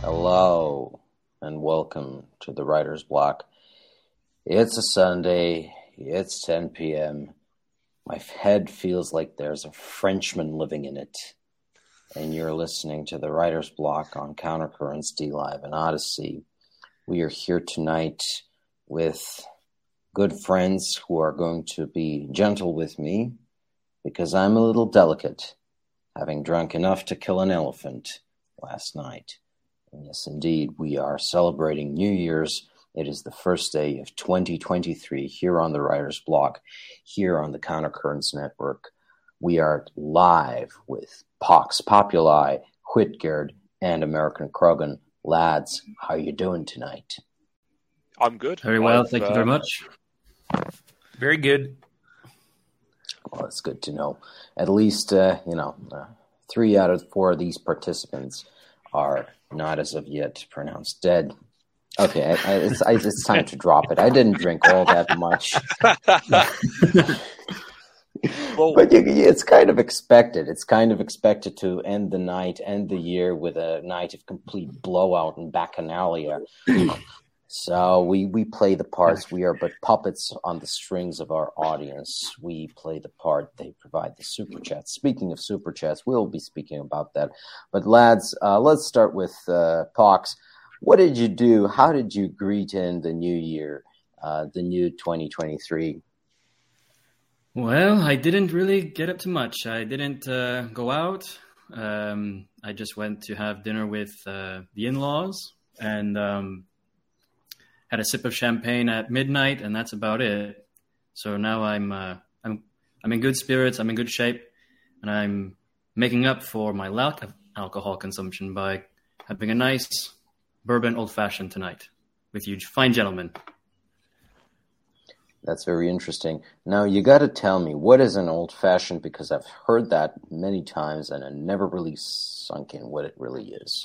Hello, and welcome to the Writer's Block. It's a Sunday, it's 10 p.m. My head feels like there's a Frenchman living in it. And you're listening to the Writer's Block on Countercurrents, DLive, and Odyssey. We are here tonight with good friends who are going to be gentle with me because I'm a little delicate, having drunk enough to kill an elephant last night. And yes, indeed, we are celebrating New Year's. It is the first day of 2023 here on the Writer's Block, here on the Countercurrents Network. We are live with Pox Populi, Whitgerd, and American Krogan. Lads, how you doing tonight? I'm good. Very well, thank you very much. Very good. Well, it's good to know. At least, 3 out of 4 of these participants are not as of yet pronounced dead. Okay, it's time to drop it. I didn't drink all that much. Well, But it's kind of expected. It's kind of expected to end the night, end the year with a night of complete blowout and bacchanalia. So we play the parts. We are but puppets on the strings of our audience. We play the part. They provide the super chats. Speaking of super chats, we'll be speaking about that. But lads, let's start with Pox. What did you do? How did you greet in the new year, the new 2023? Well, I didn't really get up to much. I didn't go out. I just went to have dinner with the in-laws and had a sip of champagne at midnight, and that's about it. So now I'm in good spirits. I'm in good shape, and I'm making up for my lack of alcohol consumption by having a nice bourbon old-fashioned tonight with you fine gentlemen. That's very interesting. Now, you got to tell me, what is an old-fashioned? Because I've heard that many times, and I never really sunk in what it really is.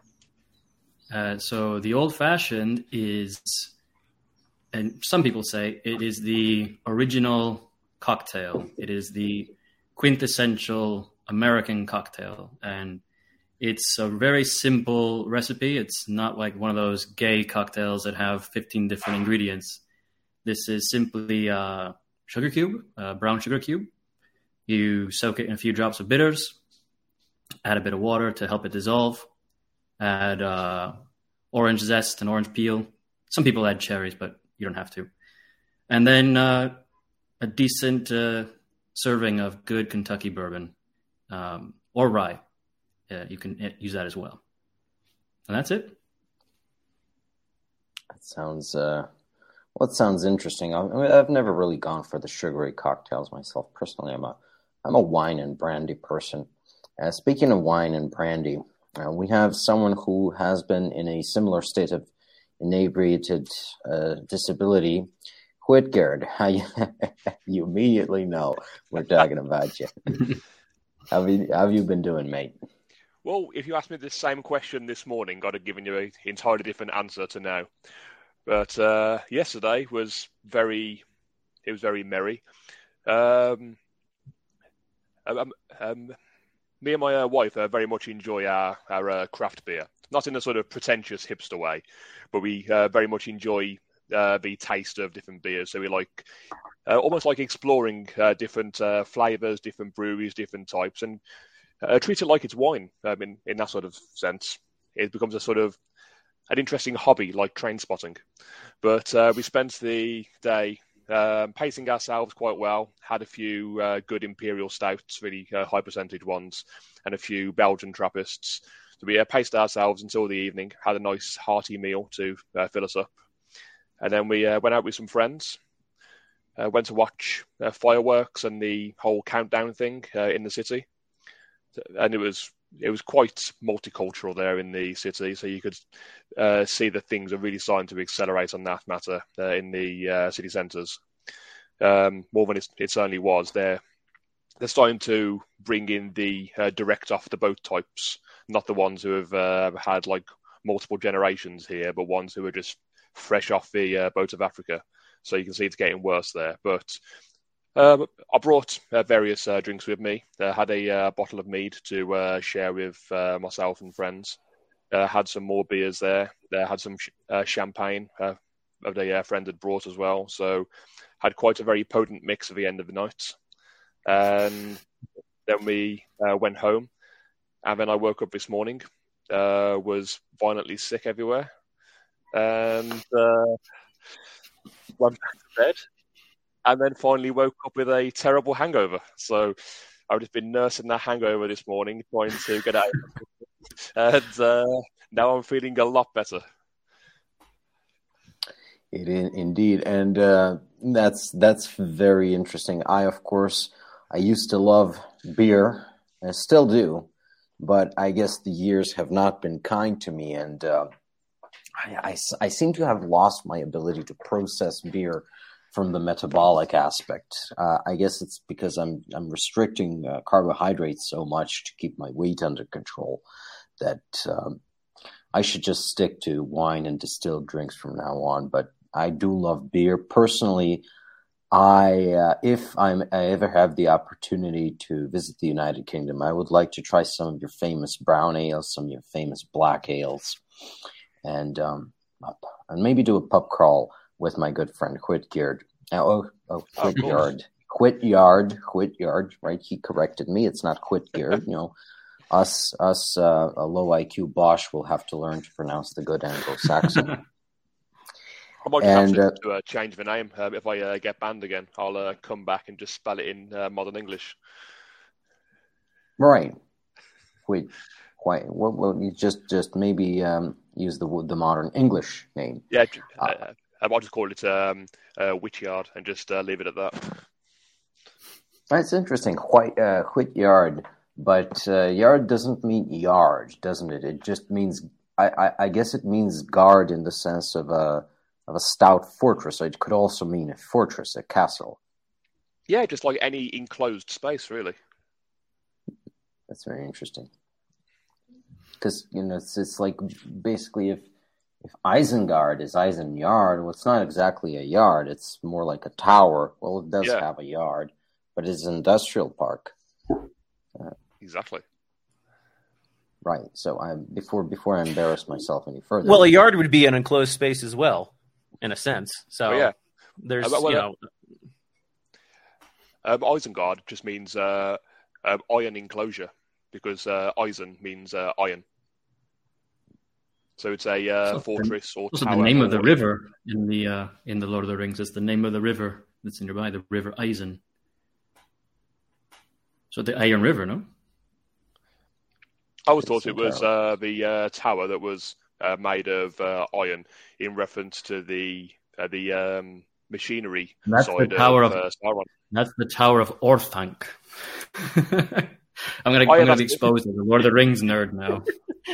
So the old-fashioned is, and some people say, it is the original cocktail. It is the quintessential American cocktail. And it's a very simple recipe. It's not like one of those gay cocktails that have 15 different ingredients. This is simply sugar cube, brown sugar cube. You soak it in a few drops of bitters, add a bit of water to help it dissolve, add orange zest and orange peel. Some people add cherries, but you don't have to. And then a decent serving of good Kentucky bourbon or rye. You can use that as well. And that's it. That sounds... Well, it sounds interesting. I've never really gone for the sugary cocktails myself. Personally, I'm a wine and brandy person. Speaking of wine and brandy, we have someone who has been in a similar state of inebriated disability. Whitgerd, you immediately know we're talking about you. How have you been doing, mate? well, if you asked me the same question this morning, I'd have given you an entirely different answer to now. But yesterday was very merry. Me and my wife very much enjoy our craft beer. Not in a sort of pretentious hipster way, but we very much enjoy the taste of different beers. So we like almost like exploring different flavors, different breweries, different types, and treat it like it's wine. In that sort of sense, it becomes a sort of an interesting hobby, like train spotting. But we spent the day pacing ourselves quite well, had a few good imperial stouts, really high percentage ones, and a few Belgian Trappists. So we paced ourselves until the evening, had a nice hearty meal to fill us up. And then we went out with some friends, went to watch fireworks and the whole countdown thing in the city. And it was quite multicultural there in the city, so you could see that things are really starting to accelerate on that matter in the city centres. More than it certainly was. They're starting to bring in the direct off the boat types, not the ones who have had like multiple generations here, but ones who are just fresh off the boat of Africa. So you can see it's getting worse there. But I brought various drinks with me. I had a bottle of mead to share with myself and friends. had some more beers there. Had some champagne of the friend had brought as well. So had quite a very potent mix at the end of the night. And then we went home. And then I woke up this morning, was violently sick everywhere. And went back to bed. And then finally woke up with a terrible hangover. So I've just been nursing that hangover this morning, trying to get out. And now I'm feeling a lot better. Indeed, and that's very interesting. Of course, I used to love beer, and I still do, but I guess the years have not been kind to me, and I seem to have lost my ability to process beer from the metabolic aspect. I guess it's because I'm restricting carbohydrates so much to keep my weight under control that I should just stick to wine and distilled drinks from now on. But I do love beer. Personally, if I ever have the opportunity to visit the United Kingdom, I would like to try some of your famous brown ales, some of your famous black ales, and maybe do a pub crawl with my good friend Whitgyard. Whityard, right? He corrected me. It's not Whitgyard. Us low IQ Bosch will have to learn to pronounce the good Anglo-Saxon. I might have to change the name. If I get banned again, I'll come back and just spell it in modern English. Right. Wait. Why? Well, you just maybe use the modern English name. Yeah. I'll just call it Whityard and just leave it at that. That's interesting. Whityard, but yard doesn't mean yard, doesn't it? It just means. I guess it means guard in the sense of a stout fortress. It could also mean a fortress, a castle. Yeah, just like any enclosed space, really. That's very interesting. Because it's like basically if Isengard is Isengard, well, it's not exactly a yard. It's more like a tower. Well, it does have a yard, but it's an industrial park. Exactly. Right. So before I embarrass myself any further. Well, a yard would be an enclosed space as well, in a sense. So there's Isengard just means iron enclosure because Eisen means iron. So it's a fortress or tower. The name of the river in the Lord of the Rings is the name of the river that's nearby, the River Eisen. So the Iron River, no? I always thought it was the tower that was made of iron in reference to the machinery side of Sauron. That's the Tower of Orthanc. I'm going to be exposed as a Lord of the Rings nerd now.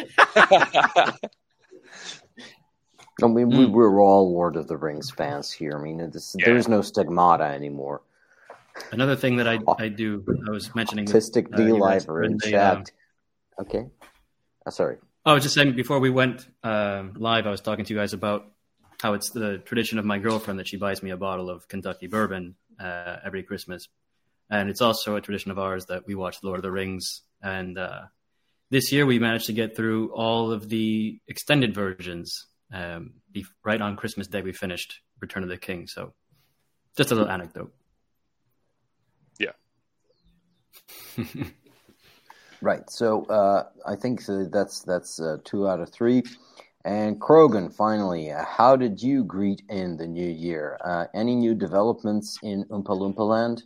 I mean, we're all Lord of the Rings fans here. I mean, there's no stigmata anymore. Another thing that I do, I was mentioning... Autistic D-Liver in chat. Okay. Sorry. I was just saying, before we went live, I was talking to you guys about how it's the tradition of my girlfriend that she buys me a bottle of Kentucky bourbon every Christmas. And it's also a tradition of ours that we watch Lord of the Rings. And this year we managed to get through all of the extended versions. Right on Christmas Day, we finished Return of the King. So just a little anecdote. Yeah. Right. So I think that's 2 out of 3. And Krogan, finally, how did you greet in the new year? Any new developments in Oompa Loompa Land?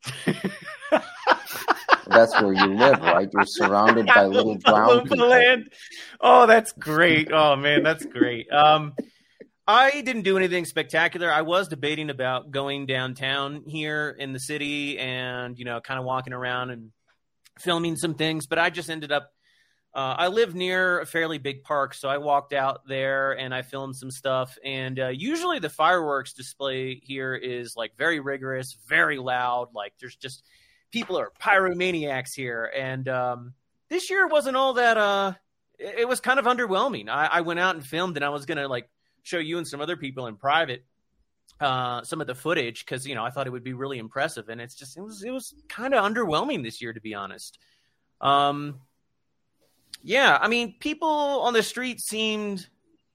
That's where you live, right? You're surrounded by little brown people. Land. Oh, that's great. Oh, man, that's great. I didn't do anything spectacular. I was debating about going downtown here in the city and, kind of walking around and filming some things, but I just ended up I live near a fairly big park, so I walked out there and I filmed some stuff. And usually the fireworks display here is like very rigorous, very loud. Like there's just people are pyromaniacs here. And this year wasn't all that. It was kind of underwhelming. I went out and filmed, and I was gonna like show you and some other people in private some of the footage because I thought it would be really impressive. And it was kind of underwhelming this year, to be honest. Yeah, I mean, people on the street seemed,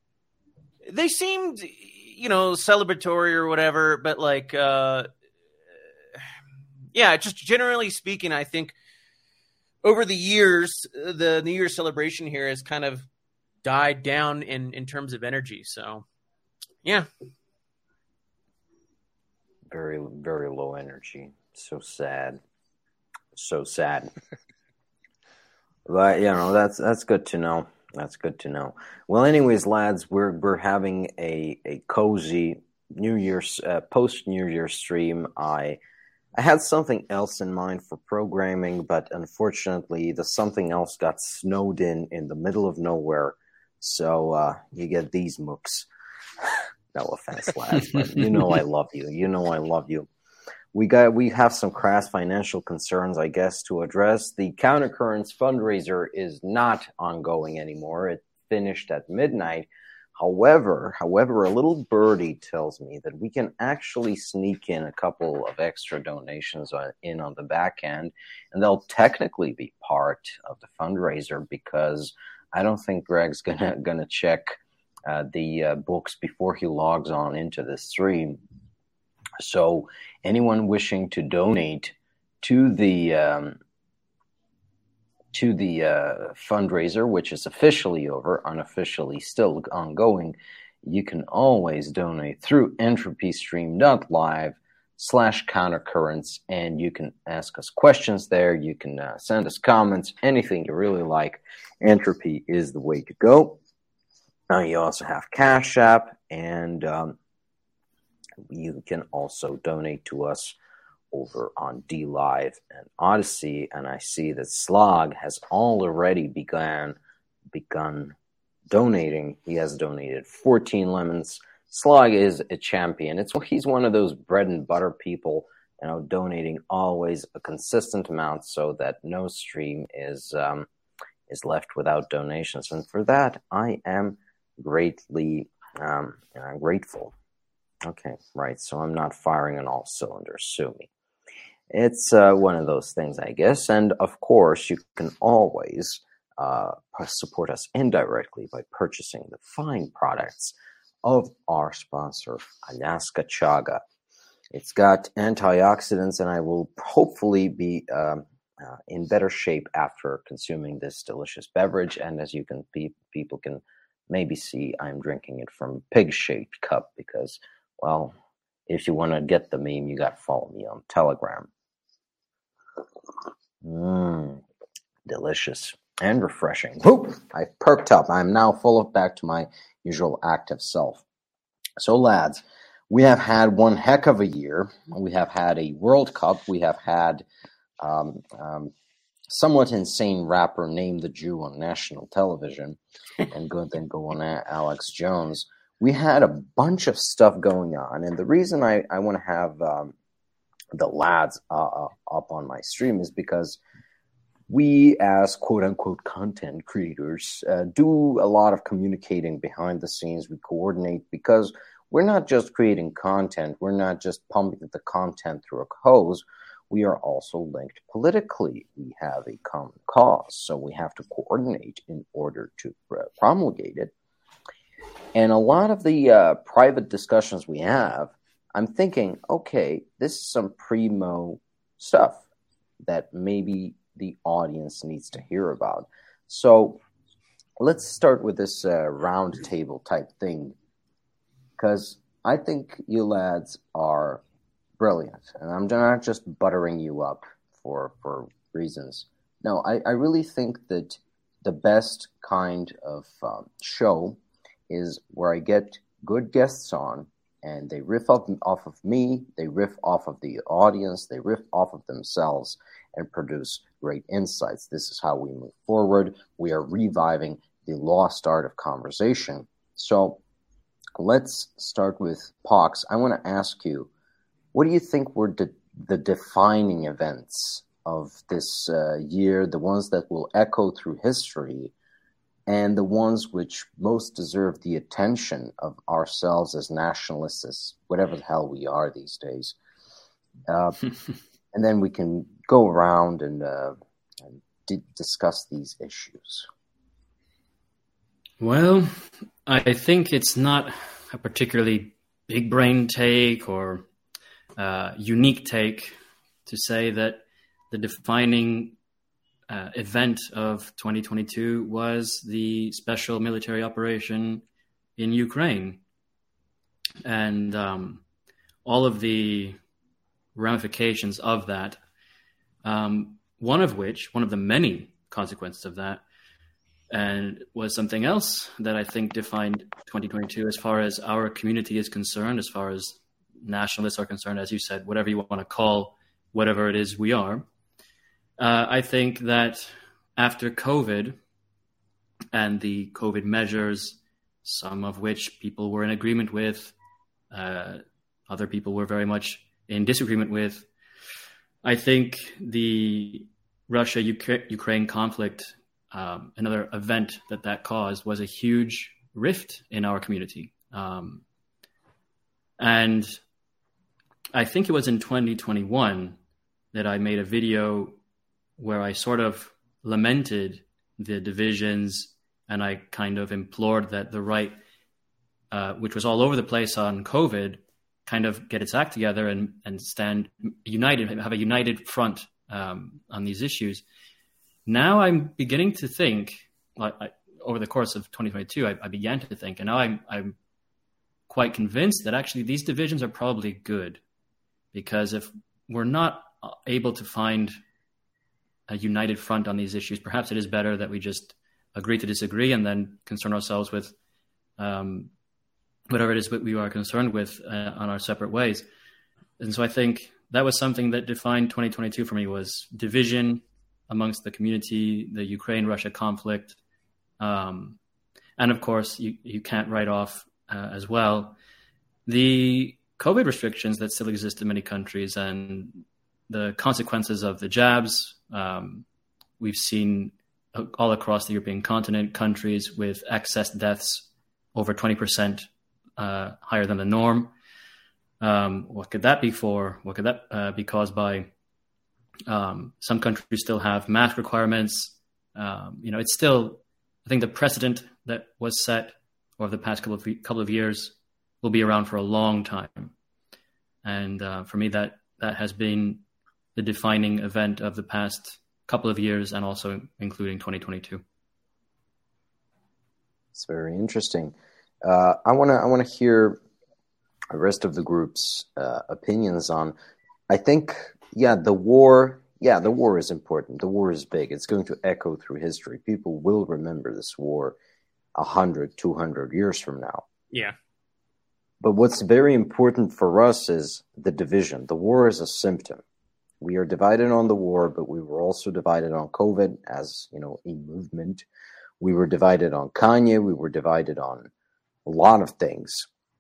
celebratory or whatever, but like, yeah, just generally speaking, I think over the years, the New Year's celebration here has kind of died down in terms of energy. So, yeah. Very, very low energy. So sad. So sad. But that's good to know. That's good to know. Well, anyways, lads, we're having a cozy New Year's post New Year's stream. I had something else in mind for programming, but unfortunately, the something else got snowed in the middle of nowhere. So you get these mooks. No offense, lads, but I love you. I love you. We have some crass financial concerns, I guess, to address. The Countercurrents fundraiser is not ongoing anymore. It finished at midnight. However, a little birdie tells me that we can actually sneak in a couple of extra donations on the back end, and they'll technically be part of the fundraiser because I don't think Greg's gonna check the books before he logs on into the stream. So anyone wishing to donate to the fundraiser, which is officially over, unofficially still ongoing, you can always donate through entropystream.live/countercurrents, and you can ask us questions there. You can send us comments, anything you really like. Entropy is the way to go. You also have Cash App, and you can also donate to us over on DLive and Odyssey. And I see that Slog has already begun donating. He has donated 14 lemons. Slog is a champion. He's one of those bread and butter people, donating always a consistent amount so that no stream is left without donations. And for that, I am greatly grateful. Okay, right. So I'm not firing on all cylinders. Sue me. It's one of those things, I guess. And of course, you can always support us indirectly by purchasing the fine products of our sponsor, Alaska Chaga. It's got antioxidants, and I will hopefully be in better shape after consuming this delicious beverage. And as you can, people can maybe see, I'm drinking it from a pig-shaped cup because, well, if you want to get the meme, you got to follow me on Telegram. Delicious and refreshing. Whoop! I perked up. I'm now back to my usual active self. So, lads, we have had one heck of a year. We have had a World Cup. We have had somewhat insane rapper Name the Jew on national television, and then go on Alex Jones. We had a bunch of stuff going on, and the reason I want to have the lads up on my stream is because we, as quote-unquote content creators, do a lot of communicating behind the scenes. We coordinate because we're not just creating content. We're not just pumping the content through a hose. We are also linked politically. We have a common cause, so we have to coordinate in order to promulgate it. And a lot of the private discussions we have, I'm thinking, okay, this is some primo stuff that maybe the audience needs to hear about. So let's start with this round table type thing, because I think you lads are brilliant, and I'm not just buttering you up for reasons. No, I really think that the best kind of show is where I get good guests on, and they riff off of me, they riff off of the audience, they riff off of themselves, and produce great insights. This is how we move forward. We are reviving the lost art of conversation. So let's start with Pox. I want to ask you, what do you think were the defining events of this year, the ones that will echo through history, and the ones which most deserve the attention of ourselves as nationalists, as whatever the hell we are these days? And then we can go around and discuss these issues. Well, I think it's not a particularly big brain take or unique take to say that the defining event of 2022 was the special military operation in Ukraine. And all of the ramifications of that, one of the many consequences of that, and was something else that I think defined 2022 as far as our community is concerned, as far as nationalists are concerned, as you said, whatever you want to call whatever it is we are. I think that after COVID and the COVID measures, some of which people were in agreement with, other people were very much in disagreement with, I think the Russia-Ukraine conflict, another event that caused, was a huge rift in our community. And I think it was in 2021 that I made a video where I sort of lamented the divisions, and I kind of implored that the right, which was all over the place on COVID, kind of get its act together and stand united, have a united front on these issues. Now I'm beginning to think, over the course of 2022, I began to think, and now I'm quite convinced that actually these divisions are probably good, because if we're not able to find a united front on these issues, perhaps it is better that we just agree to disagree and then concern ourselves with whatever it is that we are concerned with on our separate ways. And so I think that was something that defined 2022 for me, was division amongst the community, the Ukraine-Russia conflict. And of course, you can't write off as well the COVID restrictions that still exist in many countries and the consequences of the jabs. We've seen all across the European continent countries with excess deaths over 20% higher than the norm. What could that be for? What could that be caused by? Some countries still have mask requirements. It's still, I think the precedent that was set over the past couple of years will be around for a long time. And for me, that has been the defining event of the past couple of years, and also including 2022. It's very interesting. I want to hear the rest of the group's opinions on. I think, the war is important. The war is big. It's going to echo through history. People will remember this war 100, 200 years from now. Yeah. But what's very important for us is the division. The war is a symptom. We are divided on the war, but we were also divided on COVID as, a movement. We were divided on Kanye. We were divided on a lot of things.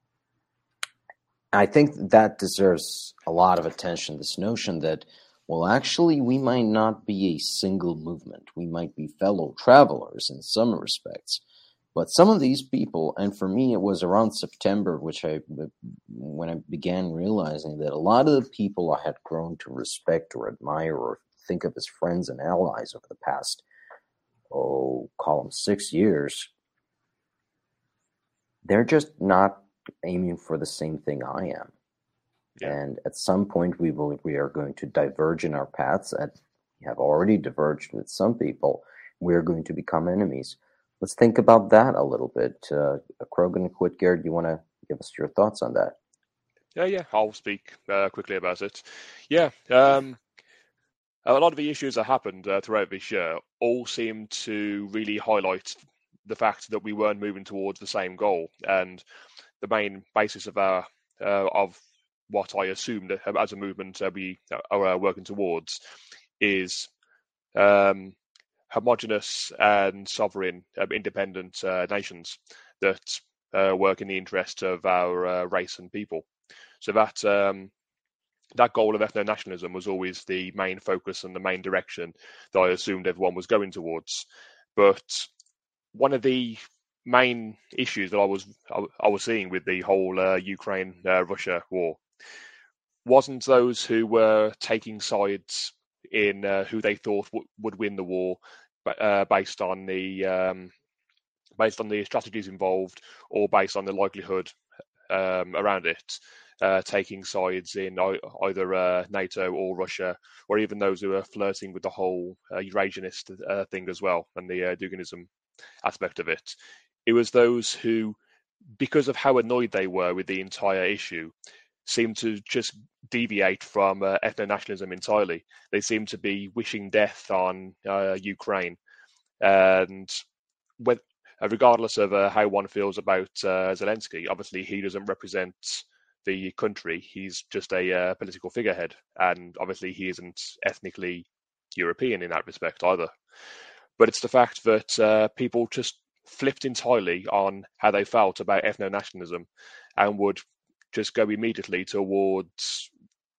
I think that deserves a lot of attention, this notion that, well, actually, we might not be a single movement. We might be fellow travelers in some respects. But some of these people, and for me, it was around September, when I began realizing that a lot of the people I had grown to respect or admire or think of as friends and allies over the past, call them 6 years, they're just not aiming for the same thing I am. Yeah. And at some point, we are going to diverge in our paths, and we have already diverged with some people. We are going to become enemies. Let's think about that a little bit. Krogan and Hvitgerd, you want to give us your thoughts on that? Yeah, I'll speak quickly about it. Yeah, a lot of the issues that happened throughout this year all seem to really highlight the fact that we weren't moving towards the same goal. And the main basis of of what I assumed as a movement we are working towards is homogenous and sovereign, independent nations that work in the interest of our race and people. So that goal of ethno-nationalism was always the main focus and the main direction that I assumed everyone was going towards. But one of the main issues that I was seeing with the whole Ukraine-Russia war wasn't those who were taking sides in who they thought would win the war based on the based on the strategies involved or based on the likelihood around it, taking sides in either NATO or Russia, or even those who are flirting with the whole Eurasianist thing as well, and the Duginism aspect of it. It was those who, because of how annoyed they were with the entire issue, seemed to just deviate from ethno-nationalism entirely. They seemed to be wishing death on Ukraine. And regardless of how one feels about Zelensky, obviously he doesn't represent the country. He's just a political figurehead. And obviously he isn't ethnically European in that respect either. But it's the fact that people just flipped entirely on how they felt about ethno-nationalism and would just go immediately towards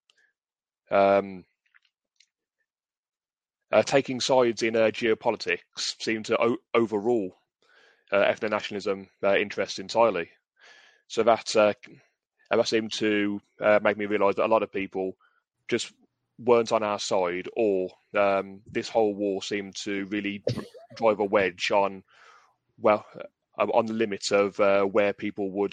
taking sides in geopolitics, seemed to overrule ethno-nationalism interests entirely. So that seemed to make me realise that a lot of people just weren't on our side, or this whole war seemed to really drive a wedge on the limits of where people would,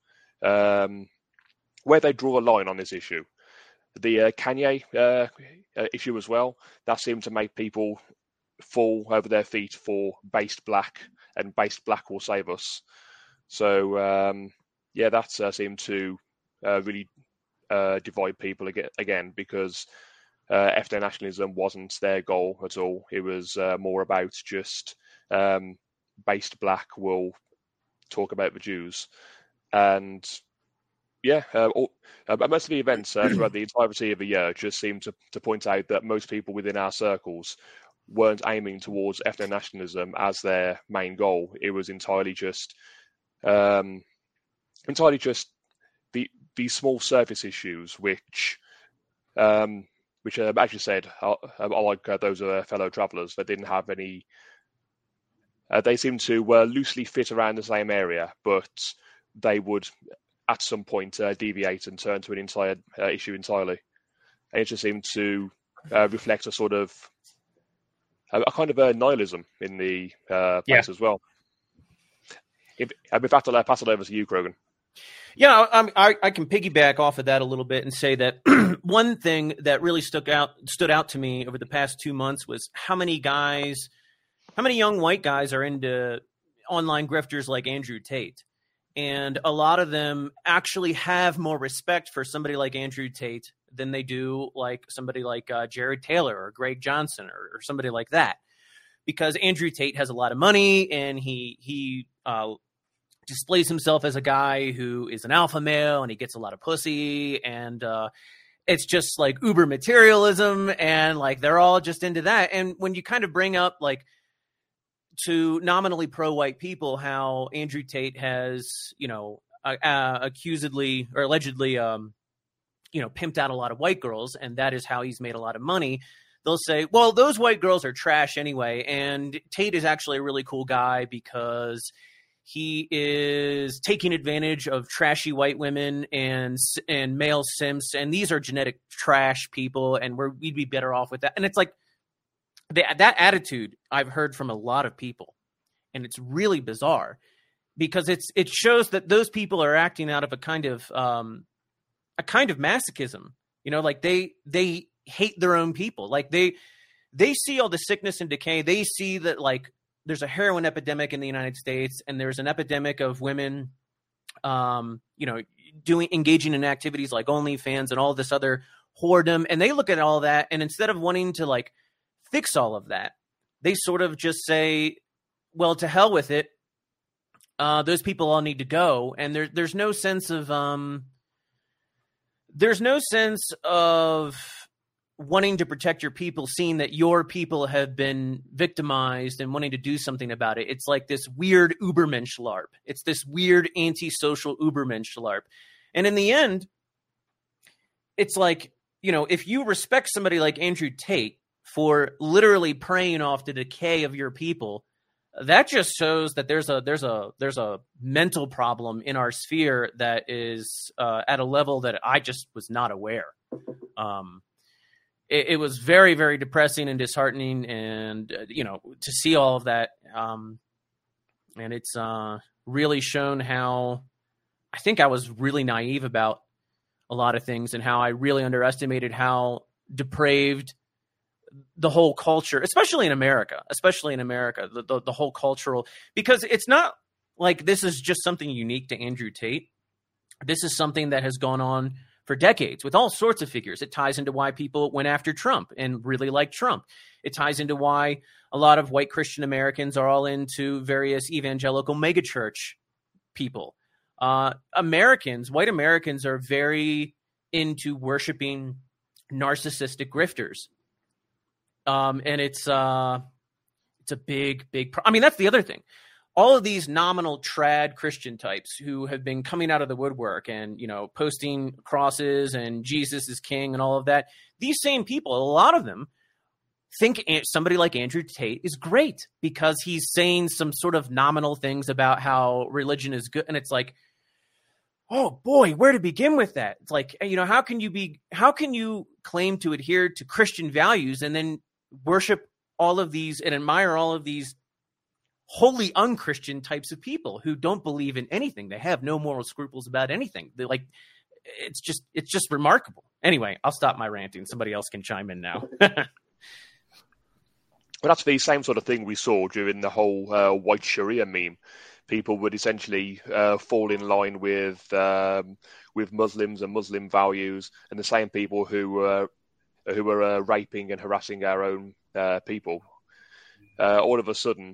where they draw a line on this issue. The Kanye issue as well, that seemed to make people fall over their feet for based black, and based black will save us. So that seemed to really divide people again, because ethno-nationalism wasn't their goal at all. It was more about just based black will talk about the Jews. And most of the events throughout the entirety of the year just seem to point out that most people within our circles weren't aiming towards ethno-nationalism as their main goal. It was entirely just these small surface issues, which as you said, are like those fellow travellers that didn't have any. They seem to loosely fit around the same area, but they would at some point deviate and turn to an entire issue entirely. And it just seemed to reflect a sort of a kind of nihilism in the place as well. With that, I'll pass it over to you, Krogan. Yeah, I can piggyback off of that a little bit and say that one thing that really stood out to me over the past 2 months was how many young white guys are into online grifters like Andrew Tate. And a lot of them actually have more respect for somebody like Andrew Tate than they do like somebody like Jared Taylor or Greg Johnson or somebody like that. Because Andrew Tate has a lot of money, and he displays himself as a guy who is an alpha male, and he gets a lot of pussy, and it's just like uber materialism, and like they're all just into that. And when you kind of bring up like to nominally pro-white people how Andrew Tate has, accusedly or allegedly, pimped out a lot of white girls, and that is how he's made a lot of money, they'll say, well, those white girls are trash anyway, and Tate is actually a really cool guy because he is taking advantage of trashy white women and male simps, and these are genetic trash people, and we'd be better off with that. And it's like, that attitude I've heard from a lot of people, and it's really bizarre because it shows that those people are acting out of a kind of masochism. Like they hate their own people. Like they see all the sickness and decay. They see that like there's a heroin epidemic in the United States, and there's an epidemic of women, engaging in activities like OnlyFans and all this other whoredom. And they look at all that, and instead of wanting to like fix all of that, they sort of just say, well, to hell with it. Those people all need to go. And there's no sense of wanting to protect your people, seeing that your people have been victimized and wanting to do something about it. It's like this weird Ubermensch-LARP. It's this weird antisocial Ubermensch-LARP. And in the end, it's like, if you respect somebody like Andrew Tate for literally preying off the decay of your people, that just shows that there's a mental problem in our sphere that is at a level that I just was not aware. It was very, very depressing and disheartening, and to see all of that. And it's really shown how I think I was really naive about a lot of things and how I really underestimated how depraved the whole culture, especially in America, the whole cultural, because it's not like this is just something unique to Andrew Tate. This is something that has gone on for decades with all sorts of figures. It ties into why people went after Trump and really liked Trump. It ties into why a lot of white Christian Americans are all into various evangelical megachurch people. White Americans are very into worshiping narcissistic grifters. And it's a big I mean, that's the other thing. All of these nominal trad Christian types who have been coming out of the woodwork and, posting crosses and Jesus is king and all of that. These same people, a lot of them think somebody like Andrew Tate is great because he's saying some sort of nominal things about how religion is good. And it's like, oh boy, where to begin with that? It's like, how can you claim to adhere to Christian values and then worship all of these and admire all of these wholly unchristian types of people who don't believe in anything? They have no moral scruples about anything. They're like, it's just remarkable. Anyway, I'll stop my ranting. Somebody else can chime in now. Well, that's the same sort of thing we saw during the whole white Sharia meme. People would essentially fall in line with Muslims and Muslim values, and the same people who were raping and harassing our own people. All of a sudden,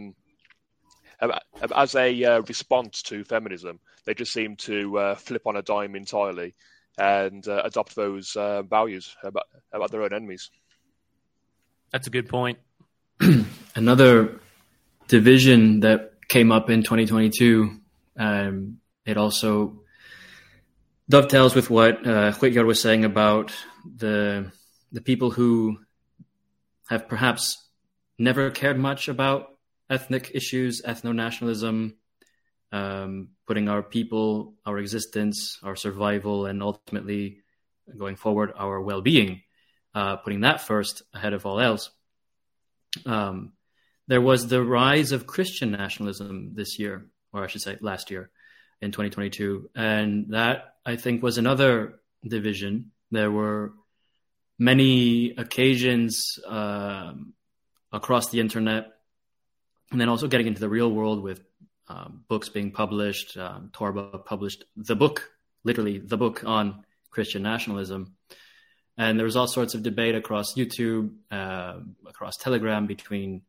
as a response to feminism, they just seem to flip on a dime entirely and adopt those values about their own enemies. That's a good point. Another division that came up in 2022, it also dovetails with what Huitgar was saying about the people who have perhaps never cared much about ethnic issues, ethno-nationalism, putting our people, our existence, our survival, and ultimately going forward, our well-being, putting that first ahead of all else. There was the rise of Christian nationalism this year, or I should say last year in 2022. And that, I think, was another division. There were many occasions across the internet, and then also getting into the real world with books being published. Torba published the book, literally the book on Christian nationalism. And there was all sorts of debate across YouTube, across Telegram between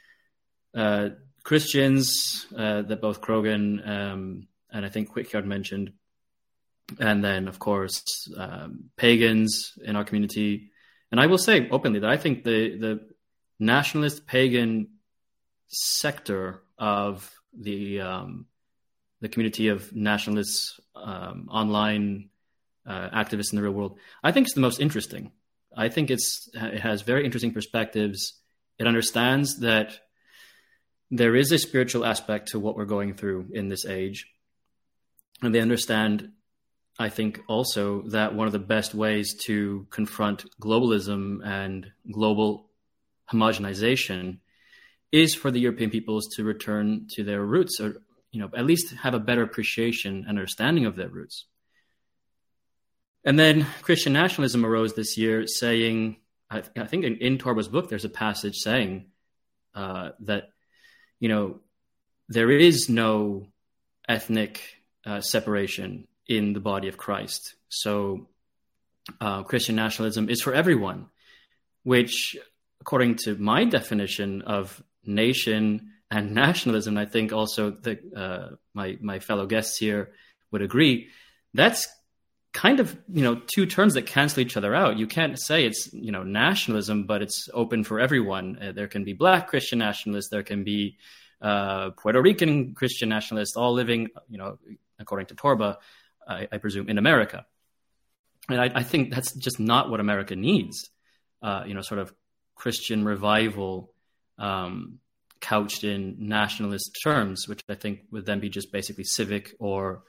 Christians that both Krogan and I think Huitgar mentioned, and then, of course, pagans in our community. And I will say openly that I think the nationalist pagan sector of the community of nationalists, online activists in the real world, I think it's the most interesting. I think it has very interesting perspectives. It understands that there is a spiritual aspect to what we're going through in this age. And they understand, I think, also that one of the best ways to confront globalism and global homogenization is for the European peoples to return to their roots, or at least have a better appreciation and understanding of their roots. And then Christian nationalism arose this year, saying, I think in Torba's book, there's a passage saying that, there is no ethnic separation in the body of Christ. So Christian nationalism is for everyone, which, according to my definition of nation and nationalism, I think also that my fellow guests here would agree, that's kind of, two terms that cancel each other out. You can't say it's, nationalism, but it's open for everyone. There can be Black Christian nationalists. There can be Puerto Rican Christian nationalists, all living, according to Torba, I presume, in America. And I think that's just not what America needs. Sort of Christian revival couched in nationalist terms, which I think would then be just basically civic or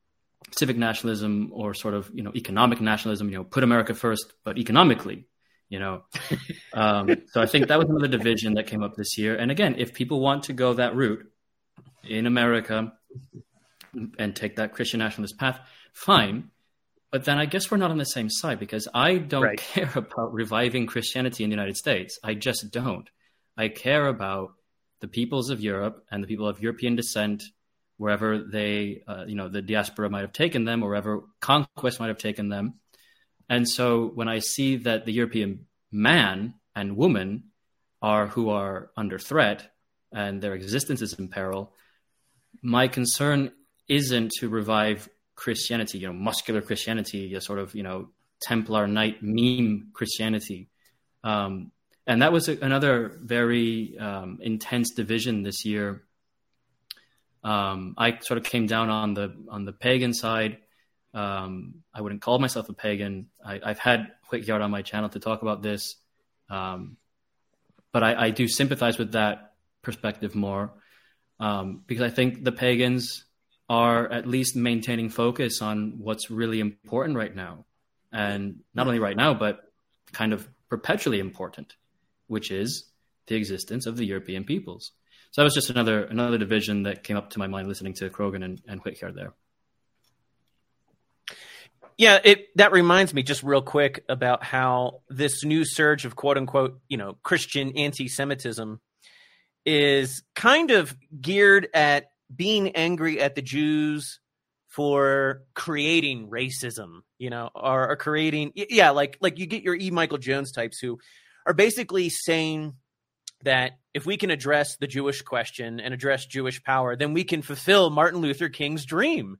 civic nationalism, or sort of, economic nationalism, put America first, but economically, So I think that was another division that came up this year. And again, if people want to go that route in America and take that Christian nationalist path, fine. But then I guess we're not on the same side, because I don't care about reviving Christianity in the United States. I just don't. I care about the peoples of Europe and the people of European descent, wherever they, the diaspora might have taken them, or wherever conquest might have taken them. And so when I see that the European man and woman who are under threat and their existence is in peril, my concern isn't to revive Christianity, muscular Christianity, a sort of, Templar Knight meme Christianity. And that was another very intense division this year. I sort of came down on the pagan side. I wouldn't call myself a pagan. I've had Whityard on my channel to talk about this. But I do sympathize with that perspective more, because I think the pagans are at least maintaining focus on what's really important right now. And not only right now, but kind of perpetually important, which is the existence of the European peoples. So that was just another division that came up to my mind listening to Krogan and Whityard there. Yeah, that reminds me just real quick about how this new surge of quote unquote, Christian anti-Semitism is kind of geared at being angry at the Jews for creating racism, or creating, like you get your E. Michael Jones types who are basically saying that if we can address the Jewish question and address Jewish power, then we can fulfill Martin Luther King's dream.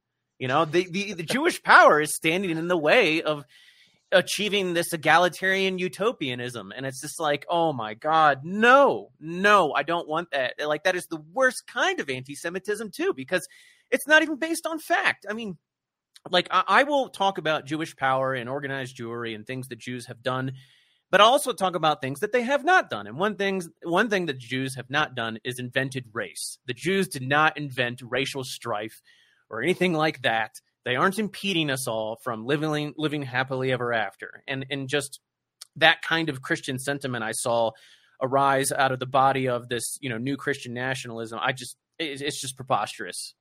The Jewish power is standing in the way of achieving this egalitarian utopianism. And it's just like, oh my God, no, I don't want that. Like, that is the worst kind of anti-Semitism too, because it's not even based on fact. I mean, like, I will talk about Jewish power and organized Jewry and things that Jews have done, but I'll also talk about things that they have not done. And one thing that Jews have not done is invented race. The Jews did not invent racial strife or anything like that. They aren't impeding us all from living happily ever after. And just that kind of Christian sentiment I saw arise out of the body of this, new Christian nationalism. It's just preposterous.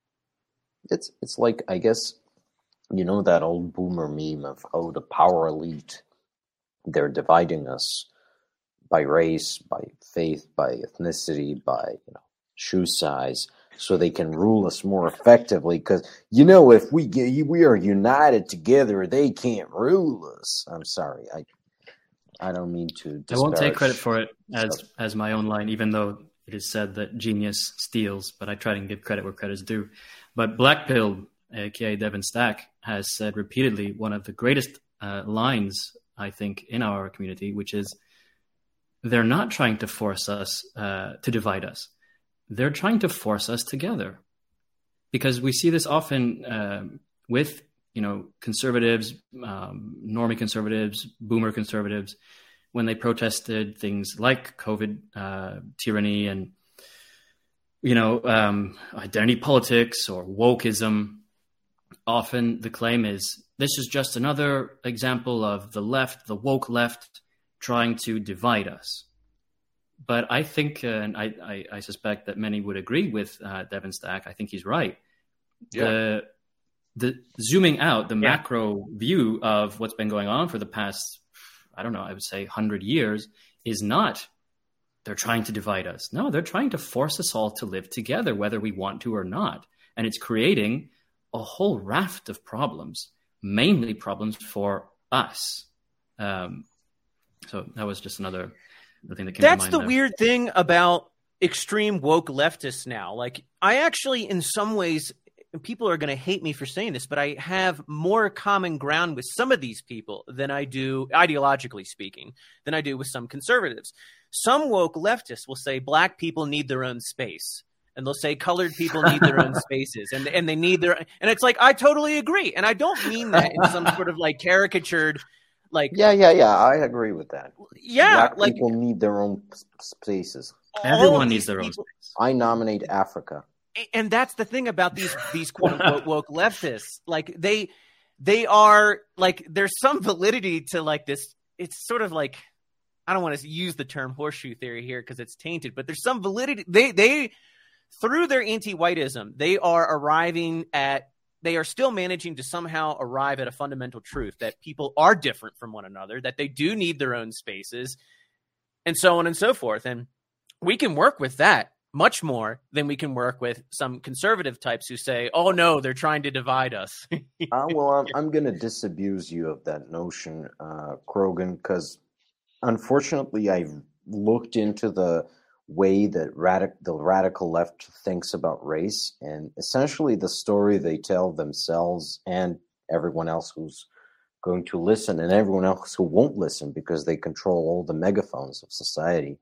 It's like, I guess, that old boomer meme of, the power elite, they're dividing us by race, by faith, by ethnicity, by, shoe size, so they can rule us more effectively. Because, if we are united together, they can't rule us. I'm sorry. I don't mean to disparage. I won't take credit for it as my own line, even though it is said that genius steals, but I try to give credit where credit is due. But Blackpill, aka Devin Stack, has said repeatedly one of the greatest lines, I think, in our community, which is, they're not trying to force us to divide us. They're trying to force us together, because we see this often with, conservatives, normie conservatives, boomer conservatives, when they protested things like COVID tyranny and, identity politics or wokeism. Often the claim is, this is just another example of the left, the woke left, trying to divide us. But I think, and I suspect that many would agree with Devin Stack. I think he's right. Yeah. The zooming out, the macro view of what's been going on for the past, I would say 100 years, is not they're trying to divide us. No, they're trying to force us all to live together, whether we want to or not. And it's creating a whole raft of problems, mainly problems for us. So that was just another thing that came to mind. That's the weird thing about extreme woke leftists now. Like, I actually, in some ways, people are going to hate me for saying this, but I have more common ground with some of these people than I do, ideologically speaking, than I do with some conservatives. Some woke leftists will say black people need their own space. And they'll say colored people need their own spaces, and they need their, and it's like, I totally agree. And I don't mean that in some sort of like caricatured, like, yeah. I agree with that. Yeah. Black people need their own spaces. Everyone needs their own space. I nominate Africa. And that's the thing about these quote unquote woke leftists. Like, they are like, there's some validity to like this. It's sort of like, I don't want to use the term horseshoe theory here because it's tainted, but there's some validity. They through their anti-whiteism, they are still managing to somehow arrive at a fundamental truth that people are different from one another, that they do need their own spaces, and so on and so forth. And we can work with that much more than we can work with some conservative types who say, oh, no, they're trying to divide us. Well, I'm going to disabuse you of that notion, Krogan, because unfortunately I've looked into the way that the radical left thinks about race, and essentially the story they tell themselves and everyone else who's going to listen and everyone else who won't listen because they control all the megaphones of society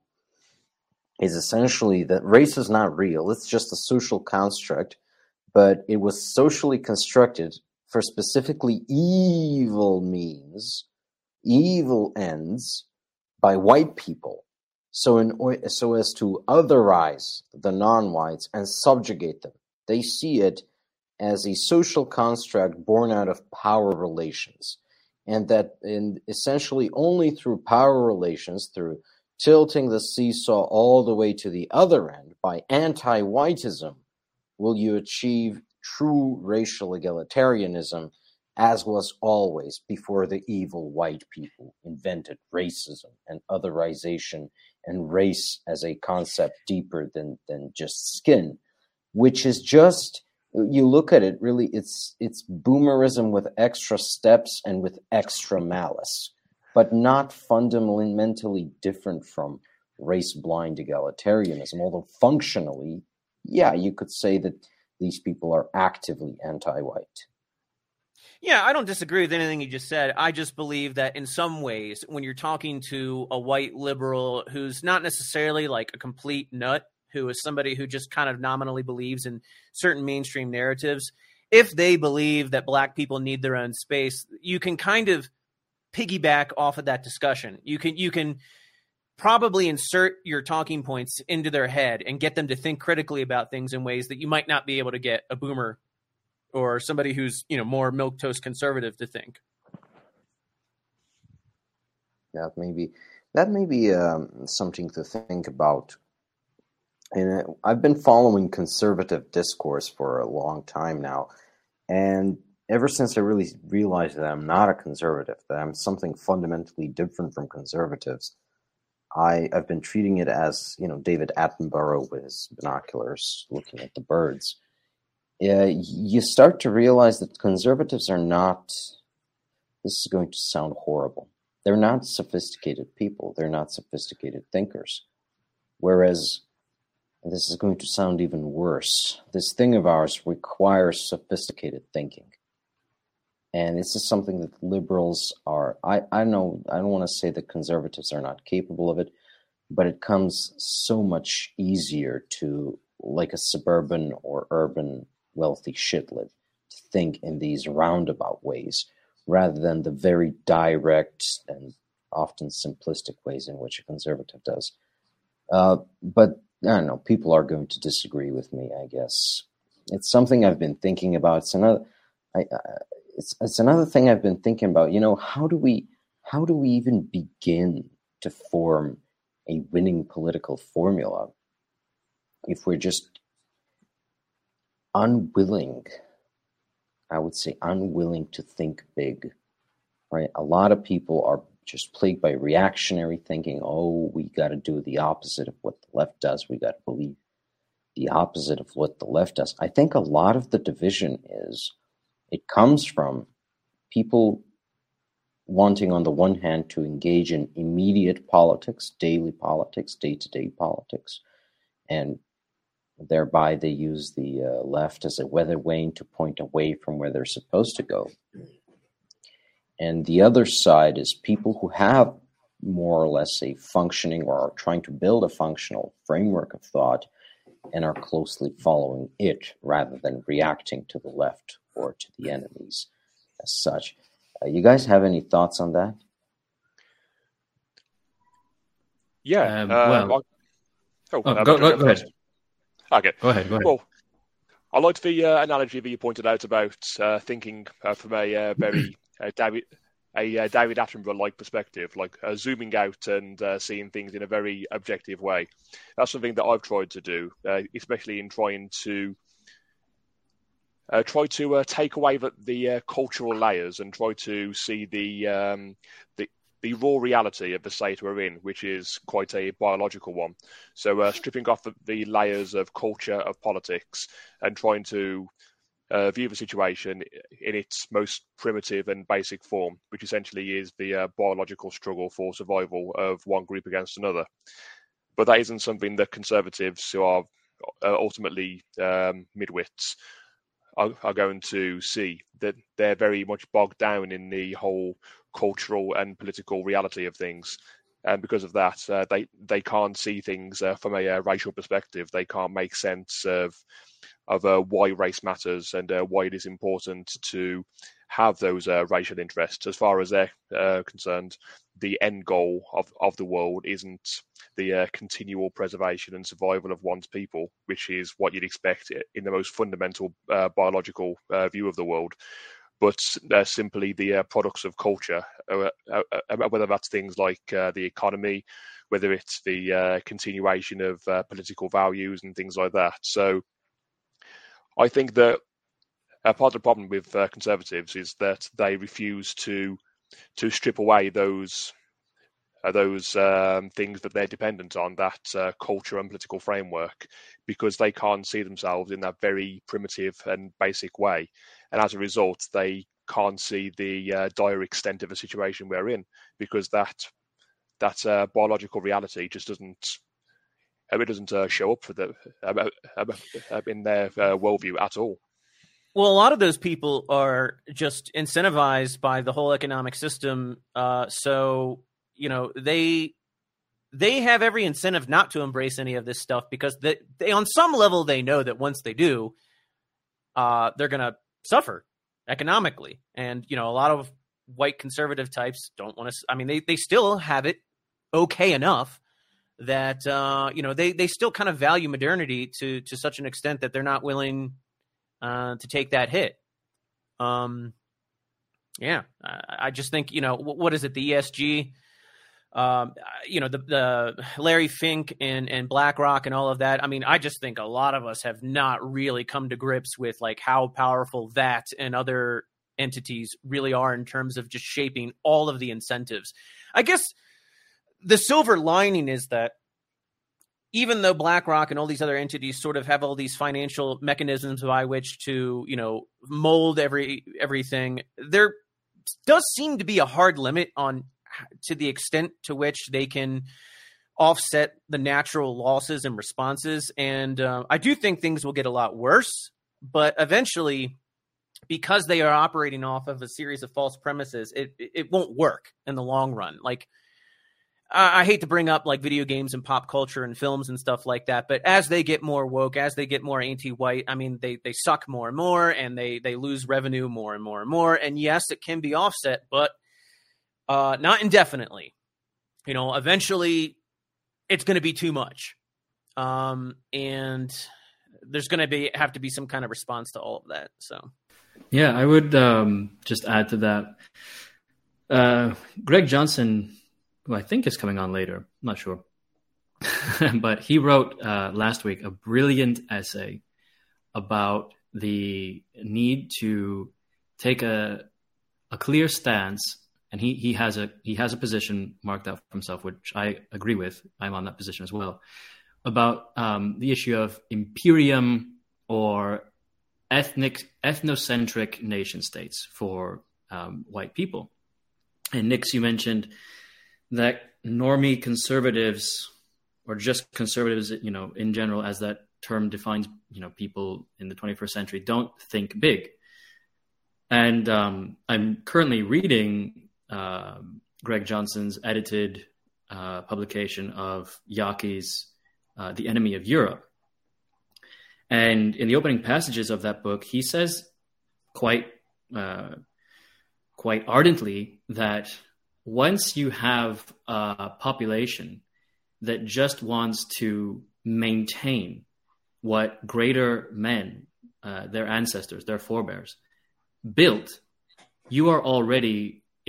is essentially that race is not real. It's just a social construct, but it was socially constructed for specifically evil means, evil ends by white people. So as to otherize the non-whites and subjugate them. They see it as a social construct born out of power relations. And that essentially only through power relations, through tilting the seesaw all the way to the other end by anti-whiteism, will you achieve true racial egalitarianism, as was always before the evil white people invented racism and otherization and race as a concept deeper than just skin, which is just, you look at it, really, it's boomerism with extra steps and with extra malice, but not fundamentally different from race-blind egalitarianism, although functionally, yeah, you could say that these people are actively anti-white. Yeah, I don't disagree with anything you just said. I just believe that in some ways, when you're talking to a white liberal who's not necessarily like a complete nut, who is somebody who just kind of nominally believes in certain mainstream narratives, if they believe that black people need their own space, you can kind of piggyback off of that discussion. You can probably insert your talking points into their head and get them to think critically about things in ways that you might not be able to get a boomer or somebody who's, more milquetoast conservative to think. That may be something to think about. And I've been following conservative discourse for a long time now, and ever since I really realized that I'm not a conservative, that I'm something fundamentally different from conservatives, I've been treating it as, David Attenborough with his binoculars looking at the birds. You start to realize that conservatives are not, this is going to sound horrible, they're not sophisticated people, they're not sophisticated thinkers. Whereas, this is going to sound even worse, this thing of ours requires sophisticated thinking. And this is something that liberals are, I don't want to say that conservatives are not capable of it, but it comes so much easier to, like a suburban or urban wealthy shitlid, to think in these roundabout ways rather than the very direct and often simplistic ways in which a conservative does. But I don't know, people are going to disagree with me, I guess. It's something I've been thinking about. It's another thing I've been thinking about. How do we even begin to form a winning political formula if we're just unwilling to think big, right? A lot of people are just plagued by reactionary thinking. Oh, we got to do the opposite of what the left does. We got to believe the opposite of what the left does. I think a lot of the division it comes from people wanting, on the one hand, to engage in immediate politics, daily politics, day-to-day politics, and thereby they use the left as a weather vane to point away from where they're supposed to go. And the other side is people who have more or less a functioning or are trying to build a functional framework of thought and are closely following it rather than reacting to the left or to the enemies as such. You guys have any thoughts on that? Yeah. Go ahead. Okay. Go ahead. Well, I liked the analogy that you pointed out about thinking from a very a David Attenborough-like perspective, like zooming out and seeing things in a very objective way. That's something that I've tried to do, especially in trying to take away the cultural layers and try to see the raw reality of the state we're in, which is quite a biological one. So stripping off the layers of culture, of politics, and trying to view the situation in its most primitive and basic form, which essentially is the biological struggle for survival of one group against another. But that isn't something that conservatives, who are ultimately midwits, are going to see. That they're very much bogged down in the whole cultural and political reality of things. And because of that, they can't see things from a racial perspective. They can't make sense of why race matters and why it is important to have those racial interests. As far as they're concerned, the end goal of the world isn't the continual preservation and survival of one's people, which is what you'd expect in the most fundamental biological view of the world, but simply the products of culture, whether that's things like the economy, whether it's the continuation of political values and things like that. So I think that part of the problem with conservatives is that they refuse to strip away those things that they're dependent on, that culture and political framework, because they can't see themselves in that very primitive and basic way. And as a result, they can't see the dire extent of the situation we're in, because that biological reality just doesn't show up for in their worldview at all. Well, a lot of those people are just incentivized by the whole economic system. So, they have every incentive not to embrace any of this stuff, because they on some level, they know that once they do, they're going to suffer economically. And, a lot of white conservative types don't want to, they still have it okay enough that, they still kind of value modernity to such an extent that they're not willing to take that hit. I just think, what is it? The ESG, the Larry Fink and BlackRock and all of that. I just think a lot of us have not really come to grips with like how powerful that and other entities really are in terms of just shaping all of the incentives. I guess the silver lining is that even though BlackRock and all these other entities sort of have all these financial mechanisms by which to, mold everything, there does seem to be a hard limit to the extent to which they can offset the natural losses and responses. And I do think things will get a lot worse, but eventually, because they are operating off of a series of false premises, it won't work in the long run. Like, I hate to bring up like video games and pop culture and films and stuff like that, but as they get more woke, as they get more anti-white, they suck more and more, and they lose revenue more and more and more. And yes, it can be offset, but not indefinitely. Eventually it's going to be too much. And there's going to have to be some kind of response to all of that. So, yeah, I would just add to that. Greg Johnson, who I think is coming on later, I'm not sure. But he wrote last week a brilliant essay about the need to take a clear stance, and he has a position marked out for himself, which I agree with. I'm on that position as well, about the issue of imperium or ethnocentric nation states for white people. And Nix, you mentioned that normie conservatives, or just conservatives, in general, as that term defines, people in the 21st century, don't think big. And I'm currently reading Greg Johnson's edited publication of Yaki's The Enemy of Europe. And in the opening passages of that book, he says quite ardently that once you have a population that just wants to maintain what greater men, their ancestors, their forebears, built, you are already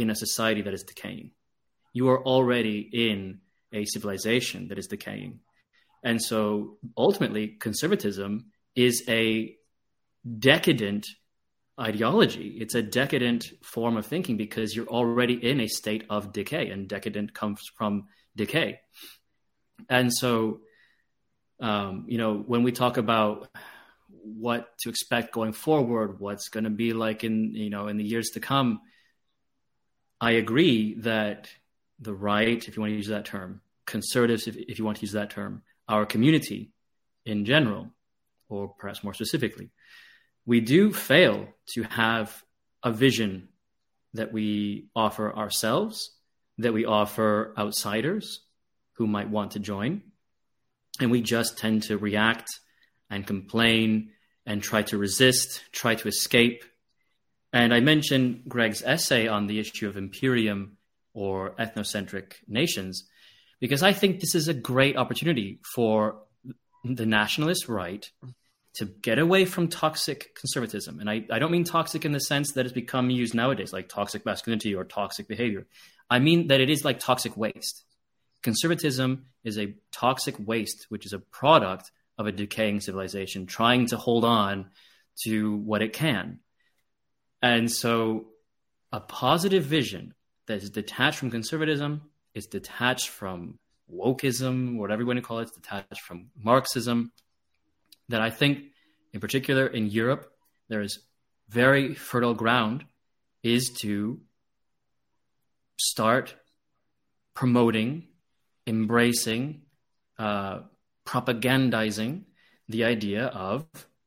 in a society that is decaying. You are already in a civilization that is decaying. And so ultimately, conservatism is a decadent ideology. It's a decadent form of thinking because you're already in a state of decay, and decadent comes from decay. And so, when we talk about what to expect going forward, what's going to be like in the years to come, I agree that the right, if you want to use that term, conservatives, if you want to use that term, our community in general, or perhaps more specifically, we do fail to have a vision that we offer ourselves, that we offer outsiders who might want to join. And we just tend to react and complain and try to resist, try to escape. And I mentioned Greg's essay on the issue of imperium or ethnocentric nations, because I think this is a great opportunity for the nationalist right to get away from toxic conservatism. And I don't mean toxic in the sense that it's become used nowadays, like toxic masculinity or toxic behavior. I mean that it is like toxic waste. Conservatism is a toxic waste, which is a product of a decaying civilization trying to hold on to what it can. And so a positive vision that is detached from conservatism, is detached from wokeism, whatever you want to call it, it's detached from Marxism, that I think, in particular in Europe, there is very fertile ground, is to start promoting, embracing, propagandizing the idea of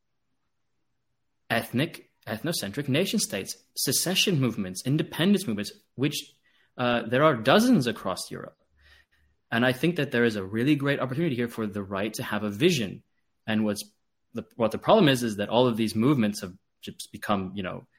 ethnocentric nation states, secession movements, independence movements, which there are dozens across Europe. And I think that there is a really great opportunity here for the right to have a vision. And what the problem is that all of these movements have just become,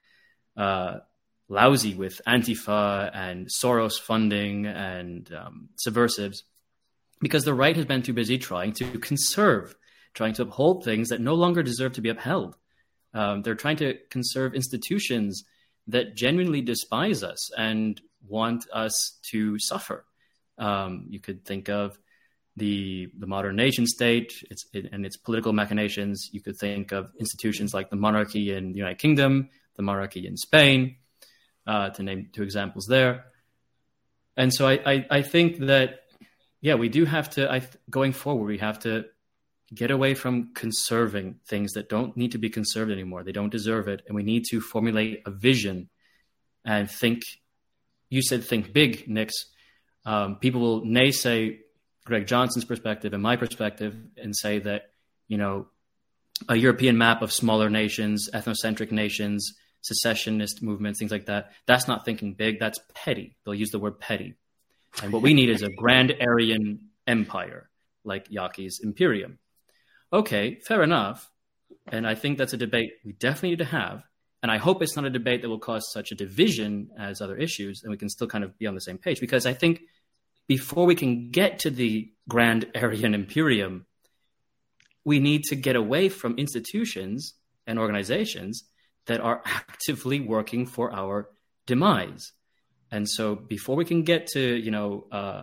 lousy with Antifa and Soros funding and subversives, because the right has been too busy trying to conserve, trying to uphold things that no longer deserve to be upheld. They're trying to conserve institutions that genuinely despise us and want us to suffer. You could think of the modern nation state and its political machinations. You could think of institutions like the monarchy in the United Kingdom, the monarchy in Spain, to name two examples there. And so I think that, we do have to, going forward, we have to get away from conserving things that don't need to be conserved anymore. They don't deserve it. And we need to formulate a vision and think. You said think big, Nix. People will naysay Greg Johnson's perspective and my perspective and say that, a European map of smaller nations, ethnocentric nations, secessionist movements, things like that, that's not thinking big. That's petty. They'll use the word petty. And what we need is a grand Aryan empire like Yaki's Imperium. Okay, fair enough. And I think that's a debate we definitely need to have. And I hope it's not a debate that will cause such a division as other issues, and we can still kind of be on the same page. Because I think before we can get to the grand Aryan Imperium, we need to get away from institutions and organizations that are actively working for our demise. And so before we can get to,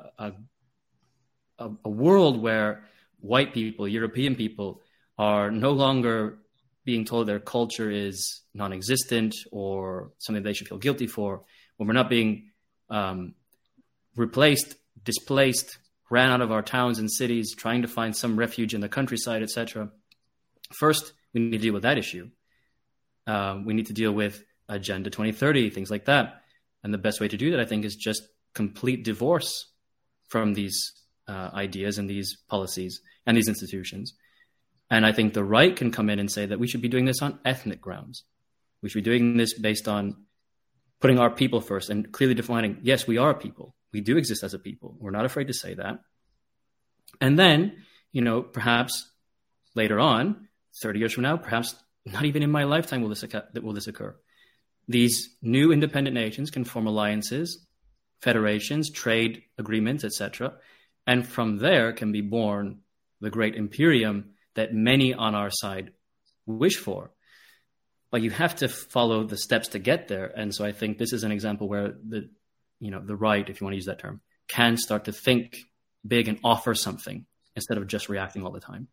a world where white people, European people are no longer being told their culture is non-existent or something they should feel guilty for, when we're not being replaced, displaced, ran out of our towns and cities, trying to find some refuge in the countryside, etc. First, we need to deal with that issue. We need to deal with Agenda 2030, things like that. And the best way to do that, I think, is just complete divorce from these ideas and these policies and these institutions. And I think the right can come in and say that we should be doing this on ethnic grounds. We should be doing this based on putting our people first and clearly defining, yes, we are a people. We do exist as a people. We're not afraid to say that. And then, perhaps later on, 30 years from now, perhaps not even in my lifetime will this occur. These new independent nations can form alliances, federations, trade agreements, etc. And from there can be born the great imperium that many on our side wish for. But you have to follow the steps to get there. And so I think this is an example where the right, if you want to use that term, can start to think big and offer something instead of just reacting all the time.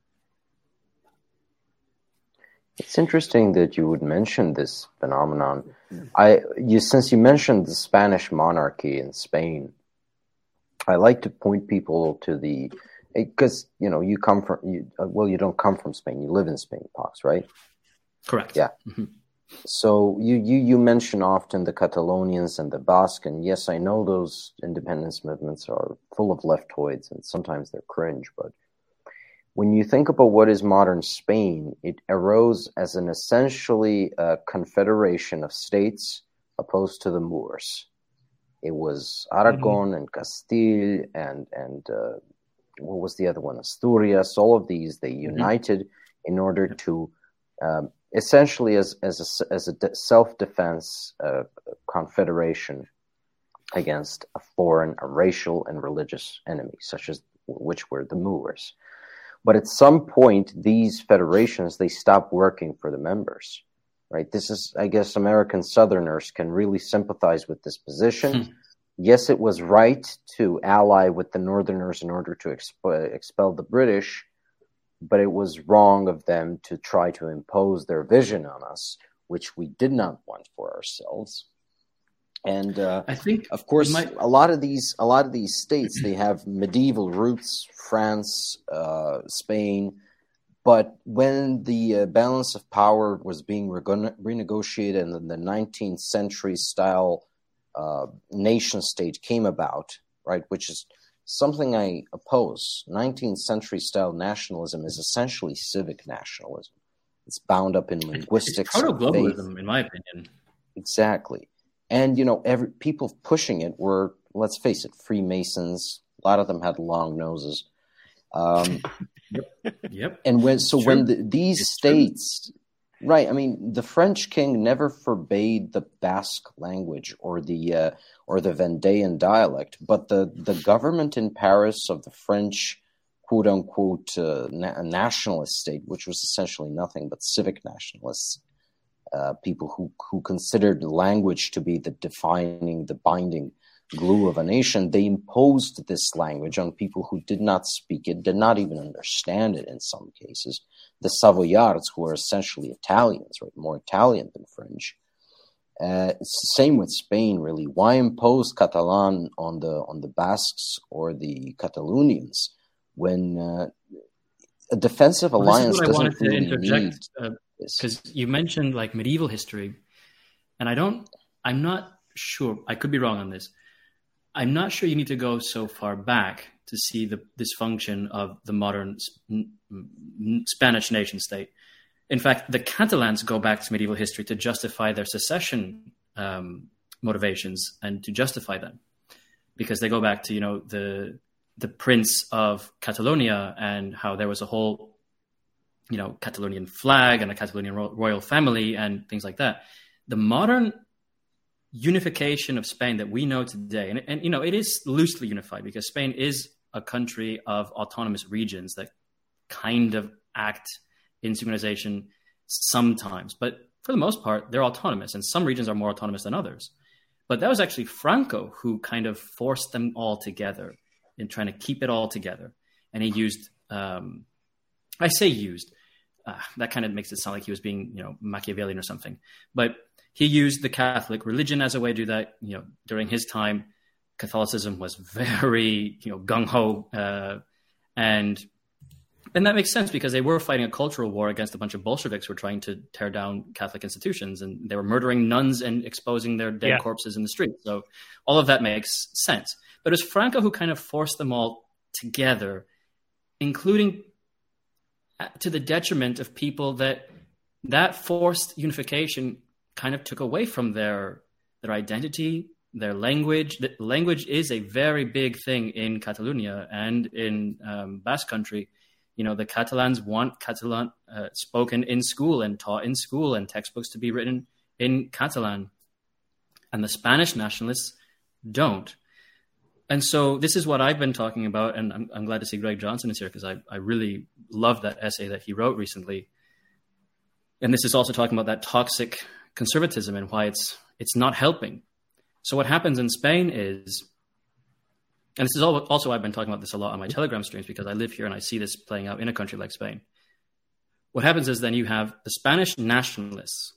It's interesting that you would mention this phenomenon. Since you mentioned the Spanish monarchy in Spain, I like to point people to because you come from you don't come from Spain, you live in Spain, Pox, right? Correct. Yeah. Mm-hmm. So you mention often the Catalonians and the Basque, and yes, I know those independence movements are full of leftoids and sometimes they're cringe, but when you think about what is modern Spain, it arose as an essentially confederation of states opposed to the Moors. It was Aragon and Castile and what was the other one? Asturias. All of these, they united in order to essentially as a self-defense confederation against a racial and religious enemy, which were the Moors. But at some point, these federations, they stopped working for the members, right? This is, I guess, American Southerners can really sympathize with this position. Yes, it was right to ally with the Northerners in order to expel the British, but it was wrong of them to try to impose their vision on us, which we did not want for ourselves. And I think, of course, a lot of these states, they have medieval roots, France, Spain. But when the balance of power was being renegotiated and the 19th century style nation state came about, right, which is something I oppose. 19th century style nationalism is essentially civic nationalism. It's bound up in linguistics. It's proto-globalism, in my opinion. Exactly. And, people pushing it were, let's face it, Freemasons. A lot of them had long noses. Yep. And when these states, right? I mean, the French king never forbade the Basque language or the Vendéan dialect, but the government in Paris of the French, quote unquote, nationalist state, which was essentially nothing but civic nationalists. People who considered language to be the binding glue of a nation, they imposed this language on people who did not speak it, did not even understand it in some cases. The Savoyards, who are essentially Italians, right, more Italian than French. It's the same with Spain, really. Why impose Catalan on the Basques or the Catalonians when a defensive alliance doesn't really need? Because you mentioned like medieval history, and I'm not sure, I could be wrong on this. I'm not sure you need to go so far back to see the dysfunction of the modern Spanish nation state. In fact, the Catalans go back to medieval history to justify their secession motivations and to justify them, because they go back to, the Prince of Catalonia and how there was a whole Catalonian flag and a Catalonian royal family and things like that. The modern unification of Spain that we know today, and it is loosely unified because Spain is a country of autonomous regions that kind of act in synchronization sometimes. But for the most part, they're autonomous, and some regions are more autonomous than others. But that was actually Franco who kind of forced them all together in trying to keep it all together. And he used, that kind of makes it sound like he was being, Machiavellian or something. But he used the Catholic religion as a way to do that. During his time, Catholicism was very, gung-ho. And that makes sense because they were fighting a cultural war against a bunch of Bolsheviks who were trying to tear down Catholic institutions. And they were murdering nuns and exposing their dead corpses in the street. So all of that makes sense. But it was Franco who kind of forced them all together, including to the detriment of people that forced unification kind of took away from their identity, their language. The language is a very big thing in Catalonia and in Basque Country. The Catalans want Catalan spoken in school and taught in school and textbooks to be written in Catalan. And the Spanish nationalists don't. And so this is what I've been talking about, and I'm glad to see Greg Johnson is here because I really love that essay that he wrote recently. And this is also talking about that toxic conservatism and why it's not helping. So what happens in Spain is, and this is also I've been talking about this a lot on my Telegram streams because I live here and I see this playing out in a country like Spain. What happens is then you have the Spanish nationalists.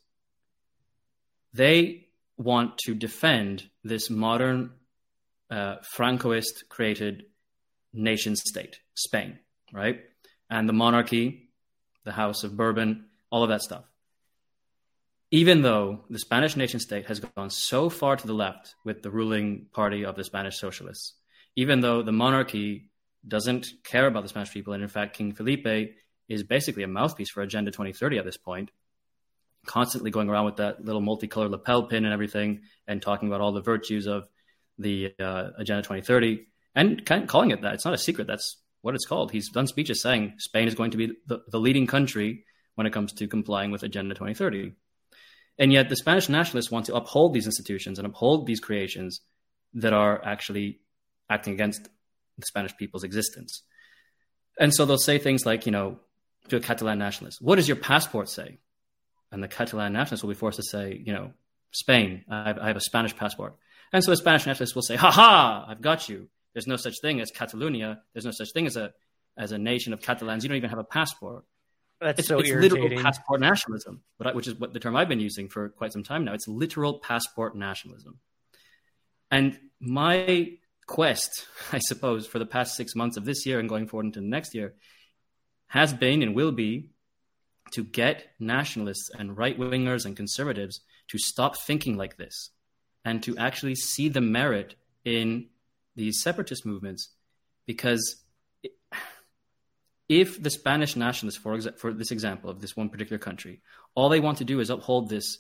They want to defend this modern Francoist created nation state, Spain, right? And the monarchy, the House of Bourbon, all of that stuff. Even though the Spanish nation state has gone so far to the left with the ruling party of the Spanish socialists, even though the monarchy doesn't care about the Spanish people, and in fact, King Felipe is basically a mouthpiece for Agenda 2030 at this point, constantly going around with that little multicolored lapel pin and everything and talking about all the virtues of the Agenda 2030 and kind of calling it that. It's not a secret. That's what it's called. He's done speeches saying Spain is going to be the leading country when it comes to complying with Agenda 2030. And yet the Spanish nationalists want to uphold these institutions and uphold these creations that are actually acting against the Spanish people's existence. And so they'll say things like, to a Catalan nationalist, what does your passport say? And the Catalan nationalists will be forced to say, Spain, I have a Spanish passport. And so the Spanish nationalists will say, ha, I've got you. There's no such thing as Catalonia. There's no such thing as a nation of Catalans. You don't even have a passport. It's irritating. Literal passport nationalism, which is what the term I've been using for quite some time now. It's literal passport nationalism. And my quest, I suppose, for the past 6 months of this year and going forward into next year has been and will be to get nationalists and right-wingers and conservatives to stop thinking like this and to actually see the merit in these separatist movements. Because if the Spanish nationalists, for this example of this one particular country, all they want to do is uphold this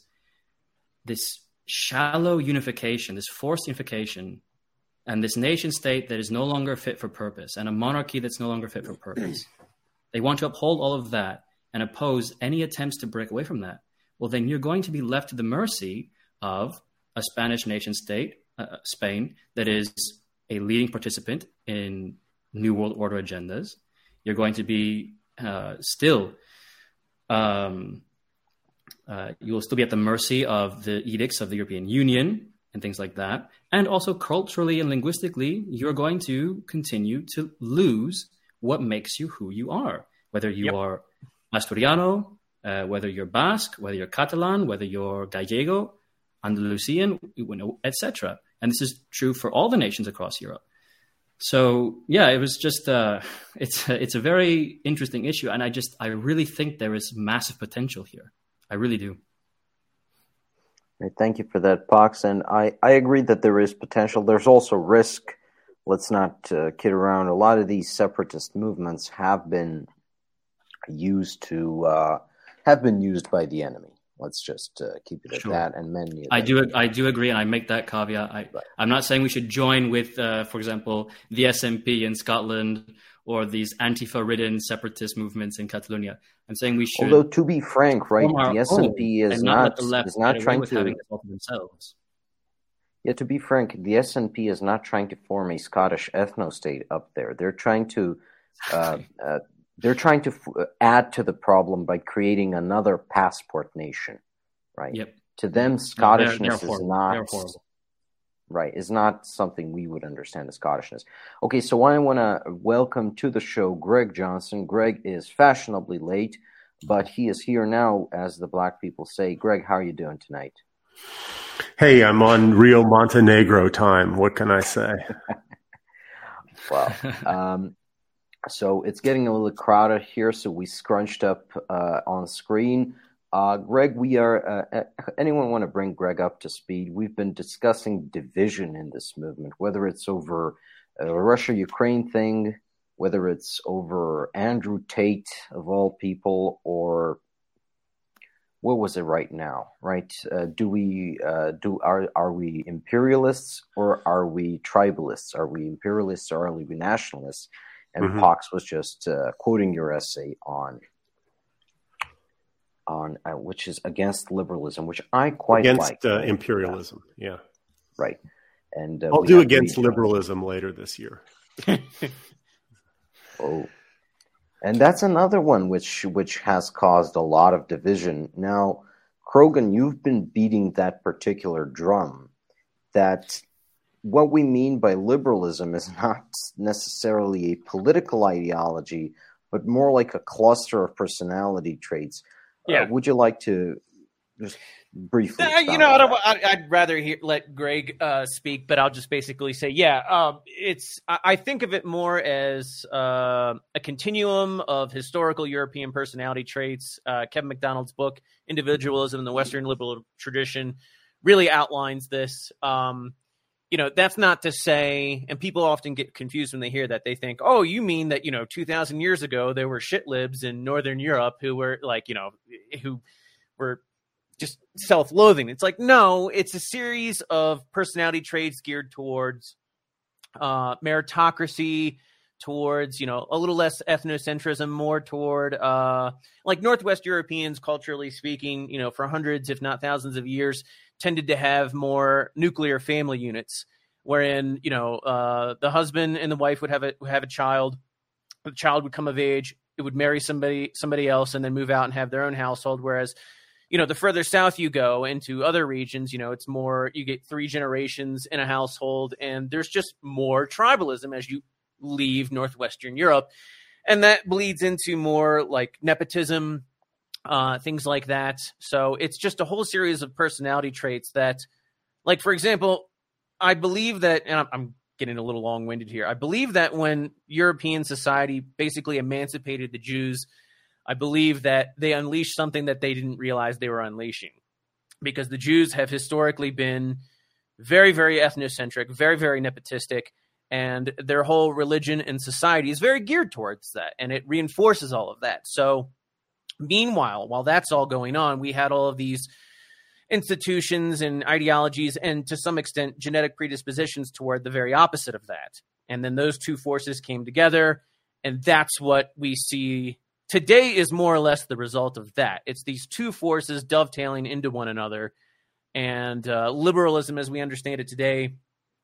shallow unification, this forced unification, and this nation state that is no longer fit for purpose, and a monarchy that's no longer fit for purpose. They want to uphold all of that and oppose any attempts to break away from that. Well, then you're going to be left to the mercy of a Spanish nation state, Spain, that is a leading participant in New World Order agendas. You're going to be you will still be at the mercy of the edicts of the European Union and things like that. And also culturally and linguistically, you're going to continue to lose what makes you who you are, whether you are Asturiano, whether you're Basque, whether you're Catalan, whether you're Gallego, Andalusian, etc. And this is true for all the nations across Europe. So, yeah, it was just, it's a very interesting issue. And I really think there is massive potential here. I really do. Thank you for that, Pox. And I agree that there is potential. There's also risk. Let's not kid around. A lot of these separatist movements have been used by the enemy. Let's just keep it at that. And many. I do agree, and I make that caveat. I'm not saying we should join with, for example, the SNP in Scotland or these Antifa-ridden separatist movements in Catalonia. I'm saying we should. Although, to be frank, right, the SNP is not trying to having it all to themselves. Yeah, to be frank, the SNP is not trying to form a Scottish ethno-state up there. They're trying to add to the problem by creating another passport nation, right? Yep. To them, Scottishness is not something we would understand as Scottishness. Okay, so I want to welcome to the show Greg Johnson. Greg is fashionably late, but he is here now, as the black people say. Greg, how are you doing tonight? Hey, I'm on Rio Montenegro time. What can I say? Well, so it's getting a little crowded here, so we scrunched up on screen. Greg, we are. Anyone want to bring Greg up to speed? We've been discussing division in this movement, whether it's over Russia-Ukraine thing, whether it's over Andrew Tate of all people, or what was it right now? Right? Are we imperialists or are we tribalists? Are we imperialists or are we nationalists? And Pox was just quoting your essay on which is against liberalism, which I quite like. Against imperialism, yeah. Right. And I'll do against liberalism later this year. Oh. And that's another one which has caused a lot of division. Now, Krogan, you've been beating that particular drum that what we mean by liberalism is not necessarily a political ideology, but more like a cluster of personality traits. Yeah. Would you like to just briefly? I'd rather let Greg speak, but I'll just basically say, I think of it more as a continuum of historical European personality traits. Kevin MacDonald's book, Individualism in the Western Liberal Tradition, really outlines this. That's not to say, and people often get confused when they hear that. They think, oh, you mean that, 2,000 years ago, there were shit libs in Northern Europe who were who were just self-loathing. It's like, no, it's a series of personality traits geared towards meritocracy, towards, a little less ethnocentrism, more toward like Northwest Europeans, culturally speaking, for hundreds, if not thousands of years, tended to have more nuclear family units, wherein, the husband and the wife would have a child. The child would come of age. It would marry somebody else and then move out and have their own household. Whereas, the further south you go into other regions, it's more, you get 3 generations in a household, and there's just more tribalism as you leave Northwestern Europe. And that bleeds into more like nepotism, things like that. So it's just a whole series of personality traits that, like, for example, I believe that, and I'm getting a little long-winded here, I believe that when European society basically emancipated the Jews, I believe that they unleashed something that they didn't realize they were unleashing, because the Jews have historically been very, very ethnocentric, very, very nepotistic, and their whole religion and society is very geared towards that, and it reinforces all of that. So meanwhile, while that's all going on, we had all of these institutions and ideologies and, to some extent, genetic predispositions toward the very opposite of that. And then those two forces came together, and that's what we see today is more or less the result of that. It's these two forces dovetailing into one another. And liberalism, as we understand it today,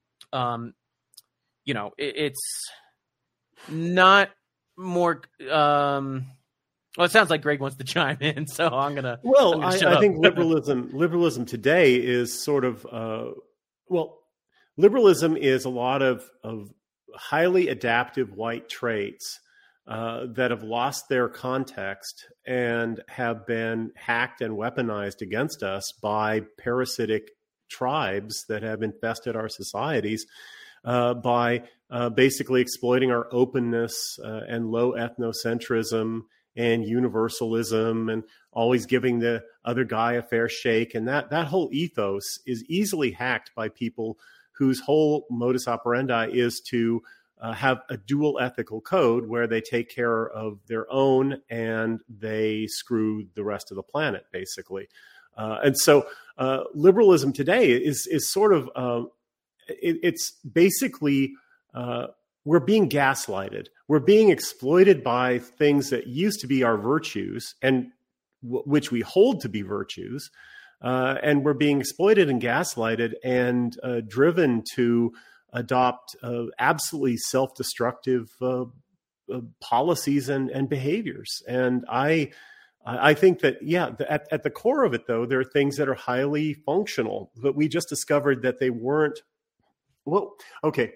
it's not more... well, it sounds like Greg wants to chime in, so I'm gonna. Well, I think liberalism today is sort of liberalism is a lot of highly adaptive white traits that have lost their context and have been hacked and weaponized against us by parasitic tribes that have infested our societies by basically exploiting our openness and low ethnocentrism and universalism and always giving the other guy a fair shake. And that whole ethos is easily hacked by people whose whole modus operandi is to have a dual ethical code where they take care of their own and they screw the rest of the planet, basically. And so liberalism today is sort of, it's basically, we're being gaslighted. We're being exploited by things that used to be our virtues and which we hold to be virtues. And we're being exploited and gaslighted and driven to adopt absolutely self-destructive policies and behaviors. And I think that, at the core of it, though, there are things that are highly functional, but we just discovered that they weren't. Well, okay.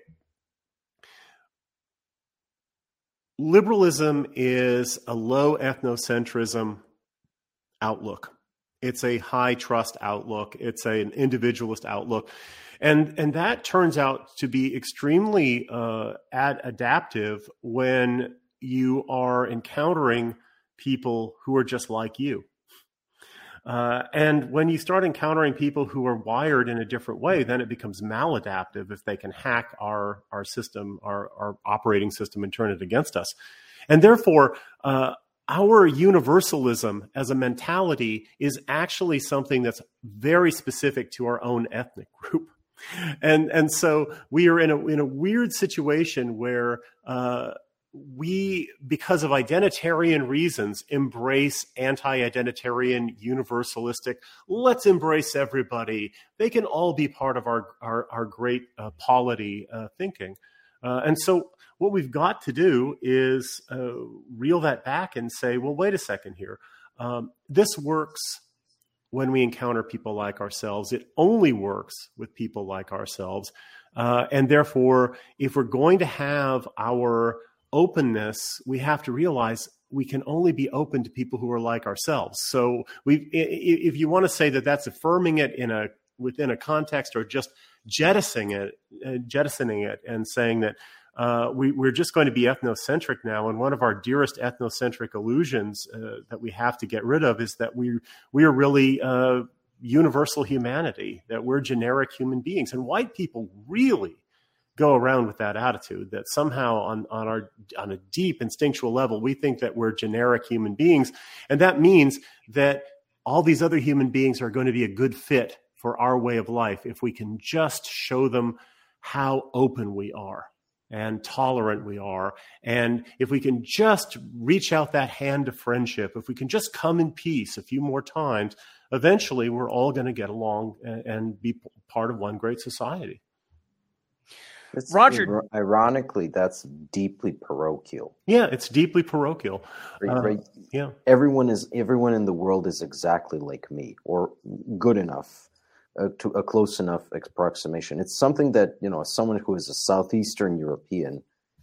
Liberalism is a low ethnocentrism outlook. It's a high trust outlook. It's an individualist outlook. And that turns out to be extremely adaptive when you are encountering people who are just like you. And when you start encountering people who are wired in a different way, then it becomes maladaptive if they can hack our system, our operating system, and turn it against us. And therefore, our universalism as a mentality is actually something that's very specific to our own ethnic group. And so we are in a weird situation where we, because of identitarian reasons, embrace anti-identitarian, universalistic, let's embrace everybody. They can all be part of our great polity thinking. And so what we've got to do is reel that back and say, well, wait a second here. This works when we encounter people like ourselves. It only works with people like ourselves. And therefore, if we're going to have our openness, we have to realize we can only be open to people who are like ourselves. So if you want to say that that's affirming it within a context, or just jettisoning it and saying that we're just going to be ethnocentric now, and one of our dearest ethnocentric illusions that we have to get rid of is that we are really universal humanity, that we're generic human beings. And white people really go around with that attitude, that somehow on a deep instinctual level, we think that we're generic human beings. And that means that all these other human beings are going to be a good fit for our way of life if we can just show them how open we are and tolerant we are. And if we can just reach out that hand of friendship, if we can just come in peace a few more times, eventually we're all going to get along and be part of one great society. Roger, ironically, that's deeply parochial. Yeah, it's deeply parochial. Right? Yeah, everyone in the world is exactly like me, or good enough to a close enough approximation. It's something that, as someone who is a Southeastern European,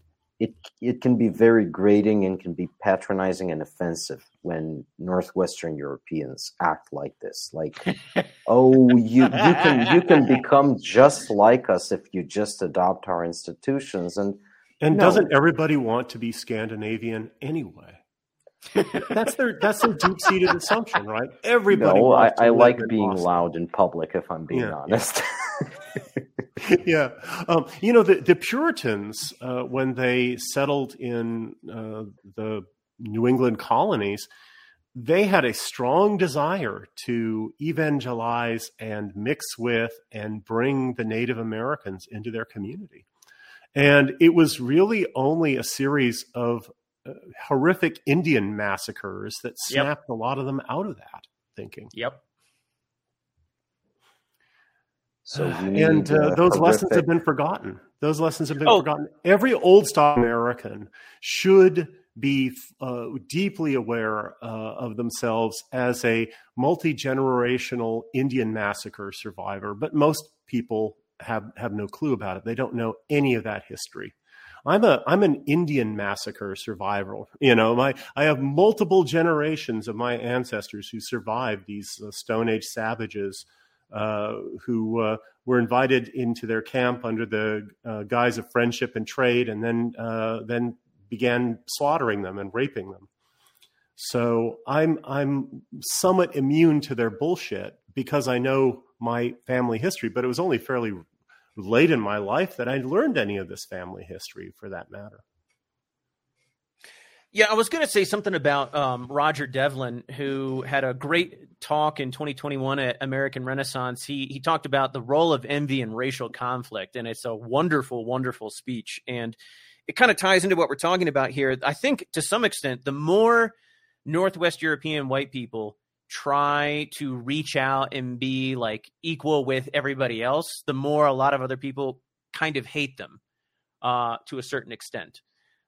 it can be very grating and can be patronizing and offensive when Northwestern Europeans act like this. Like, oh, you can become just like us if you just adopt our institutions. And no. Doesn't everybody want to be Scandinavian anyway? That's their deep-seated assumption, right? Everybody. No, wants to I live like in being Boston. loud in public, if I'm being honest. Yeah. The Puritans, when they settled in the New England colonies, they had a strong desire to evangelize and mix with and bring the Native Americans into their community. And it was really only a series of horrific Indian massacres that snapped a lot of them out of that thinking. Yep. So those lessons have been forgotten. Forgotten. Every old stock American should be deeply aware of themselves as a multi-generational Indian massacre survivor. But most people have no clue about it. They don't know any of that history. I'm an Indian massacre survivor. I have multiple generations of my ancestors who survived these Stone Age savages who were invited into their camp under the guise of friendship and trade, and then began slaughtering them and raping them. So I'm somewhat immune to their bullshit because I know my family history, but it was only fairly late in my life that I learned any of this family history, for that matter. Yeah, I was going to say something about Roger Devlin, who had a great talk in 2021 at American Renaissance. He talked about the role of envy in racial conflict, and it's a wonderful, wonderful speech. And it kind of ties into what we're talking about here. I think to some extent, the more Northwest European white people try to reach out and be like equal with everybody else, the more a lot of other people kind of hate them to a certain extent.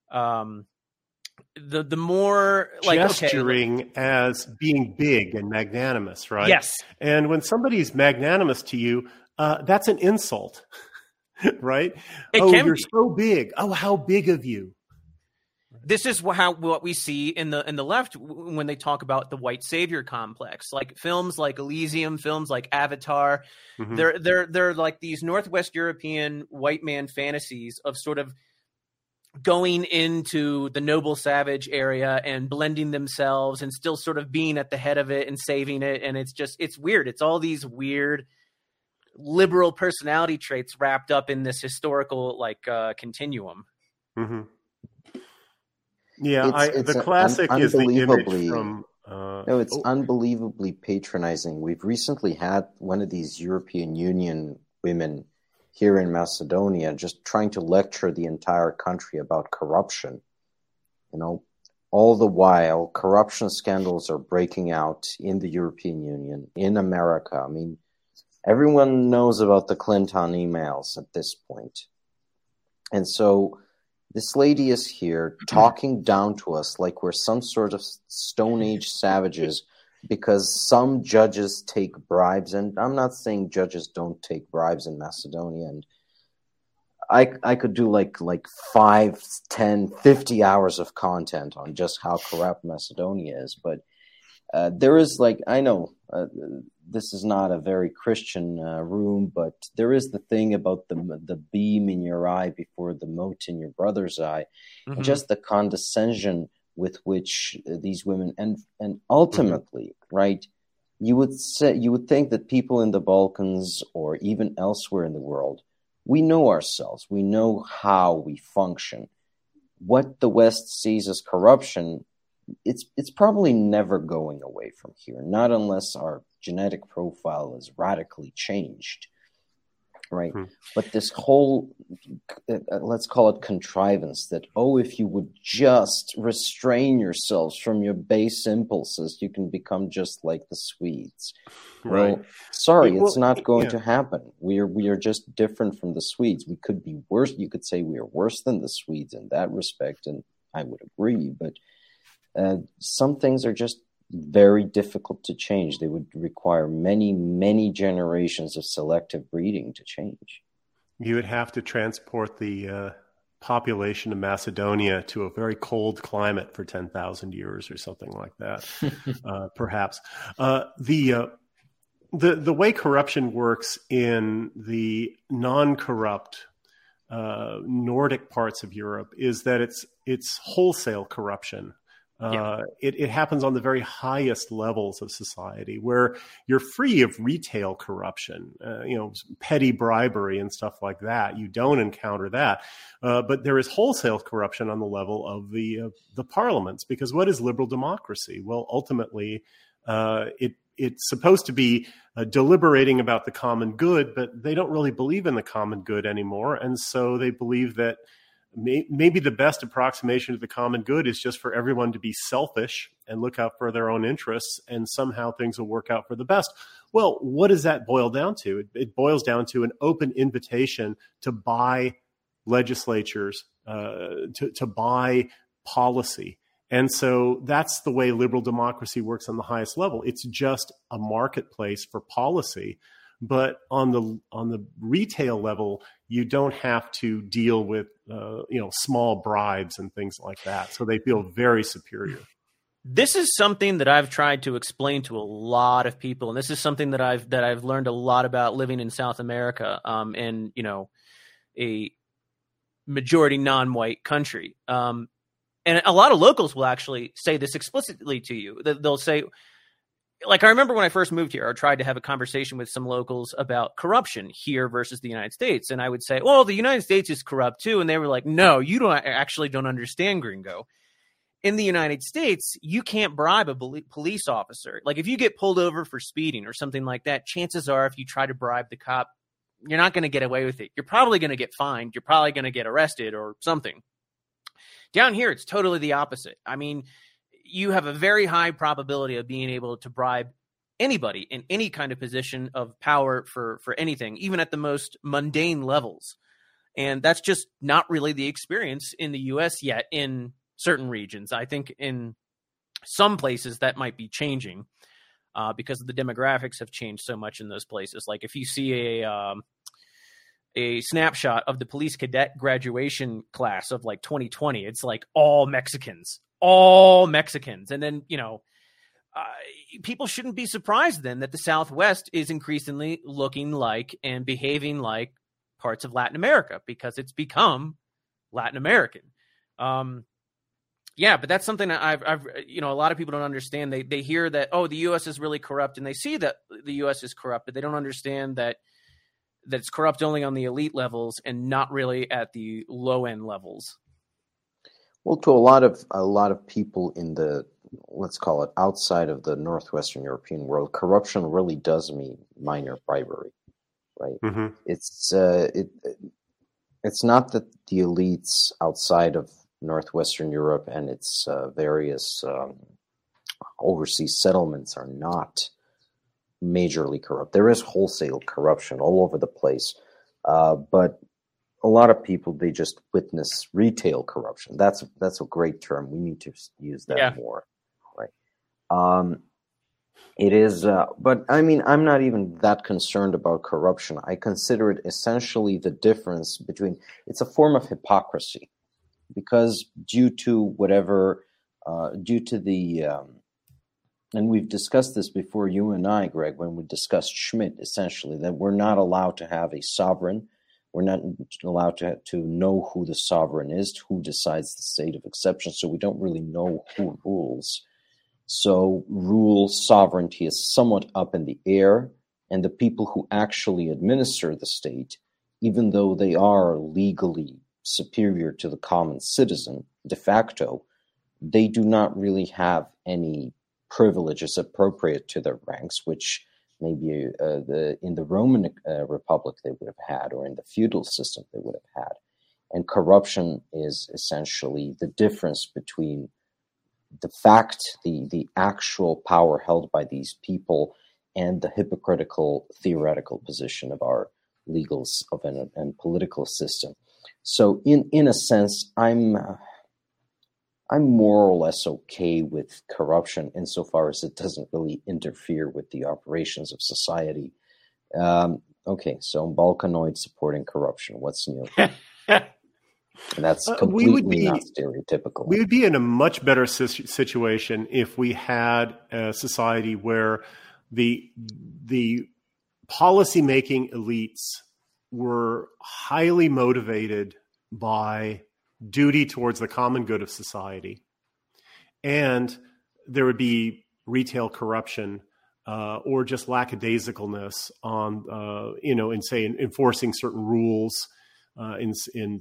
The more like gesturing as being big and magnanimous, right? Yes. And when somebody's magnanimous to you, that's an insult, right? You're so big. Oh, how big of you. This is what we see in the left when they talk about the white savior complex, like films like Elysium, films like Avatar. Mm-hmm. They're like these Northwest European white man fantasies of sort of going into the noble savage area and blending themselves and still sort of being at the head of it and saving it. And it's weird. It's all these weird liberal personality traits wrapped up in this historical continuum. Mm-hmm. Yeah, the classic is the image from... it's unbelievably patronizing. We've recently had one of these European Union women here in Macedonia just trying to lecture the entire country about corruption. All the while, corruption scandals are breaking out in the European Union, in America. I mean, everyone knows about the Clinton emails at this point. And so this lady is here talking down to us like we're some sort of Stone Age savages because some judges take bribes, and I'm not saying judges don't take bribes in Macedonia, and I could do like 5, 10, 50 hours of content on just how corrupt Macedonia is, but there is, like, I know this is not a very Christian room, but there is the thing about the beam in your eye before the mote in your brother's eye, Mm-hmm. and just the condescension with which these women and ultimately, right? You would think that people in the Balkans or even elsewhere in the world, we know ourselves, we know how we function. What the West sees as corruption, it's probably never going away from here, not unless our genetic profile is radically changed, right? But this whole, let's call it contrivance, that, if you would just restrain yourselves from your base impulses, you can become just like the Swedes. Right. Well, sorry, Well, it's not going yeah. to happen. We are just different from the Swedes. We could be worse. You could say we are worse than the Swedes in that respect, and I would agree, but some things are just very difficult to change. They would require many, many generations of selective breeding to change. You would have to transport the population of Macedonia to a very cold climate for 10,000 years or something like that, perhaps. The way corruption works in the non-corrupt Nordic parts of Europe is that it's wholesale corruption. It happens on the very highest levels of society, where you're free of retail corruption, petty bribery and stuff like that. You don't encounter that, but there is wholesale corruption on the level of the parliaments. Because what is liberal democracy? Well, ultimately, it's supposed to be deliberating about the common good, but they don't really believe in the common good anymore, and so they believe that maybe the best approximation to the common good is just for everyone to be selfish and look out for their own interests, and somehow things will work out for the best. Well, what does that boil down to? It boils down to an open invitation to buy legislatures, to buy policy. And so that's the way liberal democracy works on the highest level. It's just a marketplace for policy. But on the retail level, you don't have to deal with small bribes and things like that. So they feel very superior. This is something that I've tried to explain to a lot of people, and this is something that I've learned a lot about living in South America, in a majority non-white country. And a lot of locals will actually say this explicitly to you. They'll say, like, I remember when I first moved here, I tried to have a conversation with some locals about corruption here versus the United States. And I would say, well, the United States is corrupt too. And they were like, no, you don't understand, gringo. In the United States, you can't bribe a police officer. Like, if you get pulled over for speeding or something like that, chances are if you try to bribe the cop, you're not going to get away with it. You're probably going to get fined. You're probably going to get arrested or something. Down here, it's totally the opposite. I mean, you have a very high probability of being able to bribe anybody in any kind of position of power for anything, even at the most mundane levels. And that's just not really the experience in the U.S. yet in certain regions. I think in some places that might be changing because the demographics have changed so much in those places. Like, if you see a snapshot of the police cadet graduation class of like 2020, it's like all Mexicans. And then, people shouldn't be surprised then that the Southwest is increasingly looking like and behaving like parts of Latin America, because it's become Latin American. But that's something that I've a lot of people don't understand. They hear that, the U.S. is really corrupt, and they see that the U.S. is corrupt, but they don't understand that it's corrupt only on the elite levels and not really at the low end levels. Well, to a lot of people in the, let's call it, outside of the Northwestern European world, corruption really does mean minor bribery, right? Mm-hmm. It's not that the elites outside of Northwestern Europe and its various overseas settlements are not majorly corrupt. There is wholesale corruption all over the place, but a lot of people, they just witness retail corruption. That's a great term. We need to use that more, right? It is, but I mean, I'm not even that concerned about corruption. I consider it essentially the difference between, it's a form of hypocrisy, because due to and we've discussed this before, you and I, Greg, when we discussed Schmidt, essentially, that we're not allowed to have a sovereign. We're not allowed to know who the sovereign is, who decides the state of exception, so we don't really know who rules. So sovereignty is somewhat up in the air, and the people who actually administer the state, even though they are legally superior to the common citizen de facto, they do not really have any privileges appropriate to their ranks, which maybe in the Roman Republic they would have had, or in the feudal system they would have had. And corruption is essentially the difference between the actual power held by these people and the hypocritical theoretical position of our legal and political system. So in a sense, I'm more or less okay with corruption insofar as it doesn't really interfere with the operations of society. Okay, so Balkanoid supporting corruption. What's new? And that's completely not stereotypical. We would be in a much better situation if we had a society where the policy-making elites were highly motivated by duty towards the common good of society, and there would be retail corruption or just lackadaisicalness on, in enforcing certain rules in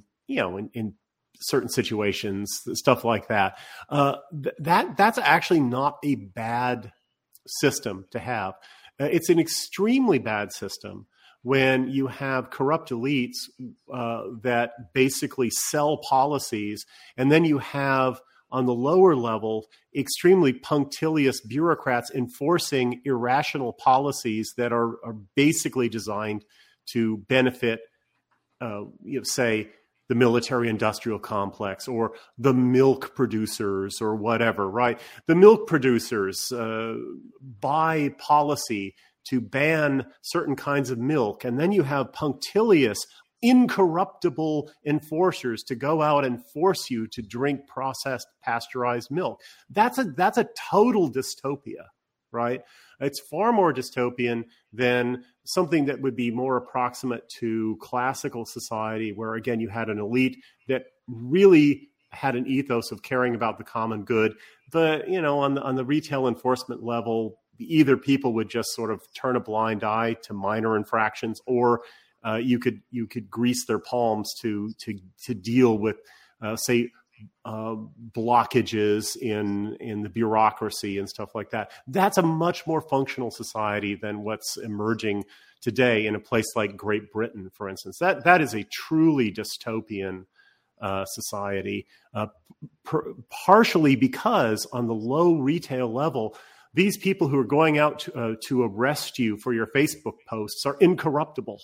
certain situations, stuff like that. That's actually not a bad system to have. It's an extremely bad system when you have corrupt elites that basically sell policies, and then you have, on the lower level, extremely punctilious bureaucrats enforcing irrational policies that are basically designed to benefit, say, the military-industrial complex or the milk producers or whatever, right? The milk producers buy policy to ban certain kinds of milk, and then you have punctilious, incorruptible enforcers to go out and force you to drink processed, pasteurized milk. That's a total dystopia, right? It's far more dystopian than something that would be more approximate to classical society, where, again, you had an elite that really had an ethos of caring about the common good. But, on the retail enforcement level, either people would just sort of turn a blind eye to minor infractions, or you could grease their palms to deal with, say, blockages in the bureaucracy and stuff like that. That's a much more functional society than what's emerging today in a place like Great Britain, for instance. That is a truly dystopian society, partially because on the low retail level, these people who are going out to arrest you for your Facebook posts are incorruptible.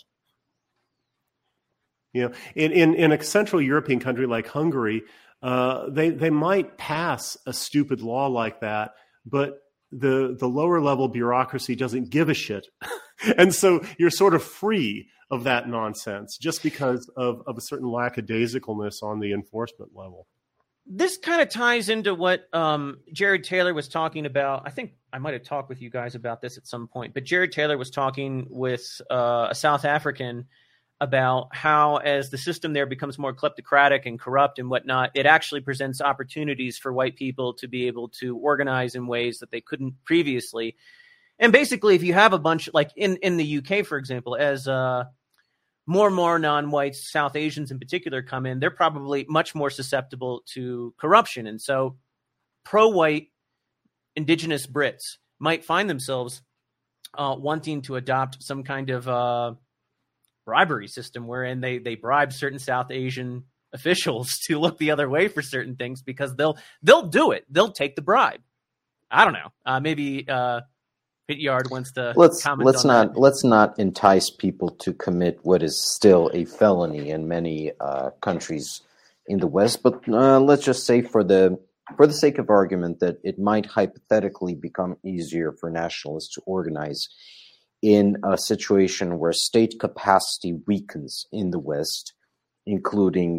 In a Central European country like Hungary, they might pass a stupid law like that, but the lower level bureaucracy doesn't give a shit. And so you're sort of free of that nonsense just because of a certain lackadaisicalness on the enforcement level. This kind of ties into what Jared Taylor was talking about. I think I might have talked with you guys about this at some point, but Jared Taylor was talking with a South African about how, as the system there becomes more kleptocratic and corrupt and whatnot, it actually presents opportunities for white people to be able to organize in ways that they couldn't previously. And basically, if you have a bunch, like in the UK, for example, as more and more non-whites, South Asians in particular, come in, they're probably much more susceptible to corruption. And so pro-white indigenous Brits might find themselves wanting to adopt some kind of bribery system wherein they bribe certain South Asian officials to look the other way for certain things, because they'll do it. They'll take the bribe. I don't know. Maybe Pityard wants to comment on that. Let's not entice people to commit what is still a felony in many countries in the West. But let's just say, for the for the sake of argument, that it might hypothetically become easier for nationalists to organize in a situation where state capacity weakens in the West, including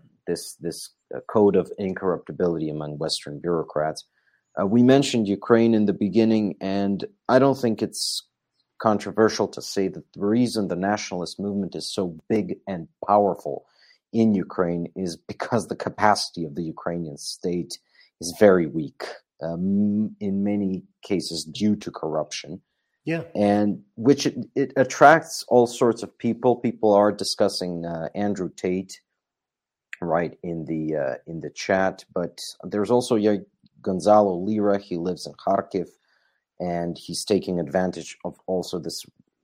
this code of incorruptibility among Western bureaucrats. We mentioned Ukraine in the beginning, and I don't think it's controversial to say that the reason the nationalist movement is so big and powerful in Ukraine is because the capacity of the Ukrainian state is very weak, in many cases due to corruption. Yeah, and which it attracts all sorts of people. People are discussing Andrew Tate, right, in the chat, but there's also Gonzalo Lira. He lives in Kharkiv, and he's taking advantage of also this,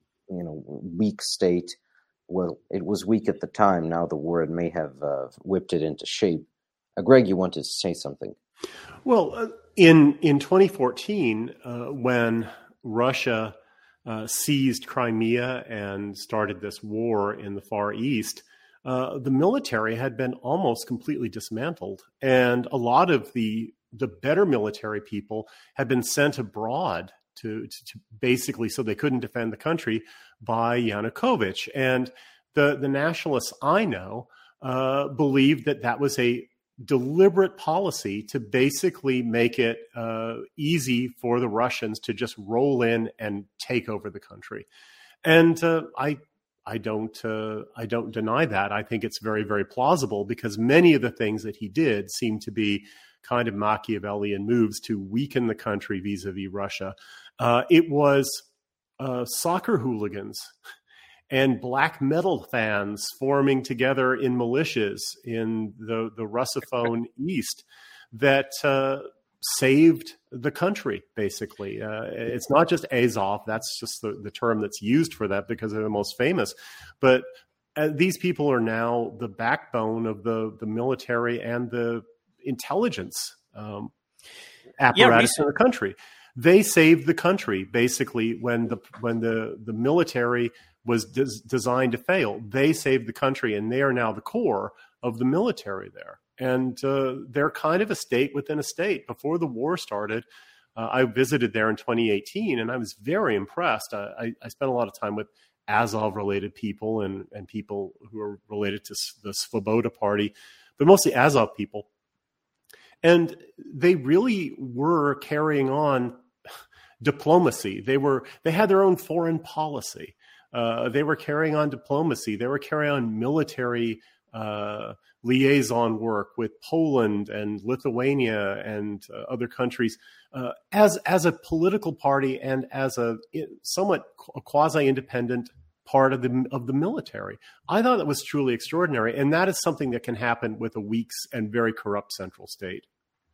weak state. Well, it was weak at the time. Now the war may have whipped it into shape. Greg, you wanted to say something? Well, in 2014, when Russia seized Crimea and started this war in the Far East, the military had been almost completely dismantled, and a lot of the better military people had been sent abroad to basically so they couldn't defend the country by Yanukovych. And the nationalists I know believed that was a deliberate policy to basically make it easy for the Russians to just roll in and take over the country. And I don't deny that. I think it's very, very plausible because many of the things that he did seem to be kind of Machiavellian moves to weaken the country vis-a-vis Russia. It was soccer hooligans and black metal fans forming together in militias in the Russophone East that saved the country, basically. It's not just Azov. That's just the term that's used for that because they're the most famous. But these people are now the backbone of the military and the intelligence apparatus in the country. They saved the country, basically, when the military was designed to fail. They saved the country, and they are now the core of the military there. And they're kind of a state within a state. Before the war started, I visited there in 2018, and I was very impressed. I spent a lot of time with Azov-related people and people who are related to the Svoboda Party, but mostly Azov people. And they really were carrying on diplomacy. They had their own foreign policy. They were carrying on diplomacy. They were carrying on military liaison work with Poland and Lithuania and other countries as a political party and as a somewhat quasi-independent part of the military. I thought that was truly extraordinary, and that is something that can happen with a weak and very corrupt central state.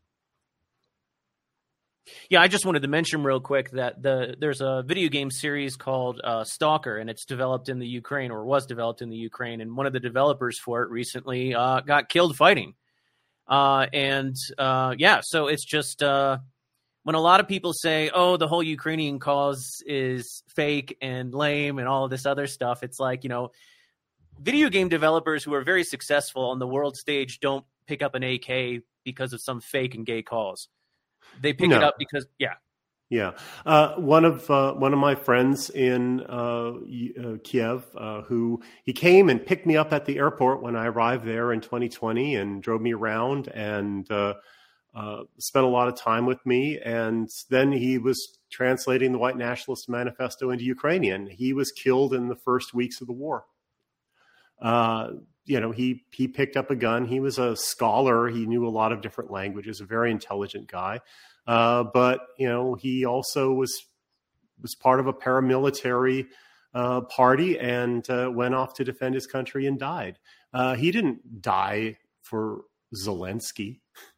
Yeah, I just wanted to mention real quick that there's a video game series called Stalker, and it's developed in the Ukraine, or was developed in the Ukraine, and one of the developers for it recently got killed fighting. So it's just when a lot of people say, oh, the whole Ukrainian cause is fake and lame and all of this other stuff, it's like, video game developers who are very successful on the world stage don't pick up an AK because of some fake and gay cause. They pick it up because, one of my friends in Kiev, who he came and picked me up at the airport when I arrived there in 2020 and drove me around and spent a lot of time with me. And then he was translating the White Nationalist Manifesto into Ukrainian. He was killed in the first weeks of the war. He picked up a gun. He was a scholar. He knew a lot of different languages, a very intelligent guy. But he also was part of a paramilitary party and went off to defend his country and died. He didn't die for Zelensky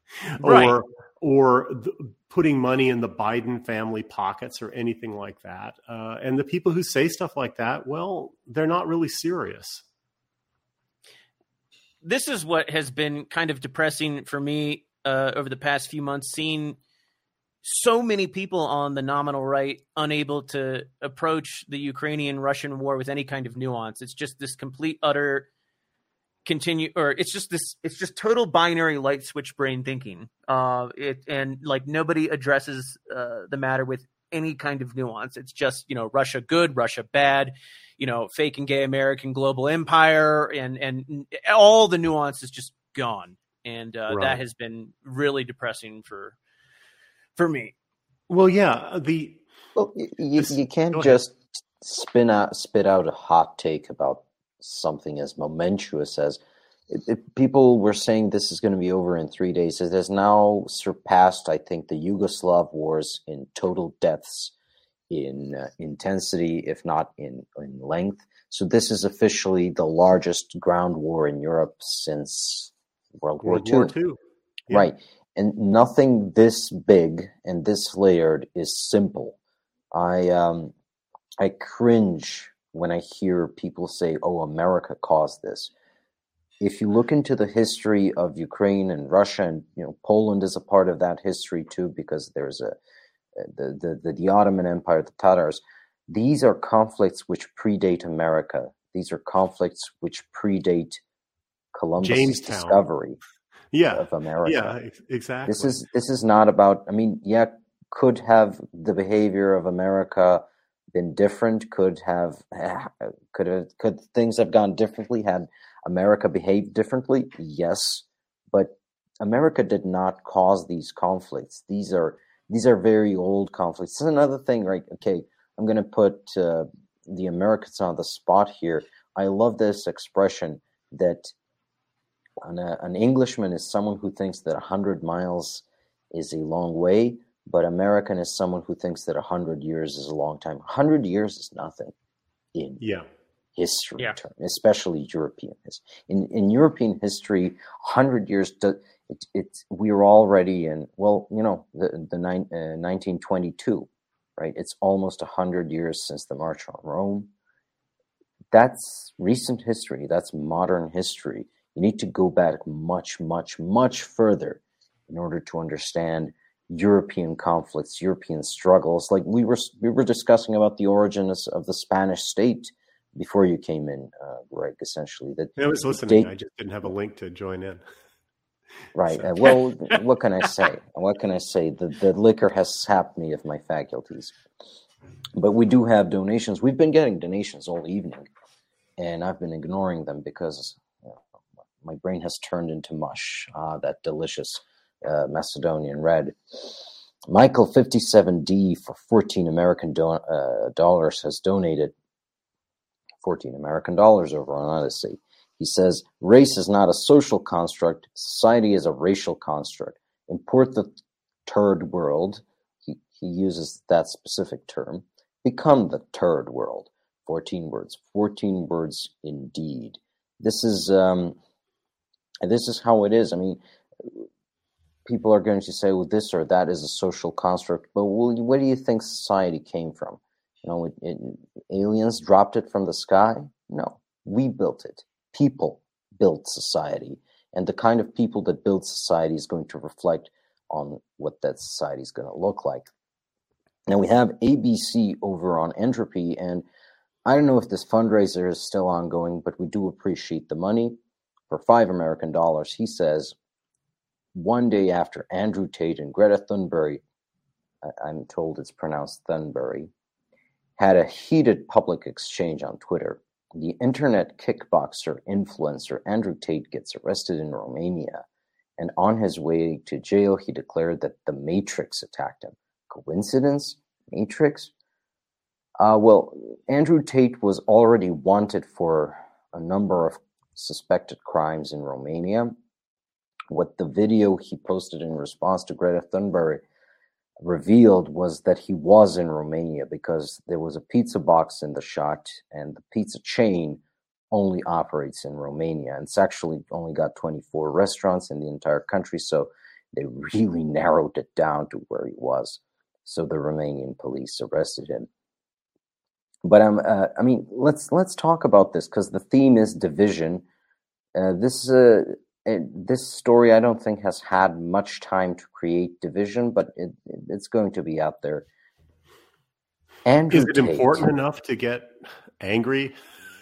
or putting money in the Biden family pockets or anything like that. And the people who say stuff like that, well, they're not really serious. This is what has been kind of depressing for me over the past few months, seeing so many people on the nominal right unable to approach the Ukrainian-Russian war with any kind of nuance. It's just this complete, utter continue, or it's just total binary light switch brain thinking. And like nobody addresses the matter with any kind of nuance. It's just, Russia good, Russia bad, fake and gay American global empire, and all the nuance is just gone. And that has been really depressing for me. Well, yeah, you can't just spit out a hot take about something as momentous as people were saying this is going to be over in 3 days. It has now surpassed, I think, the Yugoslav wars in total deaths, in intensity, if not in length. So this is officially the largest ground war in Europe since World War II. Yeah. Right. And nothing this big and this layered is simple. I cringe when I hear people say, "Oh, America caused this." If you look into the history of Ukraine and Russia, and Poland is a part of that history too, because there's the Ottoman Empire, the Tatars. These are conflicts which predate America. These are conflicts which predate Columbus' discovery of America. Yeah, exactly. This is not about. I mean, could have the behavior of America been different? Could things have gone differently had America behaved differently? Yes, but America did not cause these conflicts. These are very old conflicts. This is another thing, right? Okay, I'm going to put the Americans on the spot here. I love this expression that an Englishman is someone who thinks that 100 miles is a long way, but American is someone who thinks that 100 years is a long time. 100 years is nothing in history terms, especially European history. In European history, 100 years, we are already in, the 1922, right? It's almost 100 years since the March on Rome. That's recent history. That's modern history. You need to go back much, much, much further in order to understand European conflicts, European struggles. Like we were discussing about the origins of the Spanish state before you came in, Greg, essentially. I was listening. I just didn't have a link to join in. Right. Well, what can I say? The liquor has sapped me of my faculties. But we do have donations. We've been getting donations all evening, and I've been ignoring them because my brain has turned into mush. That delicious Macedonian red. Michael 57D for 14 American dollars has donated 14 American dollars over on Odyssey. He says, race is not a social construct. Society is a racial construct. Import the third world. He uses that specific term. Become the third world. 14 words. 14 words indeed. This is how it is. I mean, people are going to say, well, this or that is a social construct. But where do you think society came from? Aliens dropped it from the sky? No, we built it. People built society. And the kind of people that build society is going to reflect on what that society is going to look like. Now we have ABC over on Entropy, and I don't know if this fundraiser is still ongoing, but we do appreciate the money. For $5 American, he says, one day after Andrew Tate and Greta Thunberg, I'm told it's pronounced Thunberg, had a heated public exchange on Twitter, the internet kickboxer influencer Andrew Tate gets arrested in Romania, and on his way to jail, he declared that the Matrix attacked him. Coincidence? Matrix? Well, Andrew Tate was already wanted for a number of suspected crimes in Romania. What the video he posted in response to Greta Thunberg revealed was that he was in Romania because there was a pizza box in the shot, and the pizza chain only operates in Romania. And it's actually only got 24 restaurants in the entire country, so they really narrowed it down to where he was. So the Romanian police arrested him. But let's talk about this because the theme is division. This story, I don't think, has had much time to create division, but it's going to be out there. Andrew Is it Tate, important enough to get angry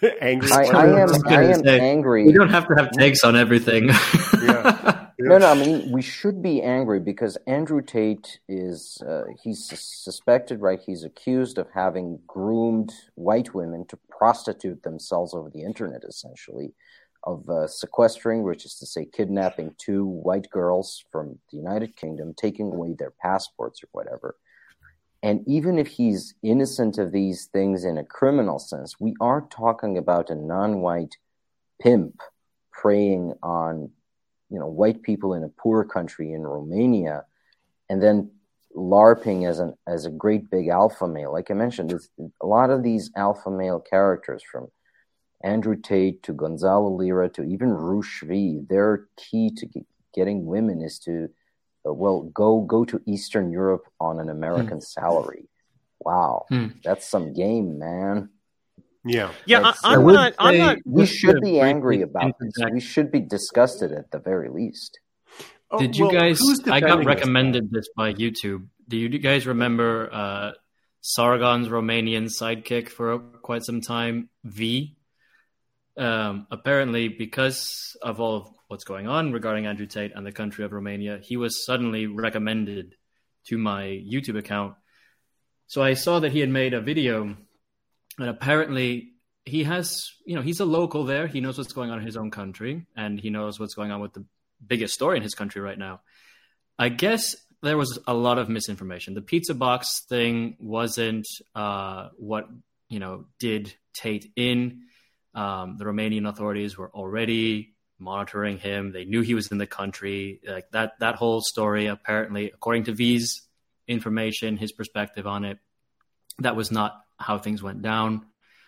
Angry. I am angry. We don't have to have takes on everything. Yeah. No, I mean, we should be angry because Andrew Tate is, he's suspected, right? He's accused of having groomed white women to prostitute themselves over the internet, essentially, of sequestering, which is to say kidnapping 2 white girls from the United Kingdom, taking away their passports or whatever. And even if he's innocent of these things in a criminal sense, we are talking about a non-white pimp preying on, white people in a poor country in Romania, and then LARPing as a great big alpha male. Like I mentioned, a lot of these alpha male characters, from Andrew Tate to Gonzalo Lira to even Roosh V, their key to getting women is to go to Eastern Europe on an American salary. Wow, that's some game, man. Yeah. I'm not. We should be angry about this. We should be disgusted at the very least. Did you guys? I got recommended this by YouTube. Do you guys remember Sargon's Romanian sidekick for quite some time, V? Apparently, because of all of what's going on regarding Andrew Tate and the country of Romania, he was suddenly recommended to my YouTube account. So I saw that he had made a video, and apparently he has, he's a local there. He knows what's going on in his own country, and he knows what's going on with the biggest story in his country right now. I guess there was a lot of misinformation. The pizza box thing wasn't what, did Tate in. The Romanian authorities were already monitoring him. They knew he was in the country. Like that whole story, apparently, according to V's information, his perspective on it, that was not how things went down.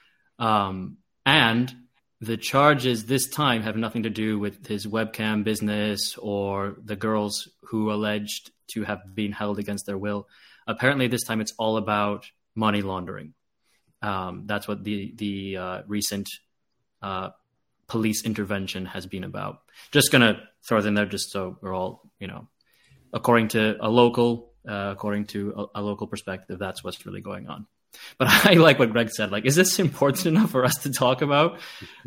And the charges this time have nothing to do with his webcam business or the girls who alleged to have been held against their will. Apparently, this time it's all about money laundering. That's what the recent police intervention has been about. Just going to throw it in there just so we're all, according to a local perspective, that's what's really going on. But I like what Greg said. Like, is this important enough for us to talk about?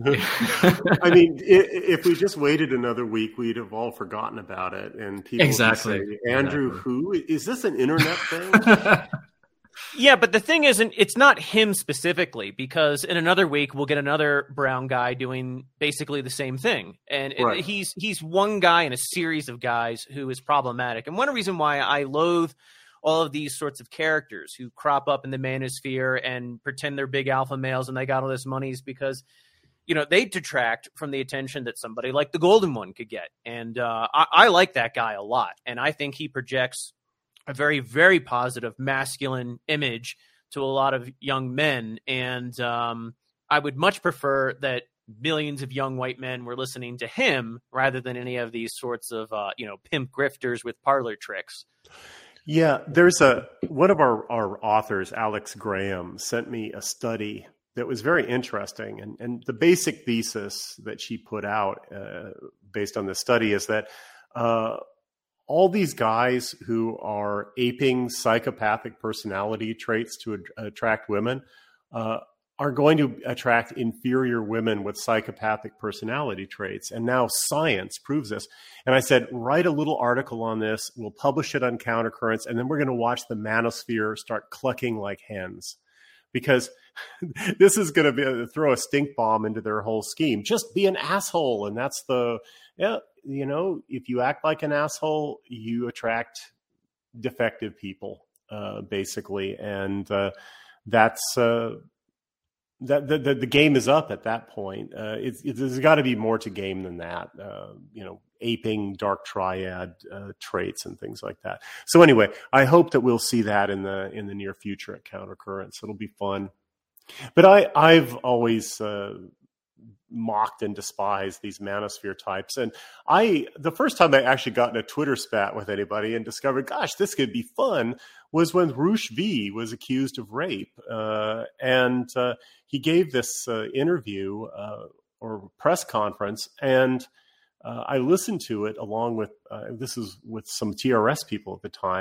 I mean, if we just waited another week, we'd have all forgotten about it. And people would say, Andrew, who? Is this an internet thing? Yeah, but the thing isn't, it's not him specifically, because in another week we'll get another brown guy doing basically the same thing. And right. He's one guy in a series of guys who is problematic. And one reason why I loathe all of these sorts of characters who crop up in the manosphere and pretend they're big alpha males and they got all this money is because, they detract from the attention that somebody like the Golden One could get. And I like that guy a lot. And I think he projects a very, very positive masculine image to a lot of young men. And I would much prefer that millions of young white men were listening to him rather than any of these sorts of, pimp grifters with parlor tricks. Yeah, there's one of our authors, Alex Graham, sent me a study that was very interesting. And the basic thesis that she put out based on this study is that all these guys who are aping psychopathic personality traits to attract women are going to attract inferior women with psychopathic personality traits. And now science proves this. And I said, write a little article on this. We'll publish it on Countercurrents. And then we're going to watch the manosphere start clucking like hens. Because this is going to throw a stink bomb into their whole scheme. Just be an asshole. And that's if you act like an asshole, you attract defective people, basically. And that's... the game is up at that point. There's got to be more to game than that. Aping dark triad traits and things like that. So anyway, I hope that we'll see that in the near future at Countercurrents. It'll be fun. But I've always mocked and despised these manosphere types. And the first time I actually got in a Twitter spat with anybody and discovered, gosh, this could be fun, was when Roosh V was accused of rape. And he gave this interview or press conference, and I listened to it along with, this is with some TRS people at the time,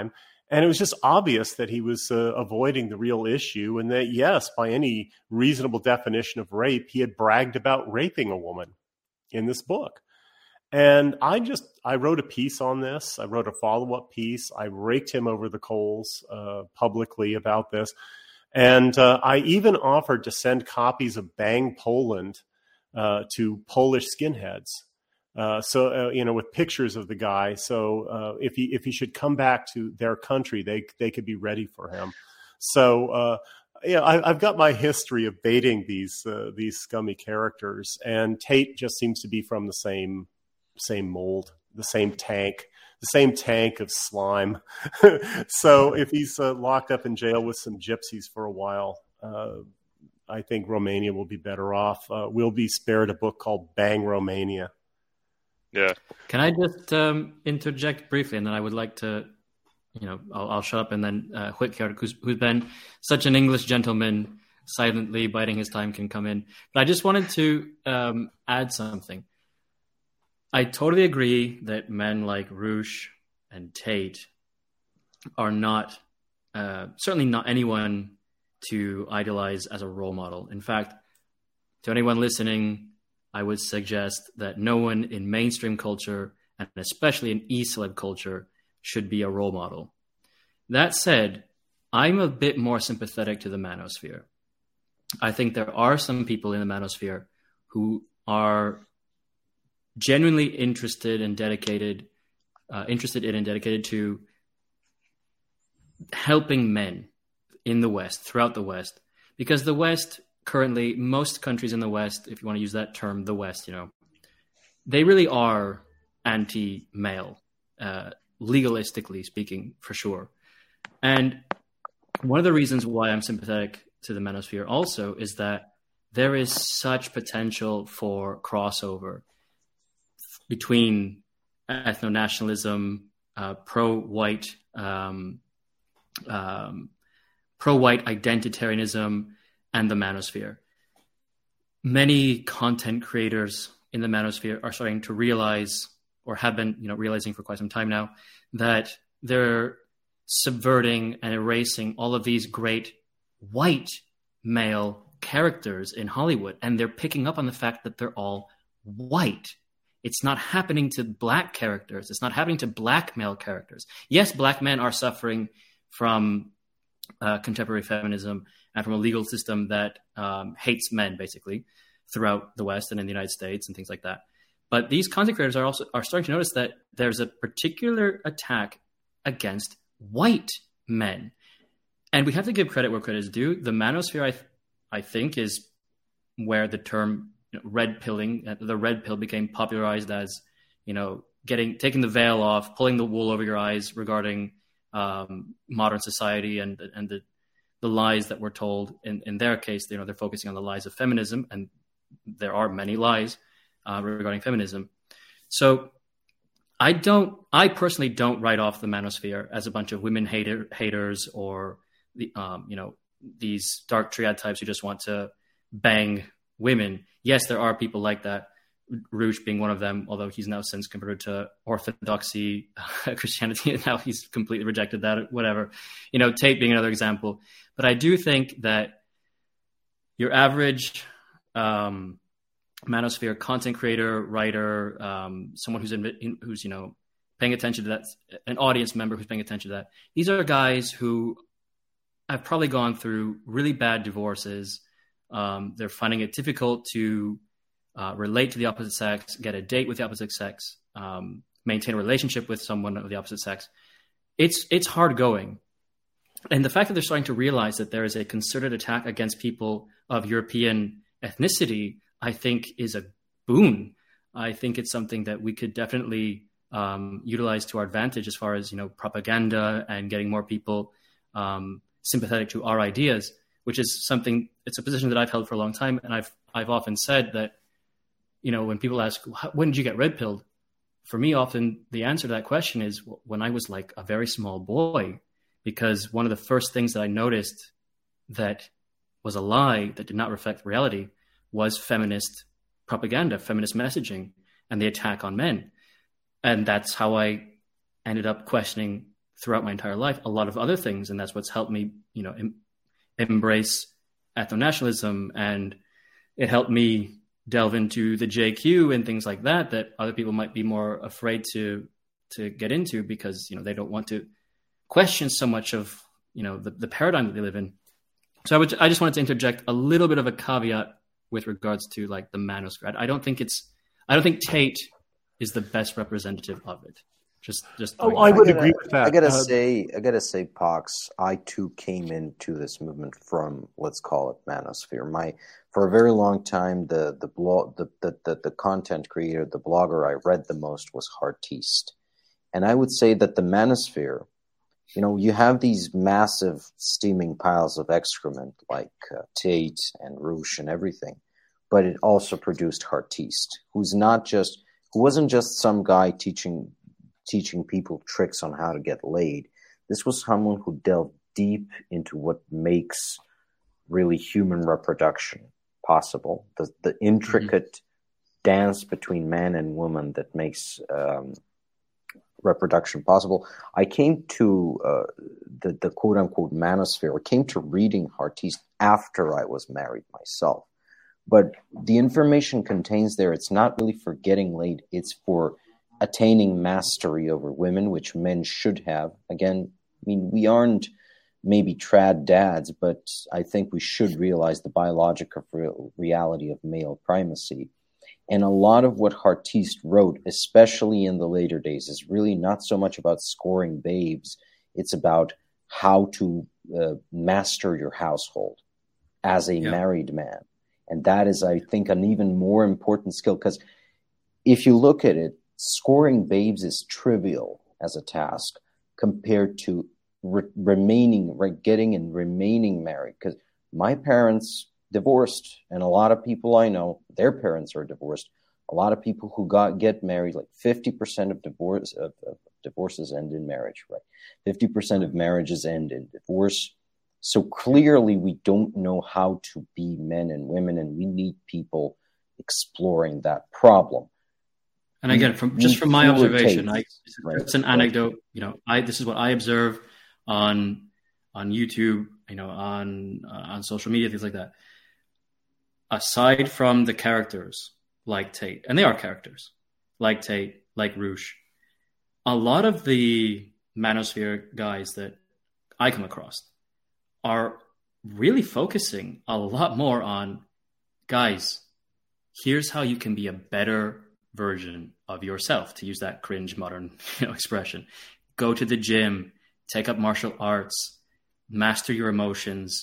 And it was just obvious that he was avoiding the real issue, and that, yes, by any reasonable definition of rape, he had bragged about raping a woman in this book. And I wrote a piece on this. I wrote a follow-up piece. I raked him over the coals publicly about this. And I even offered to send copies of Bang Poland to Polish skinheads. With pictures of the guy. So if he should come back to their country, they could be ready for him. So I've got my history of baiting these scummy characters, and Tate just seems to be from the same mold, the same tank of slime. So if he's locked up in jail with some gypsies for a while, I think Romania will be better off. We'll be spared a book called Bang Romania. Yeah. Can I just interject briefly, and then I would like to, I'll shut up, and then Whitcard, who's been such an English gentleman, silently biding his time, can come in. But I just wanted to add something. I totally agree that men like Roosh and Tate are not, certainly not anyone to idolize as a role model. In fact, to anyone listening, I would suggest that no one in mainstream culture, and especially in e-celeb culture, should be a role model. That said, I'm a bit more sympathetic to the manosphere. I think there are some people in the manosphere who are genuinely interested in and dedicated to helping men in the West, throughout the West, because the West currently, most countries in the West, if you want to use that term, the West, they really are anti-male, legalistically speaking, for sure. And one of the reasons why I'm sympathetic to the manosphere also is that there is such potential for crossover between ethno-nationalism, pro-white identitarianism, and the manosphere. Many content creators in the manosphere are starting to realize, or have been, realizing for quite some time now, that they're subverting and erasing all of these great white male characters in Hollywood, and they're picking up on the fact that they're all white. It's not happening to black characters. It's not happening to black male characters. Yes, black men are suffering from contemporary feminism and from a legal system that hates men, basically, throughout the West and in the United States and things like that. But these content creators are starting to notice that there's a particular attack against white men. And we have to give credit where credit is due. The manosphere, I think, is where the term red pilling, the red pill, became popularized as, taking the veil off, pulling the wool over your eyes regarding modern society and the lies that were told. In their case, they're focusing on the lies of feminism, and there are many lies regarding feminism. So I personally don't write off the manosphere as a bunch of women haters or these dark triad types who just want to bang women. Yes, there are people like that, Roosh being one of them, although he's now since converted to Orthodoxy Christianity, and now he's completely rejected that, whatever. Tate being another example. But I do think that your average manosphere content creator, writer, someone who's paying attention to that, an audience member who's paying attention to that, these are guys who have probably gone through really bad divorces. They're finding it difficult to relate to the opposite sex, get a date with the opposite sex, maintain a relationship with someone of the opposite sex. It's hard going. And the fact that they're starting to realize that there is a concerted attack against people of European ethnicity, I think, is a boon. I think it's something that we could definitely utilize to our advantage as far as, propaganda and getting more people sympathetic to our ideas, which is something, it's a position that I've held for a long time. And I've often said that, when people ask, when did you get red pilled? For me, often the answer to that question is when I was like a very small boy, because one of the first things that I noticed that was a lie that did not reflect reality was feminist propaganda, feminist messaging, and the attack on men. And that's how I ended up questioning throughout my entire life a lot of other things, and that's what's helped me, embrace ethno-nationalism, and it helped me delve into the JQ and things like that other people might be more afraid to get into because, they don't want to question so much of, the paradigm that they live in. So I just wanted to interject a little bit of a caveat with regards to like the manosphere. I don't think Tate is the best representative of it. I would agree with that. I gotta say, Pox, I too came into this movement from, let's call it manosphere. For a very long time, the content creator, the blogger I read the most was Heartiste. And I would say that the manosphere, you have these massive steaming piles of excrement like Tate and Roosh and everything, but it also produced Heartiste, who wasn't just some guy teaching people tricks on how to get laid. This was someone who delved deep into what makes really human reproduction possible, the intricate dance between man and woman that makes reproduction possible. I came to the quote-unquote manosphere, I came to reading Heartiste after I was married myself. But the information contains there, it's not really for getting laid, it's for attaining mastery over women, which men should have. Again, we aren't maybe trad dads, but I think we should realize the biological reality of male primacy. And a lot of what Heartiste wrote, especially in the later days, is really not so much about scoring babes. It's about how to master your household as a married man. And that is, I think, an even more important skill, because if you look at it, scoring babes is trivial as a task compared to getting and remaining married. Because my parents divorced, and a lot of people I know, their parents are divorced. A lot of people who get married, like 50% of divorces end in marriage, right? 50% of marriages end in divorce. So clearly we don't know how to be men and women, and we need people exploring that problem. And again, from my observation, it's an anecdote. This is what I observe on YouTube, on social media, things like that. Aside from the characters like Tate, and they are characters like Tate, like Roosh, a lot of the manosphere guys that I come across are really focusing a lot more on, guys, here's how you can be a better version of yourself, to use that cringe modern expression. Go to the gym, take up martial arts, master your emotions.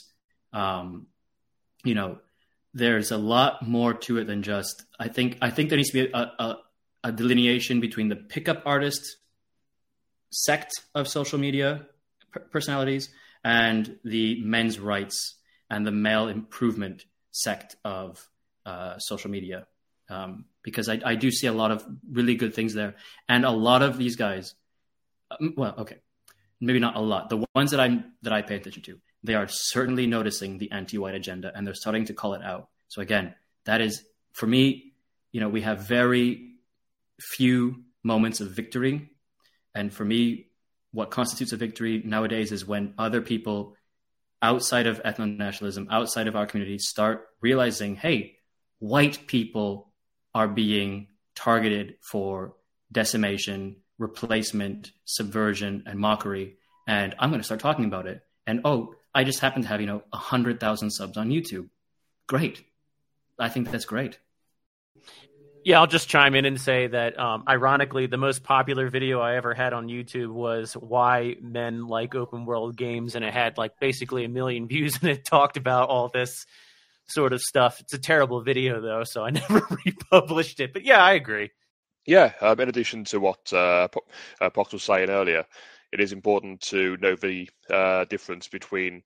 There's a lot more to it than just, I think there needs to be a delineation between the pickup artist sect of social media personalities and the men's rights and the male improvement sect of social media. Because I do see a lot of really good things there. And a lot of these guys, maybe not a lot. The ones that I pay attention to, they are certainly noticing the anti-white agenda, and they're starting to call it out. So again, that is, for me, we have very few moments of victory. And for me, what constitutes a victory nowadays is when other people outside of ethno-nationalism, outside of our community, start realizing, hey, white people are being targeted for decimation, replacement, subversion, and mockery. And I'm going to start talking about it. And, I just happen to have, 100,000 subs on YouTube. Great. I think that's great. Yeah, I'll just chime in and say that, ironically, the most popular video I ever had on YouTube was why men like open world games. And it had basically 1 million views, and it talked about all this sort of stuff. It's a terrible video, though, so I never republished it. But yeah, I agree. Yeah, in addition to what Pox was saying earlier, it is important to know the difference between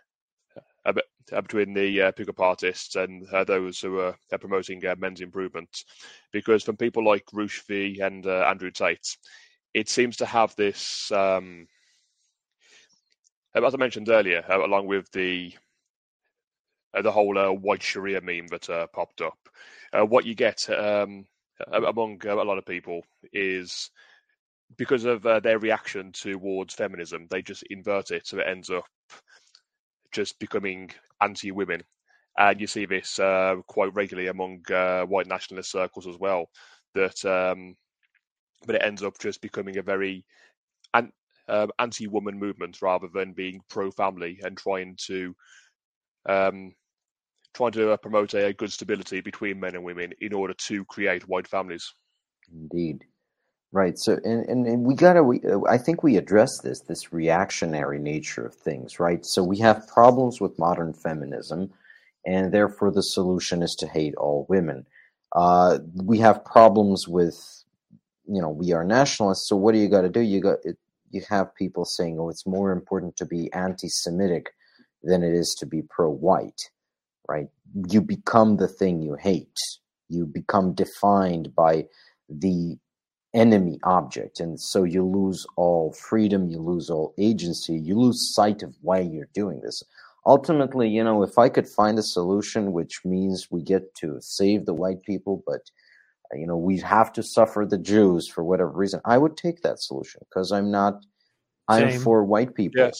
the pickup artists and those who are promoting men's improvement. Because from people like Roosh V and Andrew Tate, it seems to have this, as I mentioned earlier, along with the whole white Sharia meme that popped up, what you get among a lot of people is because of their reaction towards feminism, they just invert it, so it ends up just becoming anti-women. And you see this quite regularly among white nationalist circles as well. But it ends up just becoming a very anti-woman movement rather than being pro-family and trying to promote a good stability between men and women in order to create white families. Indeed. Right. So, and we gotta, I think we address this reactionary nature of things, right? So we have problems with modern feminism, and therefore the solution is to hate all women. We have problems with, we are nationalists. So what do you got to do? You have people saying, oh, it's more important to be anti-Semitic than it is to be pro-white, right? You become the thing you hate. You become defined by the enemy object, and so you lose all freedom, you lose all agency, you lose sight of why you're doing this. Ultimately, if I could find a solution which means we get to save the white people, but we have to suffer the Jews for whatever reason, I would take that solution, because I'm for white people. Yes,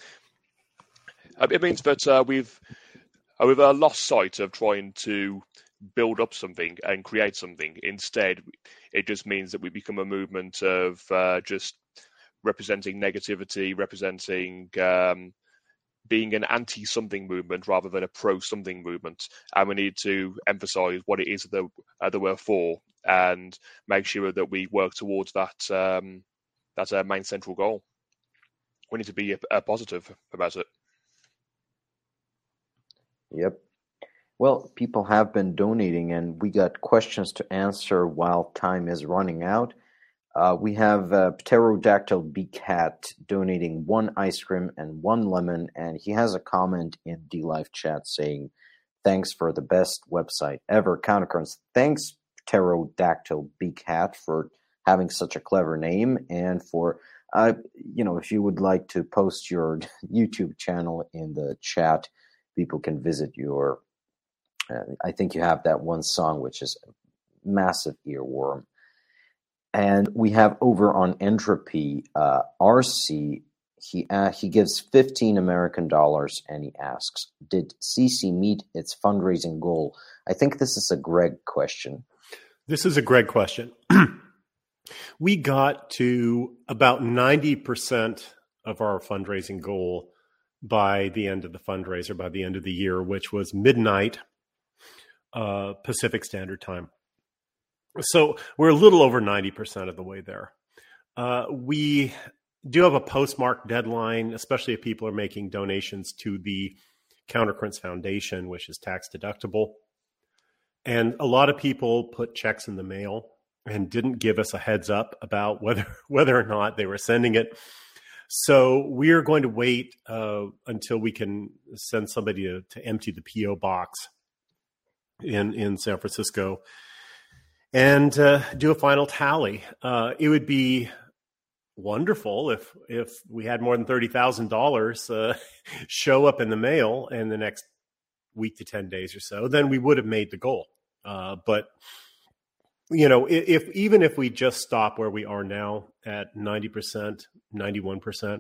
it means that we've lost sight of trying to build up something and create something. Instead, it just means that we become a movement of just representing negativity, representing being an anti-something movement rather than a pro-something movement. And we need to emphasize what it is that we're for and make sure that we work towards that main central goal. We need to be positive about it. Yep. Well, people have been donating, and we got questions to answer while time is running out. We have Pterodactyl Beak-Hat donating 1 ice cream and 1 lemon, and he has a comment in DLive chat saying, thanks for the best website ever, Countercurrents. Thanks, Pterodactyl Beak-Hat, for having such a clever name, and for, if you would like to post your YouTube channel in the chat, people can visit your... I think you have that one song, which is a massive earworm. And we have over on Entropy, RC, he gives $15 American, and he asks, did CC meet its fundraising goal? I think this is a Greg question. This is a Greg question. We got to about 90% of our fundraising goal by the end of the fundraiser, by the end of the year, which was midnight Pacific Standard Time. So we're a little over 90% of the way there. We do have a postmark deadline, especially if people are making donations to the Countercurrents Foundation, which is tax deductible. And a lot of people put checks in the mail and didn't give us a heads up about whether or not they were sending it. So we are going to wait until we can send somebody to empty the P.O. box in San Francisco and do a final tally. It would be wonderful if we had more than $30,000 show up in the mail in the next week to 10 days or so. Then we would have made the goal. But even if we just stop where we are now at 90%, 91%,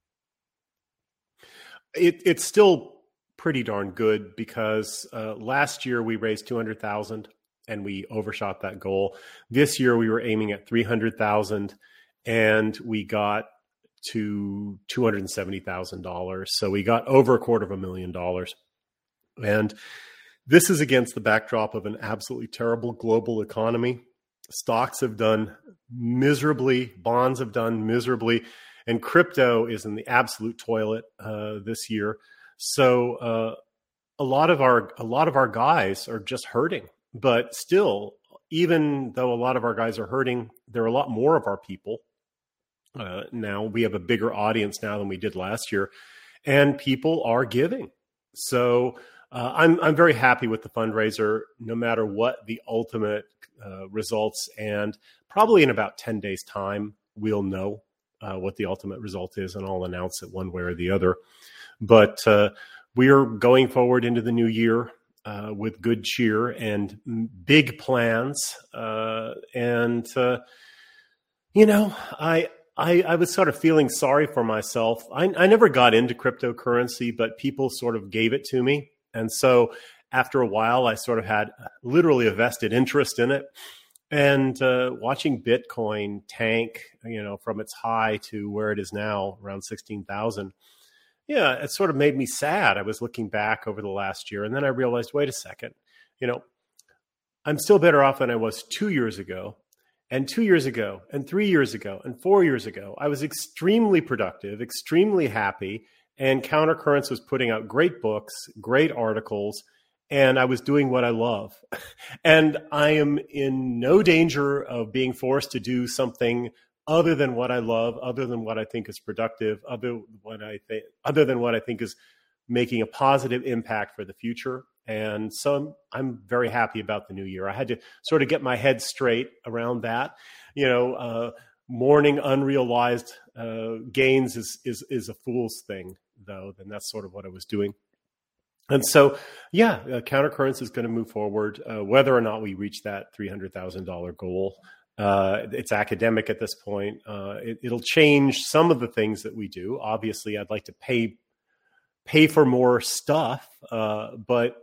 it's still pretty darn good, because last year we raised $200,000 and we overshot that goal. This year we were aiming at $300,000 and we got to $270,000. So we got over $250,000. And this is against the backdrop of an absolutely terrible global economy. Stocks have done miserably, bonds have done miserably, and crypto is in the absolute toilet this year. So a lot of our guys are just hurting. But still, even though a lot of our guys are hurting, there are a lot more of our people now. We have a bigger audience now than we did last year, and people are giving. So I'm very happy with the fundraiser, no matter what the ultimate results. And probably in about 10 days' time, we'll know what the ultimate result is, and I'll announce it one way or the other. But we are going forward into the new year with good cheer and big plans. And You know, I was sort of feeling sorry for myself. I never got into cryptocurrency, but people sort of gave it to me. And so after a while, I sort of had literally a vested interest in it. And watching Bitcoin tank, from its high to where it is now, around 16,000, yeah, it sort of made me sad. I was looking back over the last year, and then I realized, wait a second, I'm still better off than I was 2 years ago. And 2 years ago, and 3 years ago, and 4 years ago, I was extremely productive, extremely happy, and Countercurrents was putting out great books, great articles, and I was doing what I love. And I am in no danger of being forced to do something other than what I love, other than what I think is productive, other than what I think is making a positive impact for the future. And so I'm very happy about the new year. I had to sort of get my head straight around that. Mourning unrealized gains is a fool's thing, though. Then that's sort of what I was doing. And so, Countercurrents is going to move forward, whether or not we reach that $300,000 goal. It's academic at this point. It'll change some of the things that we do. Obviously, I'd like to pay for more stuff, but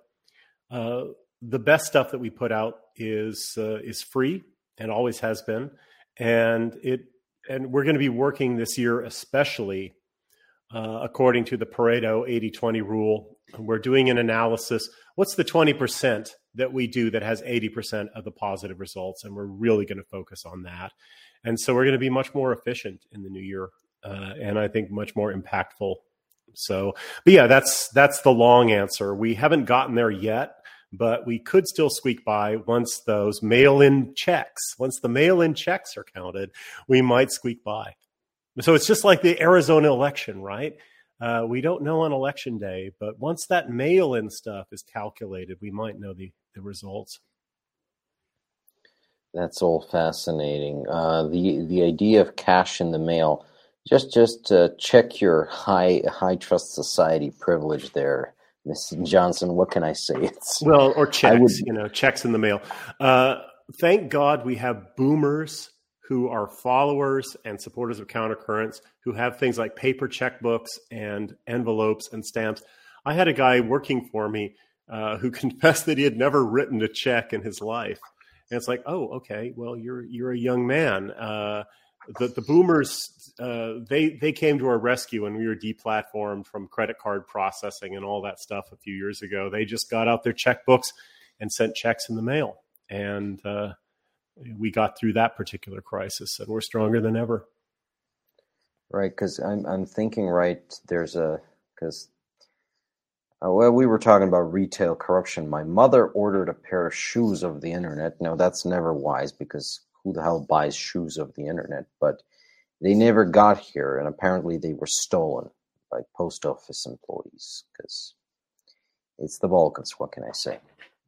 the best stuff that we put out is free and always has been, and we're going to be working this year, especially according to the Pareto 80-20 rule. We're doing an analysis. What's the 20% that we do that has 80% of the positive results? And we're really going to focus on that. And so we're going to be much more efficient in the new year, and I think much more impactful. So, but yeah, that's the long answer. We haven't gotten there yet, but we could still squeak by once the mail-in checks are counted, we might squeak by. So it's just like the Arizona election, right? We don't know on election day, but once that mail-in stuff is calculated, we might know the results. That's all fascinating. The idea of cash in the mail. Just check your high trust society privilege there, Miss Johnson. What can I say? Or checks, checks in the mail. Thank God we have boomers who are followers and supporters of Countercurrents who have things like paper checkbooks and envelopes and stamps. I had a guy working for me who confessed that he had never written a check in his life. And it's like, oh, okay, well, you're a young man. The boomers, they came to our rescue when we were deplatformed from credit card processing and all that stuff a few years ago. They just got out their checkbooks and sent checks in the mail. And we got through that particular crisis, and we're stronger than ever. Right, because I'm thinking, right, we were talking about retail corruption. My mother ordered a pair of shoes over the internet. Now, that's never wise, because who the hell buys shoes over the internet? But they never got here, and apparently they were stolen by post office employees, because it's the Balkans. What can I say?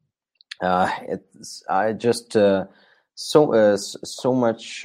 So much.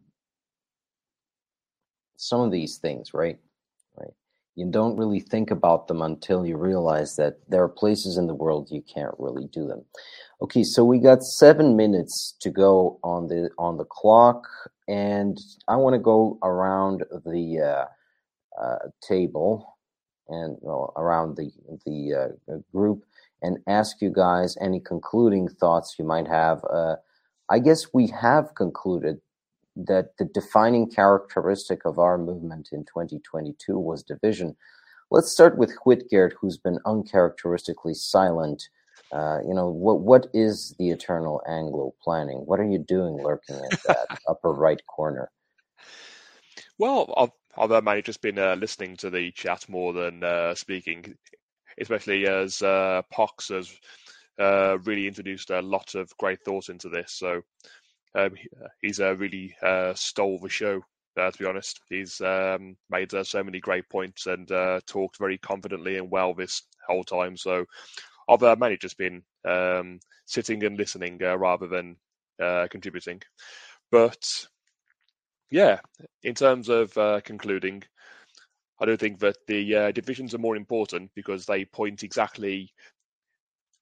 Some of these things, right? You don't really think about them until you realize that there are places in the world you can't really do them. Okay, so we got 7 minutes to go on the clock, and I want to go around the table and around the group and ask you guys any concluding thoughts you might have. I guess we have concluded that the defining characteristic of our movement in 2022 was division. Let's start with Whitgert, who's been uncharacteristically silent. What is the eternal Anglo planning? What are you doing lurking at that upper right corner? Well, I've mainly just been listening to the chat more than speaking, especially as Pox has really introduced a lot of great thoughts into this. So he's really stole the show, to be honest. He's made so many great points and talked very confidently and well this whole time. So I've mainly just been sitting and listening rather than contributing. But yeah, in terms of concluding, I do think that the divisions are more important because they point exactly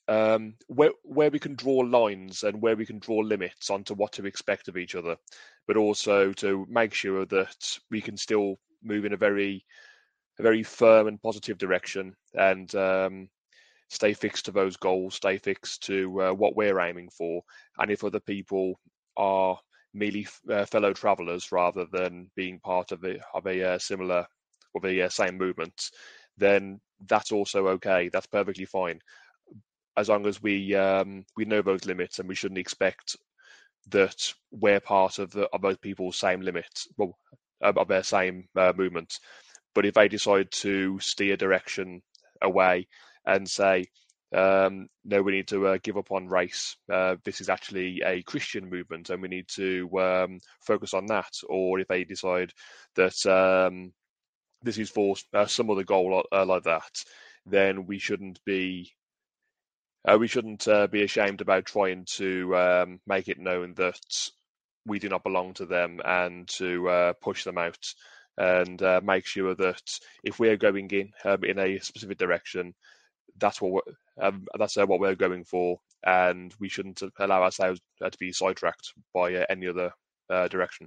where we can draw lines and where we can draw limits onto what to expect of each other, but also to make sure that we can still move in a very firm and positive direction, and stay fixed to those goals, stay fixed to what we're aiming for. And if other people are merely fellow travellers rather than being part of a similar or the same movement, then that's also okay. That's perfectly fine, as long as we know those limits, and we shouldn't expect that we're part of those people's same limits, well, of their same movement. But if they decide to steer direction away and say, no, we need to give up on race, this is actually a Christian movement and we need to focus on that, or if they decide that this is for some other goal like that, then we shouldn't be ashamed about trying to make it known that we do not belong to them, and to push them out, and make sure that if we're going in a specific direction, that's what we're going for, and we shouldn't allow ourselves to be sidetracked by any other direction.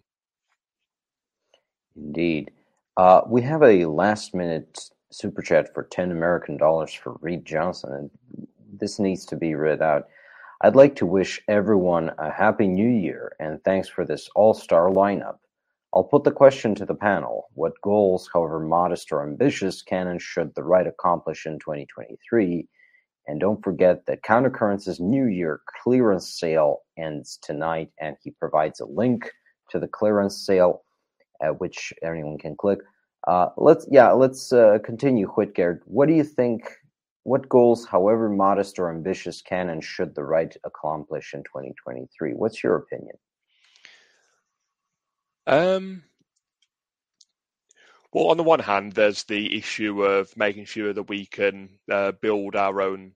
Indeed. We have a last-minute super chat for $10 American for Reed Johnson, and this needs to be read out. I'd like to wish everyone a happy new year, and thanks for this all-star lineup. I'll put the question to the panel. What goals, however modest or ambitious, can and should the right accomplish in 2023? And don't forget that Countercurrents' New Year clearance sale ends tonight, and he provides a link to the clearance sale, which anyone can click. Let's continue, Whitgerd. What do you think? What goals, however modest or ambitious, can and should the right accomplish in 2023? What's your opinion? Well, on the one hand, there's the issue of making sure that we can build our own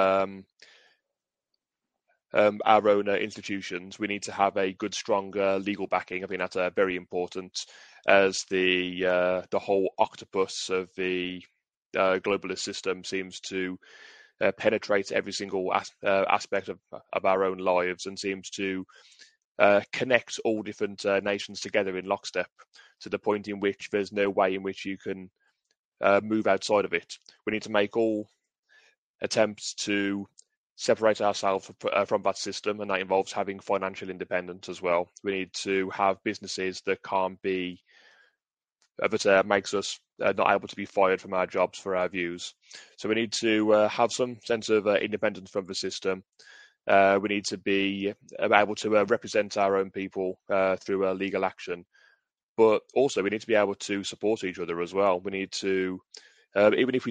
institutions. We need to have a good, strong legal backing. I think that's very important, as the whole octopus of the globalist system seems to penetrate every single aspect of our own lives, and seems to connect all different nations together in lockstep, to the point in which there's no way in which you can move outside of it. We need to make all attempts to separate ourselves from that system, and that involves having financial independence as well. We need to have businesses that can't be that makes us not able to be fired from our jobs for our views. So we need to have some sense of independence from the system. We need to be able to represent our own people through legal action. But also we need to be able to support each other as well. We need to, even if we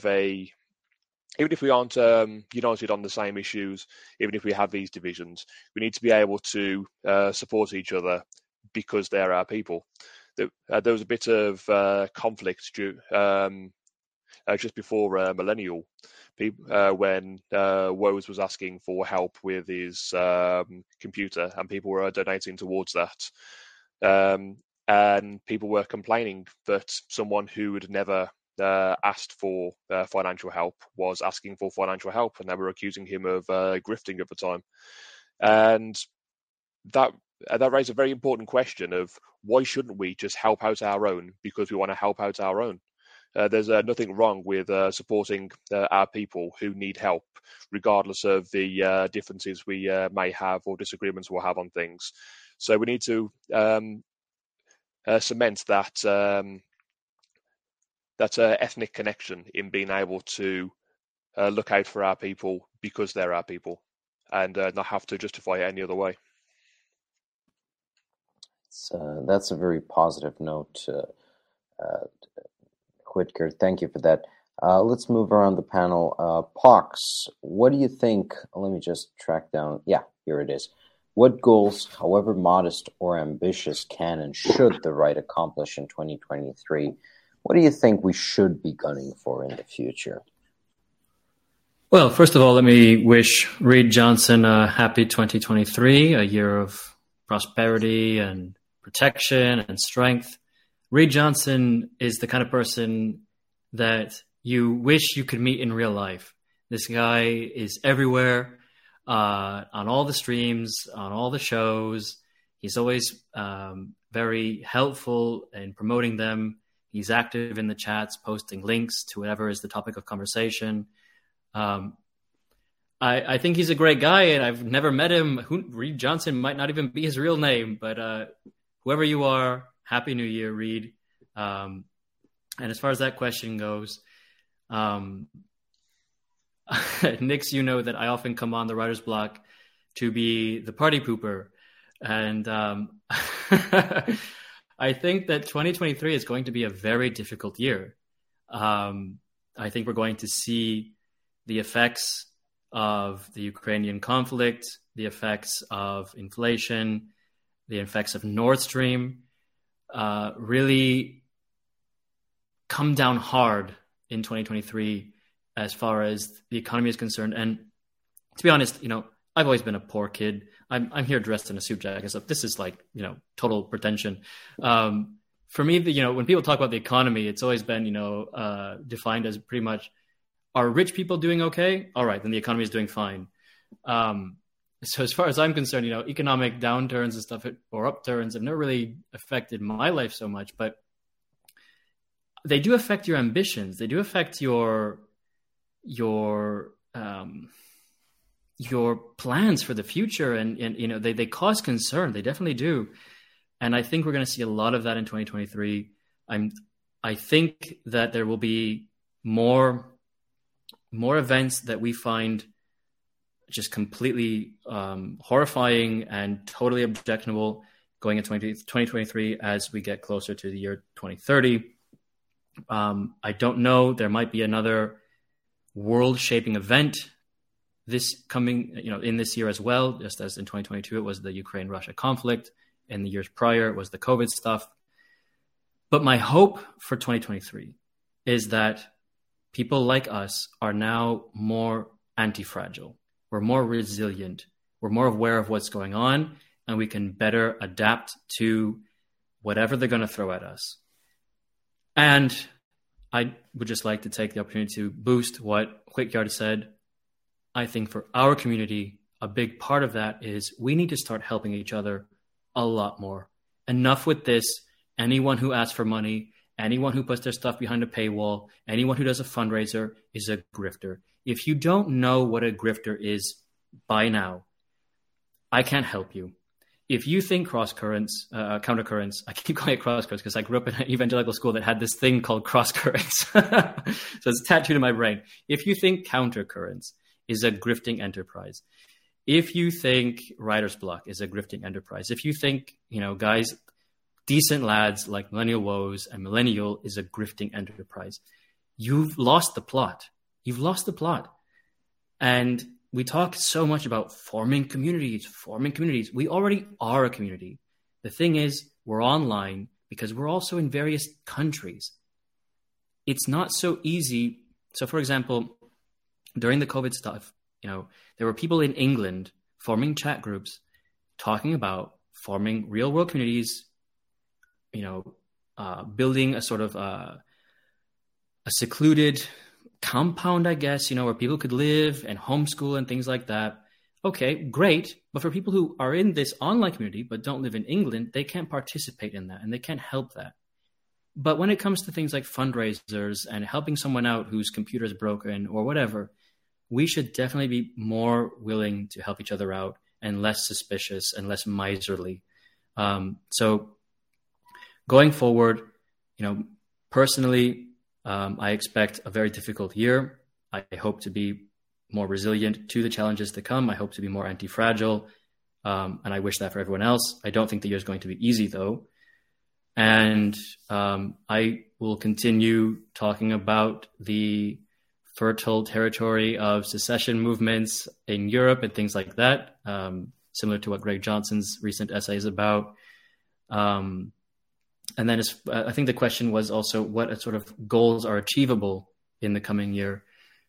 aren't united on the same issues, even if we have these divisions, we need to be able to support each other because they're our people. There was a bit of conflict just before Millennial, when Woes was asking for help with his computer, and people were donating towards that. And people were complaining that someone who had never asked for financial help was asking for financial help, and they were accusing him of grifting at the time. And that raised a very important question of why shouldn't we just help out our own because we want to help out our own? There's nothing wrong with supporting our people who need help, regardless of the differences we may have or disagreements we'll have on things. So we need to cement that ethnic connection in being able to look out for our people because they're our people, and not have to justify it any other way. That's a very positive note, Whitker. Thank you for that. Let's move around the panel. Pox, what do you think? Let me just track down. Yeah, here it is. What goals, however modest or ambitious, can and should the right accomplish in 2023? What do you think we should be gunning for in the future? Well, first of all, let me wish Reed Johnson a happy 2023, a year of prosperity and protection and strength. Reed Johnson is the kind of person that you wish you could meet in real life. This guy is everywhere, on all the streams, on all the shows. He's always very helpful in promoting them. He's active in the chats, posting links to whatever is the topic of conversation. I think he's a great guy, and I've never met him. Reed Johnson might not even be his real name, but whoever you are, Happy New Year, Reed. And as far as that question goes, Nix, you know that I often come on the writer's block to be the party pooper. And I think that 2023 is going to be a very difficult year. I think we're going to see the effects of the Ukrainian conflict, the effects of inflation, the effects of Nord Stream really come down hard in 2023 as far as the economy is concerned. And to be honest, I've always been a poor kid. I'm here dressed in a suit jacket, so this is like, total pretension. For me, when people talk about the economy, it's always been, defined as pretty much, are rich people doing okay? All right, then the economy is doing fine. So as far as I'm concerned, economic downturns and stuff or upturns have never really affected my life so much, but they do affect your ambitions. They do affect your plans for the future, and they cause concern. They definitely do. And I think we're going to see a lot of that in 2023. I think that there will be more events that we find just completely horrifying and totally objectionable going into 2023 as we get closer to the year 2030. I don't know. There might be another world-shaping event this coming, in this year as well, just as in 2022, it was the Ukraine-Russia conflict. In the years prior, it was the COVID stuff. But my hope for 2023 is that people like us are now more anti-fragile. We're more resilient. We're more aware of what's going on, and we can better adapt to whatever they're going to throw at us. And I would just like to take the opportunity to boost what Quickyard said. I think for our community, a big part of that is we need to start helping each other a lot more. Enough with this. Anyone who asks for money, anyone who puts their stuff behind a paywall, anyone who does a fundraiser is a grifter. If you don't know what a grifter is by now, I can't help you. If you think countercurrents, I keep calling it cross currents because I grew up in an evangelical school that had this thing called cross currents. So it's tattooed in my brain. If you think countercurrents is a grifting enterprise, if you think writer's block is a grifting enterprise, if you think, guys, decent lads like Millennial Woes and Millennial is a grifting enterprise, you've lost the plot. You've lost the plot. And we talk so much about forming communities. We already are a community. The thing is, we're online because we're also in various countries. It's not so easy. So, for example, during the COVID stuff, there were people in England forming chat groups talking about forming real world communities, building a sort of a secluded compound, I guess, where people could live and homeschool and things like that. Okay, great. But for people who are in this online community but don't live in England, they can't participate in that and they can't help that. But when it comes to things like fundraisers and helping someone out whose computer is broken or whatever, we should definitely be more willing to help each other out and less suspicious and less miserly. So going forward, personally, I expect a very difficult year. I hope to be more resilient to the challenges to come. I hope to be more anti-fragile. And I wish that for everyone else. I don't think the year is going to be easy, though. And I will continue talking about the fertile territory of secession movements in Europe and things like that, similar to what Greg Johnson's recent essay is about. And then I think the question was also what sort of goals are achievable in the coming year.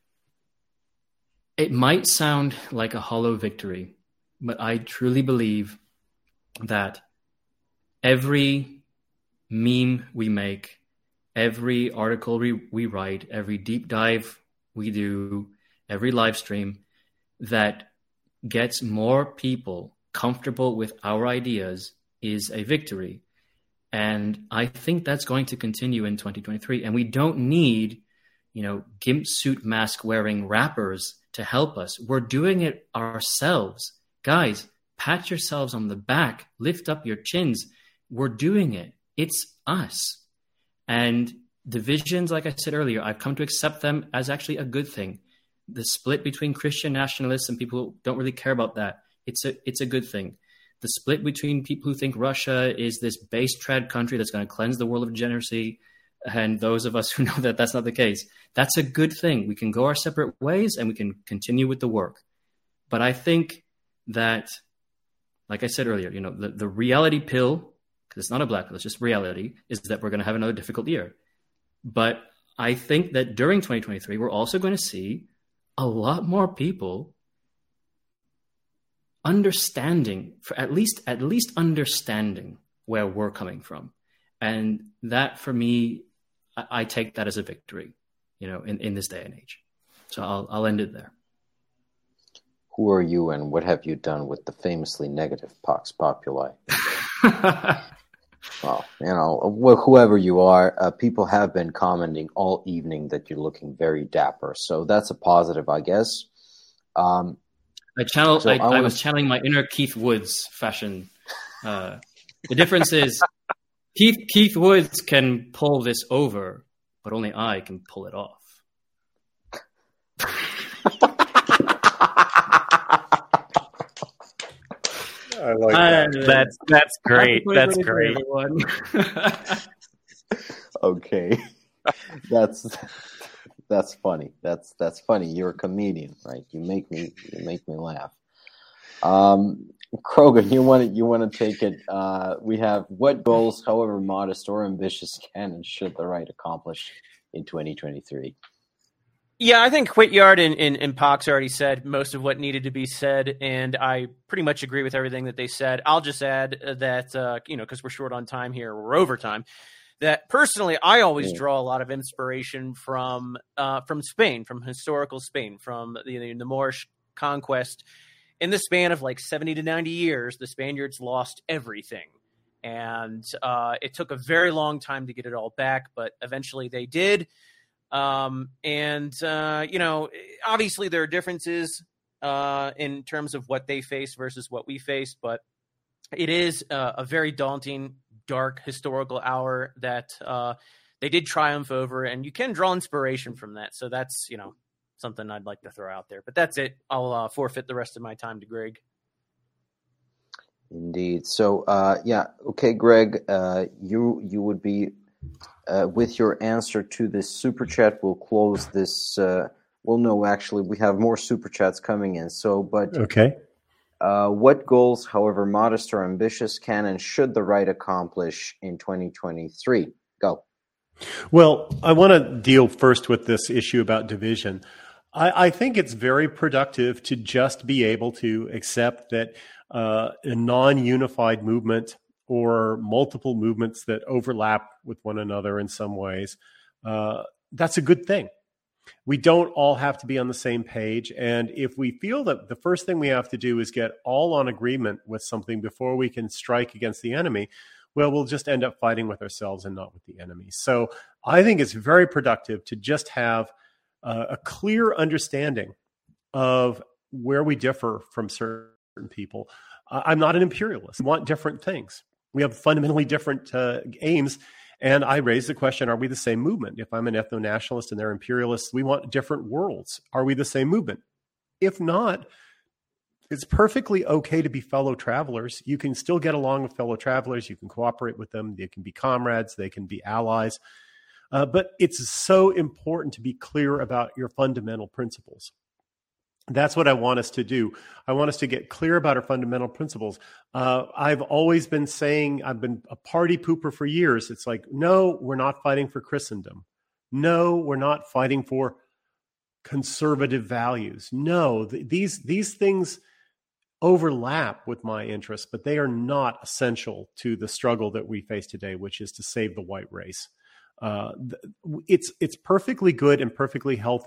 It might sound like a hollow victory, but I truly believe that every meme we make, every article we write, every deep dive we do, every live stream that gets more people comfortable with our ideas is a victory. And I think that's going to continue in 2023. And we don't need, gimp suit mask wearing rappers to help us. We're doing it ourselves. Guys, pat yourselves on the back, lift up your chins. We're doing it. It's us. And divisions, like I said earlier, I've come to accept them as actually a good thing. The split between Christian nationalists and people who don't really care about that, it's a good thing. The split between people who think Russia is this base trad country that's going to cleanse the world of degeneracy, and those of us who know that that's not the case, that's a good thing. We can go our separate ways and we can continue with the work. But I think that, like I said earlier, the reality pill, because it's not a black pill, it's just reality, is that we're going to have another difficult year. But I think that during 2023, we're also going to see a lot more people understanding, for at least understanding where we're coming from. And that, for me, I take that as a victory, in this day and age. So I'll end it there. Who are you and what have you done with the famously negative Pax Populi? Well, whoever you are, people have been commenting all evening that you're looking very dapper. So that's a positive, I guess. I was channeling my inner Keith Woods fashion. The difference is Keith Woods can pull this over, but only I can pull it off. I like that. That's great. That's great. Okay, that's funny. That's funny. You're a comedian, right? You make me laugh. Krogan, you want to take it? We have what goals, however modest or ambitious, can and should the right accomplish in 2023? Yeah, I think Whityard and Pox already said most of what needed to be said, and I pretty much agree with everything that they said. I'll just add that, because we're short on time here, we're over time, that personally I always draw a lot of inspiration from Spain, from historical Spain, from the Moorish conquest. In the span of like 70 to 90 years, the Spaniards lost everything. And it took a very long time to get it all back, but eventually they did. Obviously there are differences in terms of what they face versus what we face, but it is a very daunting, dark historical hour that they did triumph over, and you can draw inspiration from that. So that's, something I'd like to throw out there. But that's it. I'll forfeit the rest of my time to Greg. Indeed. So, okay, Greg, you would be with your answer to this super chat. We'll close this. Actually, we have more super chats coming in. So, but okay. What goals, however modest or ambitious, can and should the right accomplish in 2023? Go. Well, I want to deal first with this issue about division. I think it's very productive to just be able to accept that a non-unified movement or multiple movements that overlap with one another in some ways, that's a good thing. We don't all have to be on the same page. And if we feel that the first thing we have to do is get all on agreement with something before we can strike against the enemy, well, we'll just end up fighting with ourselves and not with the enemy. So I think it's very productive to just have a clear understanding of where we differ from certain people. I'm not an imperialist. I want different things. We have fundamentally different aims. And I raise the question, are we the same movement? If I'm an ethno-nationalist and they're imperialists, we want different worlds. Are we the same movement? If not, it's perfectly okay to be fellow travelers. You can still get along with fellow travelers. You can cooperate with them. They can be comrades. They can be allies. But it's so important to be clear about your fundamental principles. That's what I want us to do. I want us to get clear about our fundamental principles. I've always been saying, I've been a party pooper for years. It's like, no, we're not fighting for Christendom. No, we're not fighting for conservative values. No, these things overlap with my interests, but they are not essential to the struggle that we face today, which is to save the white race. It's perfectly good and perfectly healthy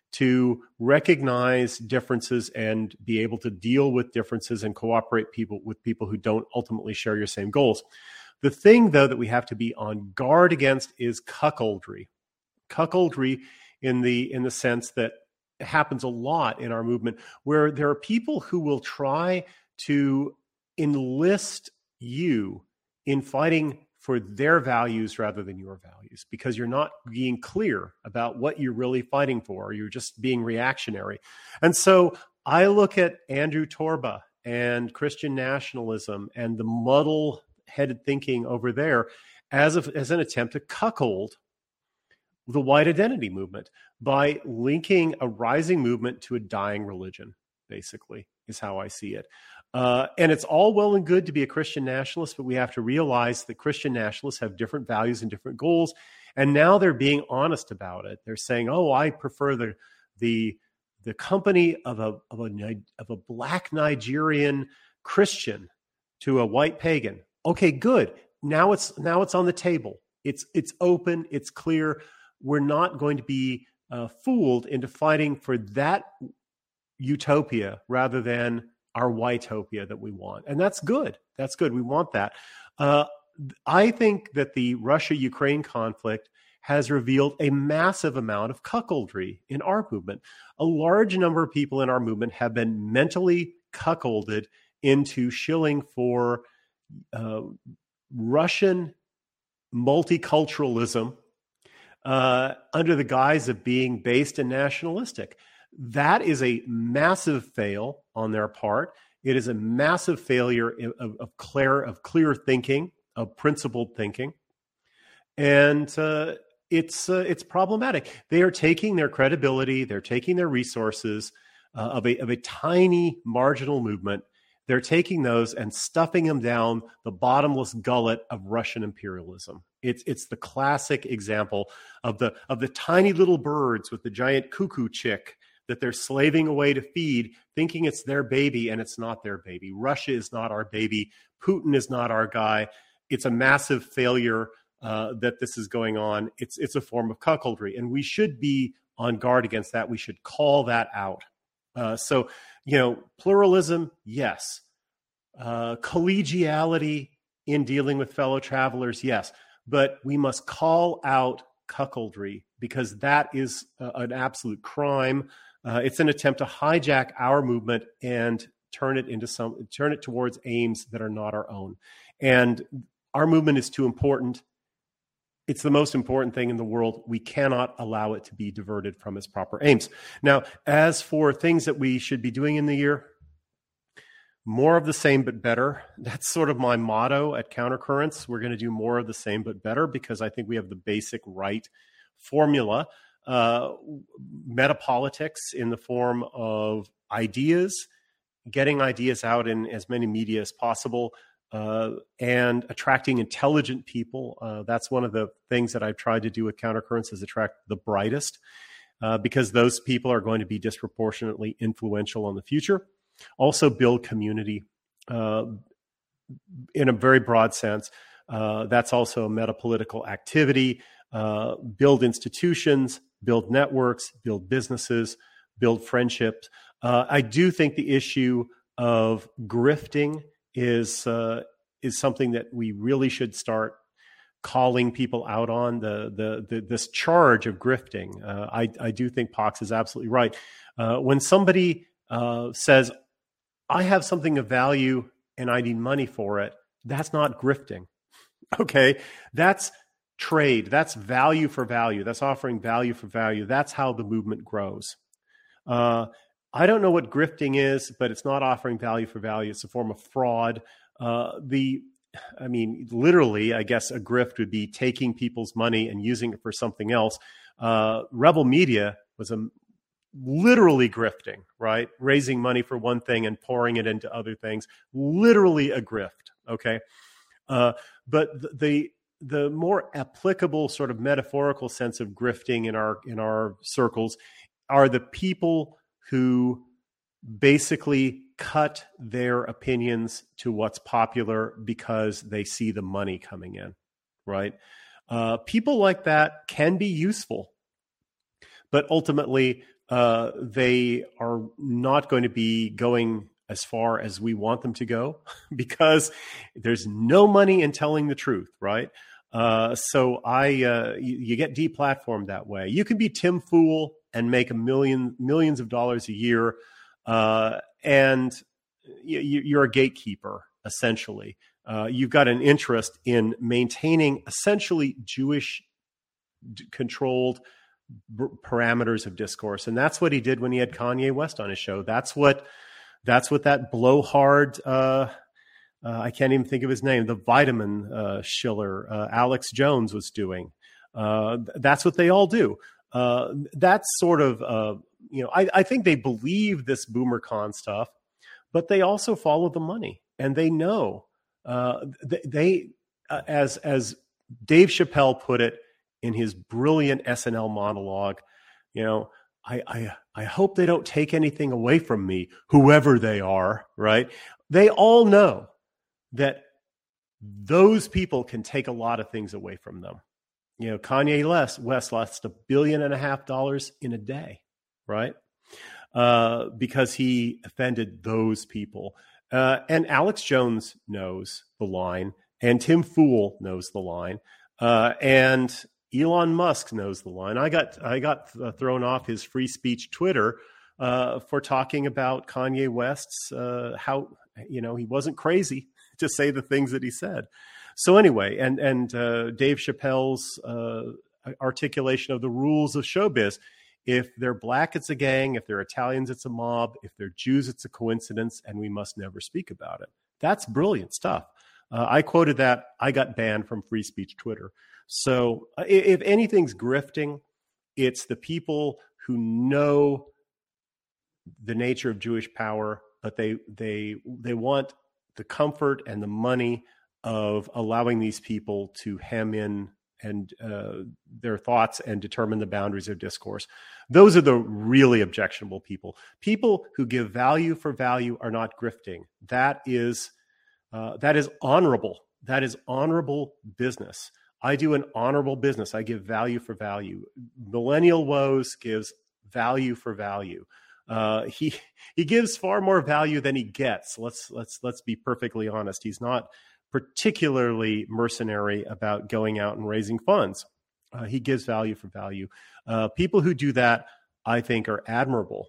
to recognize differences and be able to deal with differences and cooperate with people who don't ultimately share your same goals. The thing, though, that we have to be on guard against is cuckoldry. Cuckoldry in the sense that it happens a lot in our movement, where there are people who will try to enlist you in fighting for their values rather than your values, because you're not being clear about what you're really fighting for. You're just being reactionary. And so I look at Andrew Torba and Christian nationalism and the muddle-headed thinking over there as an attempt to cuckold the white identity movement by linking a rising movement to a dying religion, basically, is how I see it. And it's all well and good to be a Christian nationalist, but we have to realize that Christian nationalists have different values and different goals. And now they're being honest about it. They're saying, "Oh, I prefer the company of a black Nigerian Christian to a white pagan." Okay, good. Now it's on the table. It's open. It's clear. We're not going to be fooled into fighting for that utopia rather than our whitopia that we want. And that's good. That's good. We want that. I think that the Russia-Ukraine conflict has revealed a massive amount of cuckoldry in our movement. A large number of people in our movement have been mentally cuckolded into shilling for Russian multiculturalism under the guise of being based and nationalistic. That is a massive fail on their part. It is a massive failure of clear thinking, of principled thinking, and it's problematic. They are taking their credibility, they're taking their resources of a tiny marginal movement. They're taking those and stuffing them down the bottomless gullet of Russian imperialism. It's the classic example of the tiny little birds with the giant cuckoo chick that they're slaving away to feed, thinking it's their baby, and it's not their baby. Russia is not our baby. Putin is not our guy. It's a massive failure that this is going on. It's a form of cuckoldry, and we should be on guard against that. We should call that out. So, pluralism, yes. Collegiality in dealing with fellow travelers, yes. But we must call out cuckoldry, because that is an absolute crime. It's an attempt to hijack our movement and turn it towards aims that are not our own. And our movement is too important. It's the most important thing in the world. We cannot allow it to be diverted from its proper aims. Now, as for things that we should be doing in the year, more of the same but better. That's sort of my motto at Countercurrents. We're going to do more of the same but better, because I think we have the basic right formula. Metapolitics in the form of ideas, getting ideas out in as many media as possible, and attracting intelligent people. That's one of the things that I've tried to do with Countercurrents, is attract the brightest, because those people are going to be disproportionately influential on the future. Also build community in a very broad sense. That's also a metapolitical activity. Build institutions, build networks, build businesses, build friendships. I do think the issue of grifting is something that we really should start calling people out on. This charge of grifting. I do think Pox is absolutely right. When somebody says, "I have something of value and I need money for it," that's not grifting. Okay, that's trade. That's value for value. That's offering value for value. That's how the movement grows. I don't know what grifting is, but it's not offering value for value. It's a form of fraud. Literally, I guess a grift would be taking people's money and using it for something else. Rebel Media was literally grifting, right? Raising money for one thing and pouring it into other things. Literally a grift, okay? But the more applicable sort of metaphorical sense of grifting in our circles are the people who basically cut their opinions to what's popular because they see the money coming in, right? People like that can be useful, but ultimately they are not going to be going as far as we want them to go because there's no money in telling the truth, right? So you get deplatformed that way. You can be Tim Fool and make millions of dollars a year, and you're a gatekeeper, essentially. You've got an interest in maintaining essentially Jewish-controlled parameters of discourse, and that's what he did when he had Kanye West on his show. That's what that blowhard, I can't even think of his name, the vitamin shiller, Alex Jones was doing. That's what they all do. That's sort of, I think they believe this BoomerCon stuff, but they also follow the money, and they know as Dave Chappelle put it in his brilliant SNL monologue, I hope they don't take anything away from me, whoever they are, right? They all know that those people can take a lot of things away from them. Kanye West lost $1.5 billion in a day, right? Because he offended those people. And Alex Jones knows the line, and Tim Fool knows the line, and Elon Musk knows the line. I got thrown off his free speech Twitter for talking about Kanye West's how he wasn't crazy to say the things that he said. So anyway, and Dave Chappelle's articulation of the rules of showbiz: if they're black, it's a gang; if they're Italians, it's a mob; if they're Jews, it's a coincidence, and we must never speak about it. That's brilliant stuff. I quoted that. I got banned from free speech Twitter. So if anything's grifting, it's the people who know the nature of Jewish power, but they want the comfort and the money of allowing these people to hem in and their thoughts and determine the boundaries of discourse. Those are the really objectionable people. People who give value for value are not grifting. That is honorable. That is honorable business. I do an honorable business. I give value for value. Millennial Woes gives value for value. He gives far more value than he gets. Let's be perfectly honest. He's not particularly mercenary about going out and raising funds. He gives value for value. People who do that, I think, are admirable.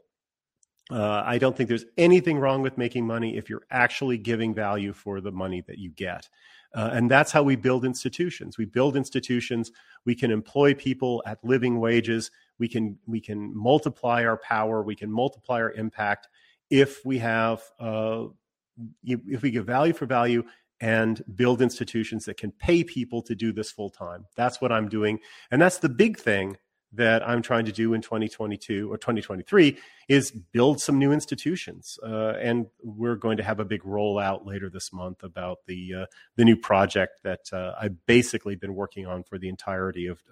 I don't think there's anything wrong with making money if you're actually giving value for the money that you get. And that's how we build institutions. We build institutions. We can employ people at living wages. We can multiply our power. We can multiply our impact if we have if we give value for value and build institutions that can pay people to do this full time. That's what I'm doing, and that's the big thing that I'm trying to do in 2022 or 2023 is build some new institutions. And we're going to have a big rollout later this month about the new project that I've basically been working on for the entirety of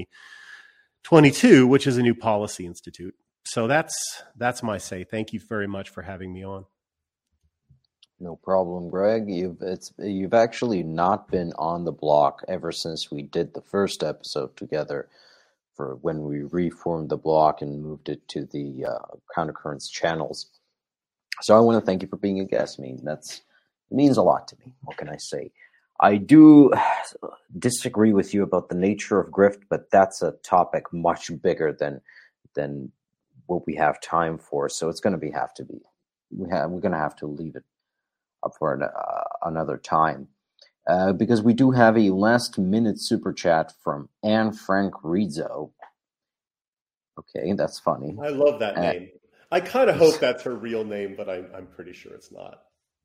2022, which is a new policy institute. So that's my say. Thank you very much for having me on. No problem, Greg. You've actually not been on the block ever since we did the first episode together, for when we reformed the block and moved it to the Countercurrents channels. So I want to thank you for being a guest. It means a lot to me. What can I say? I do disagree with you about the nature of grift, but that's a topic much bigger than what we have time for. So it's going to we're going to have to leave it up for another time. Because we do have a last-minute super chat from Anne Frank Rizzo. Okay, that's funny. I love that name. I kind of hope that's her real name, but I'm pretty sure it's not.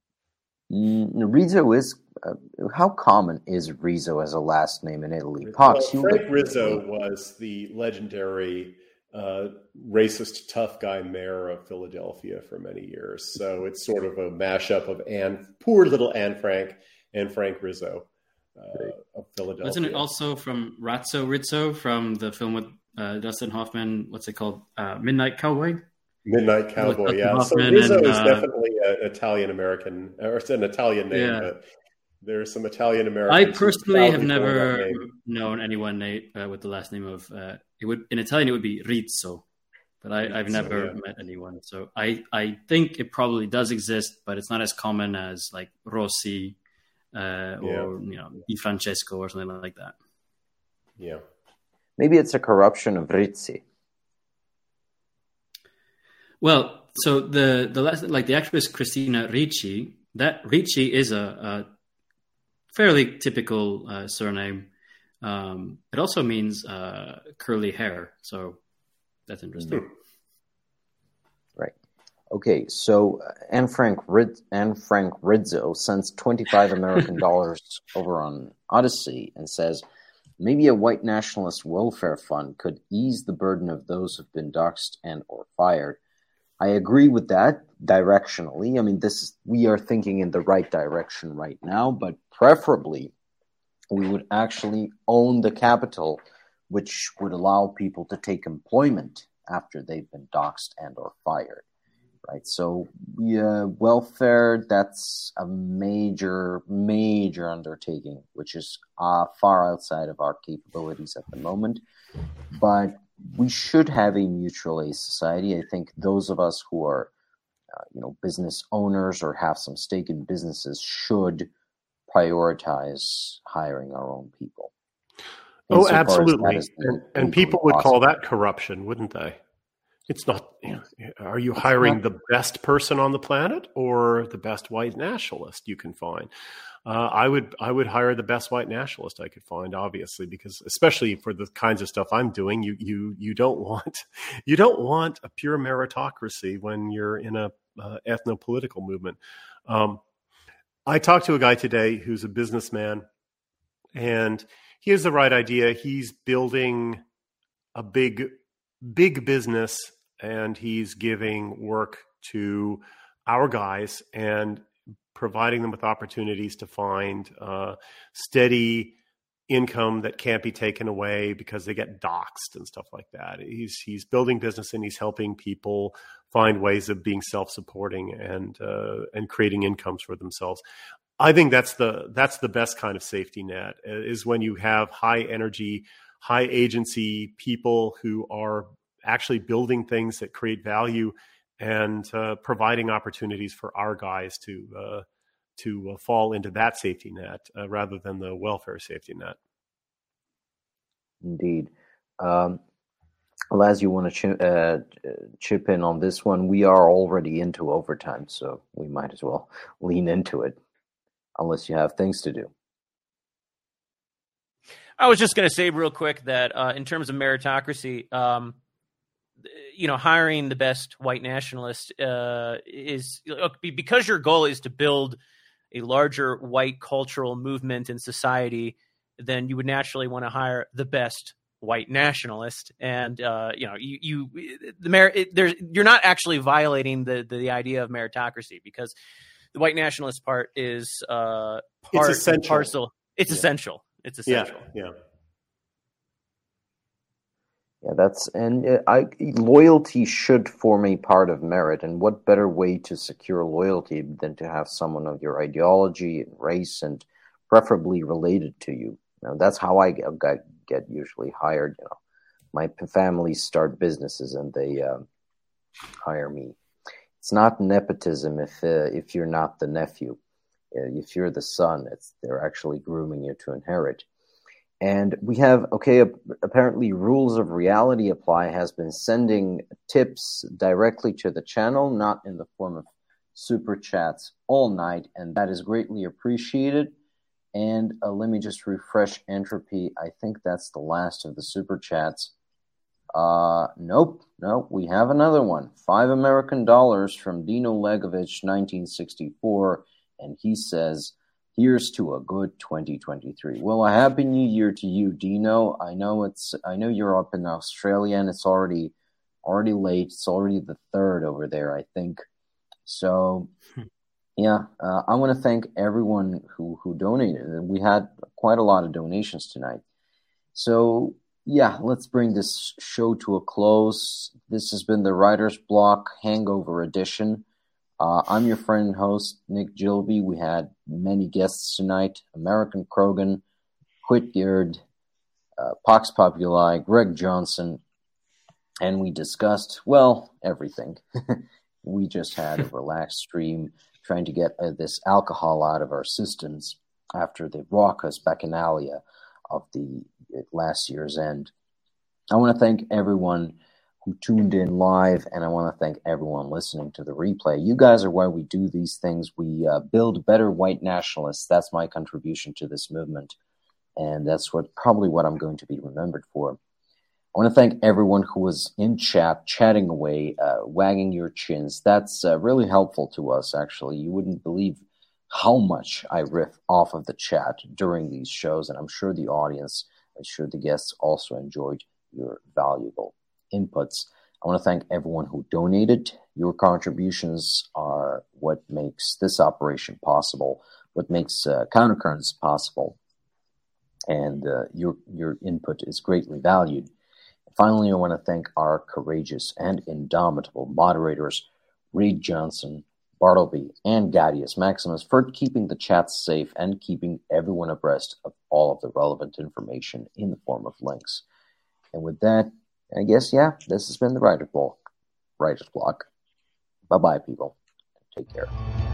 Rizzo is... how common is Rizzo as a last name in Italy? Pox, Frank Rizzo was the legendary racist tough guy mayor of Philadelphia for many years. So it's sort of a mashup of poor little Anne Frank and Frank Rizzo of Philadelphia. Wasn't it also from Rizzo from the film with Dustin Hoffman? What's it called? Midnight Cowboy? Midnight Cowboy, yeah. So Rizzo is definitely an Italian-American, or it's an Italian name, yeah. But there are some Italian-Americans. I personally have never known anyone with the last name of, in Italian it would be Rizzo. but I've never met anyone. So I think it probably does exist, but it's not as common as like Rossi or Di Francesco or something like that. Yeah. Maybe it's a corruption of Rizzi. Well, so the actress Christina Ricci, that Ricci is a fairly typical surname. It also means curly hair, so that's interesting. Mm-hmm. Right. Okay, so Anne Frank Rizzo sends $25 American over on Odyssey and says, maybe a white nationalist welfare fund could ease the burden of those who've been doxxed and or fired. I agree with that directionally. I mean, we are thinking in the right direction right now, but preferably we would actually own the capital, which would allow people to take employment after they've been doxxed and or fired, right? So welfare, that's a major, major undertaking, which is far outside of our capabilities at the moment. But we should have a mutual aid society. I think those of us who are, business owners or have some stake in businesses should prioritize hiring our own people. Oh, absolutely. And people would call that corruption, wouldn't they? It's not, are you hiring the best person on the planet or the best white nationalist you can find? I would hire the best white nationalist I could find, obviously, because especially for the kinds of stuff I'm doing, you don't want a pure meritocracy when you're in a ethno-political movement. I talked to a guy today who's a businessman, and he has the right idea. He's building a big business, and he's giving work to our guys and providing them with opportunities to find steady income that can't be taken away because they get doxxed and stuff like that. He's building business, and he's helping people find ways of being self-supporting and creating incomes for themselves. I think that's the best kind of safety net, is when you have high energy, high agency people who are actually building things that create value and providing opportunities for our guys to fall into that safety net rather than the welfare safety net. Indeed. Laz, you want to chip in on this one? We are already into overtime, so we might as well lean into it, unless you have things to do. I was just going to say real quick that in terms of meritocracy, hiring the best white nationalist is because your goal is to build a larger white cultural movement in society, then you would naturally want to hire the best white nationalist. And you're not actually violating the idea of meritocracy, because the white nationalist part is it's essential. Parcel. It's essential. It's essential. Yeah. Yeah, loyalty should form a part of merit, and what better way to secure loyalty than to have someone of your ideology and race and preferably related to you. That's how I get usually hired. My family start businesses and they hire me. It's not nepotism if you're not the nephew. If you're the son, they're actually grooming you to inherit. And we have, apparently Rules of Reality Apply has been sending tips directly to the channel, not in the form of super chats all night, and that is greatly appreciated. And let me just refresh Entropy. I think that's the last of the super chats. Nope, we have another one. $5 American from Dino Legovich, 1964, and he says, here's to a good 2023. Well, a happy new year to you, Dino. I know you're up in Australia and it's already late. It's already the 3rd over there, I think. So, yeah, I want to thank everyone who donated. We had quite a lot of donations tonight. So, yeah, let's bring this show to a close. This has been the Writer's Block Hangover Edition. I'm your friend and host, Nick Gilby. We had many guests tonight: American Krogan, Whitgeard, Pax Populi, Greg Johnson, and we discussed, well, everything. We just had a relaxed stream trying to get this alcohol out of our systems after the raucous bacchanalia of the last year's end. I want to thank everyone who tuned in live, and I want to thank everyone listening to the replay. You guys are why we do these things. We build better white nationalists. That's my contribution to this movement, and that's probably what I'm going to be remembered for. I want to thank everyone who was in chat, chatting away, wagging your chins. That's really helpful to us, actually. You wouldn't believe how much I riff off of the chat during these shows, and I'm sure the audience, I'm sure the guests also enjoyed your valuable inputs. I want to thank everyone who donated. Your contributions are what makes this operation possible, what makes Countercurrents possible, and your input is greatly valued. Finally, I want to thank our courageous and indomitable moderators, Reed Johnson, Bartleby, and Gadius Maximus, for keeping the chats safe and keeping everyone abreast of all of the relevant information in the form of links. And with that, I guess, this has been the Writer's Block. Bye-bye, people. Take care.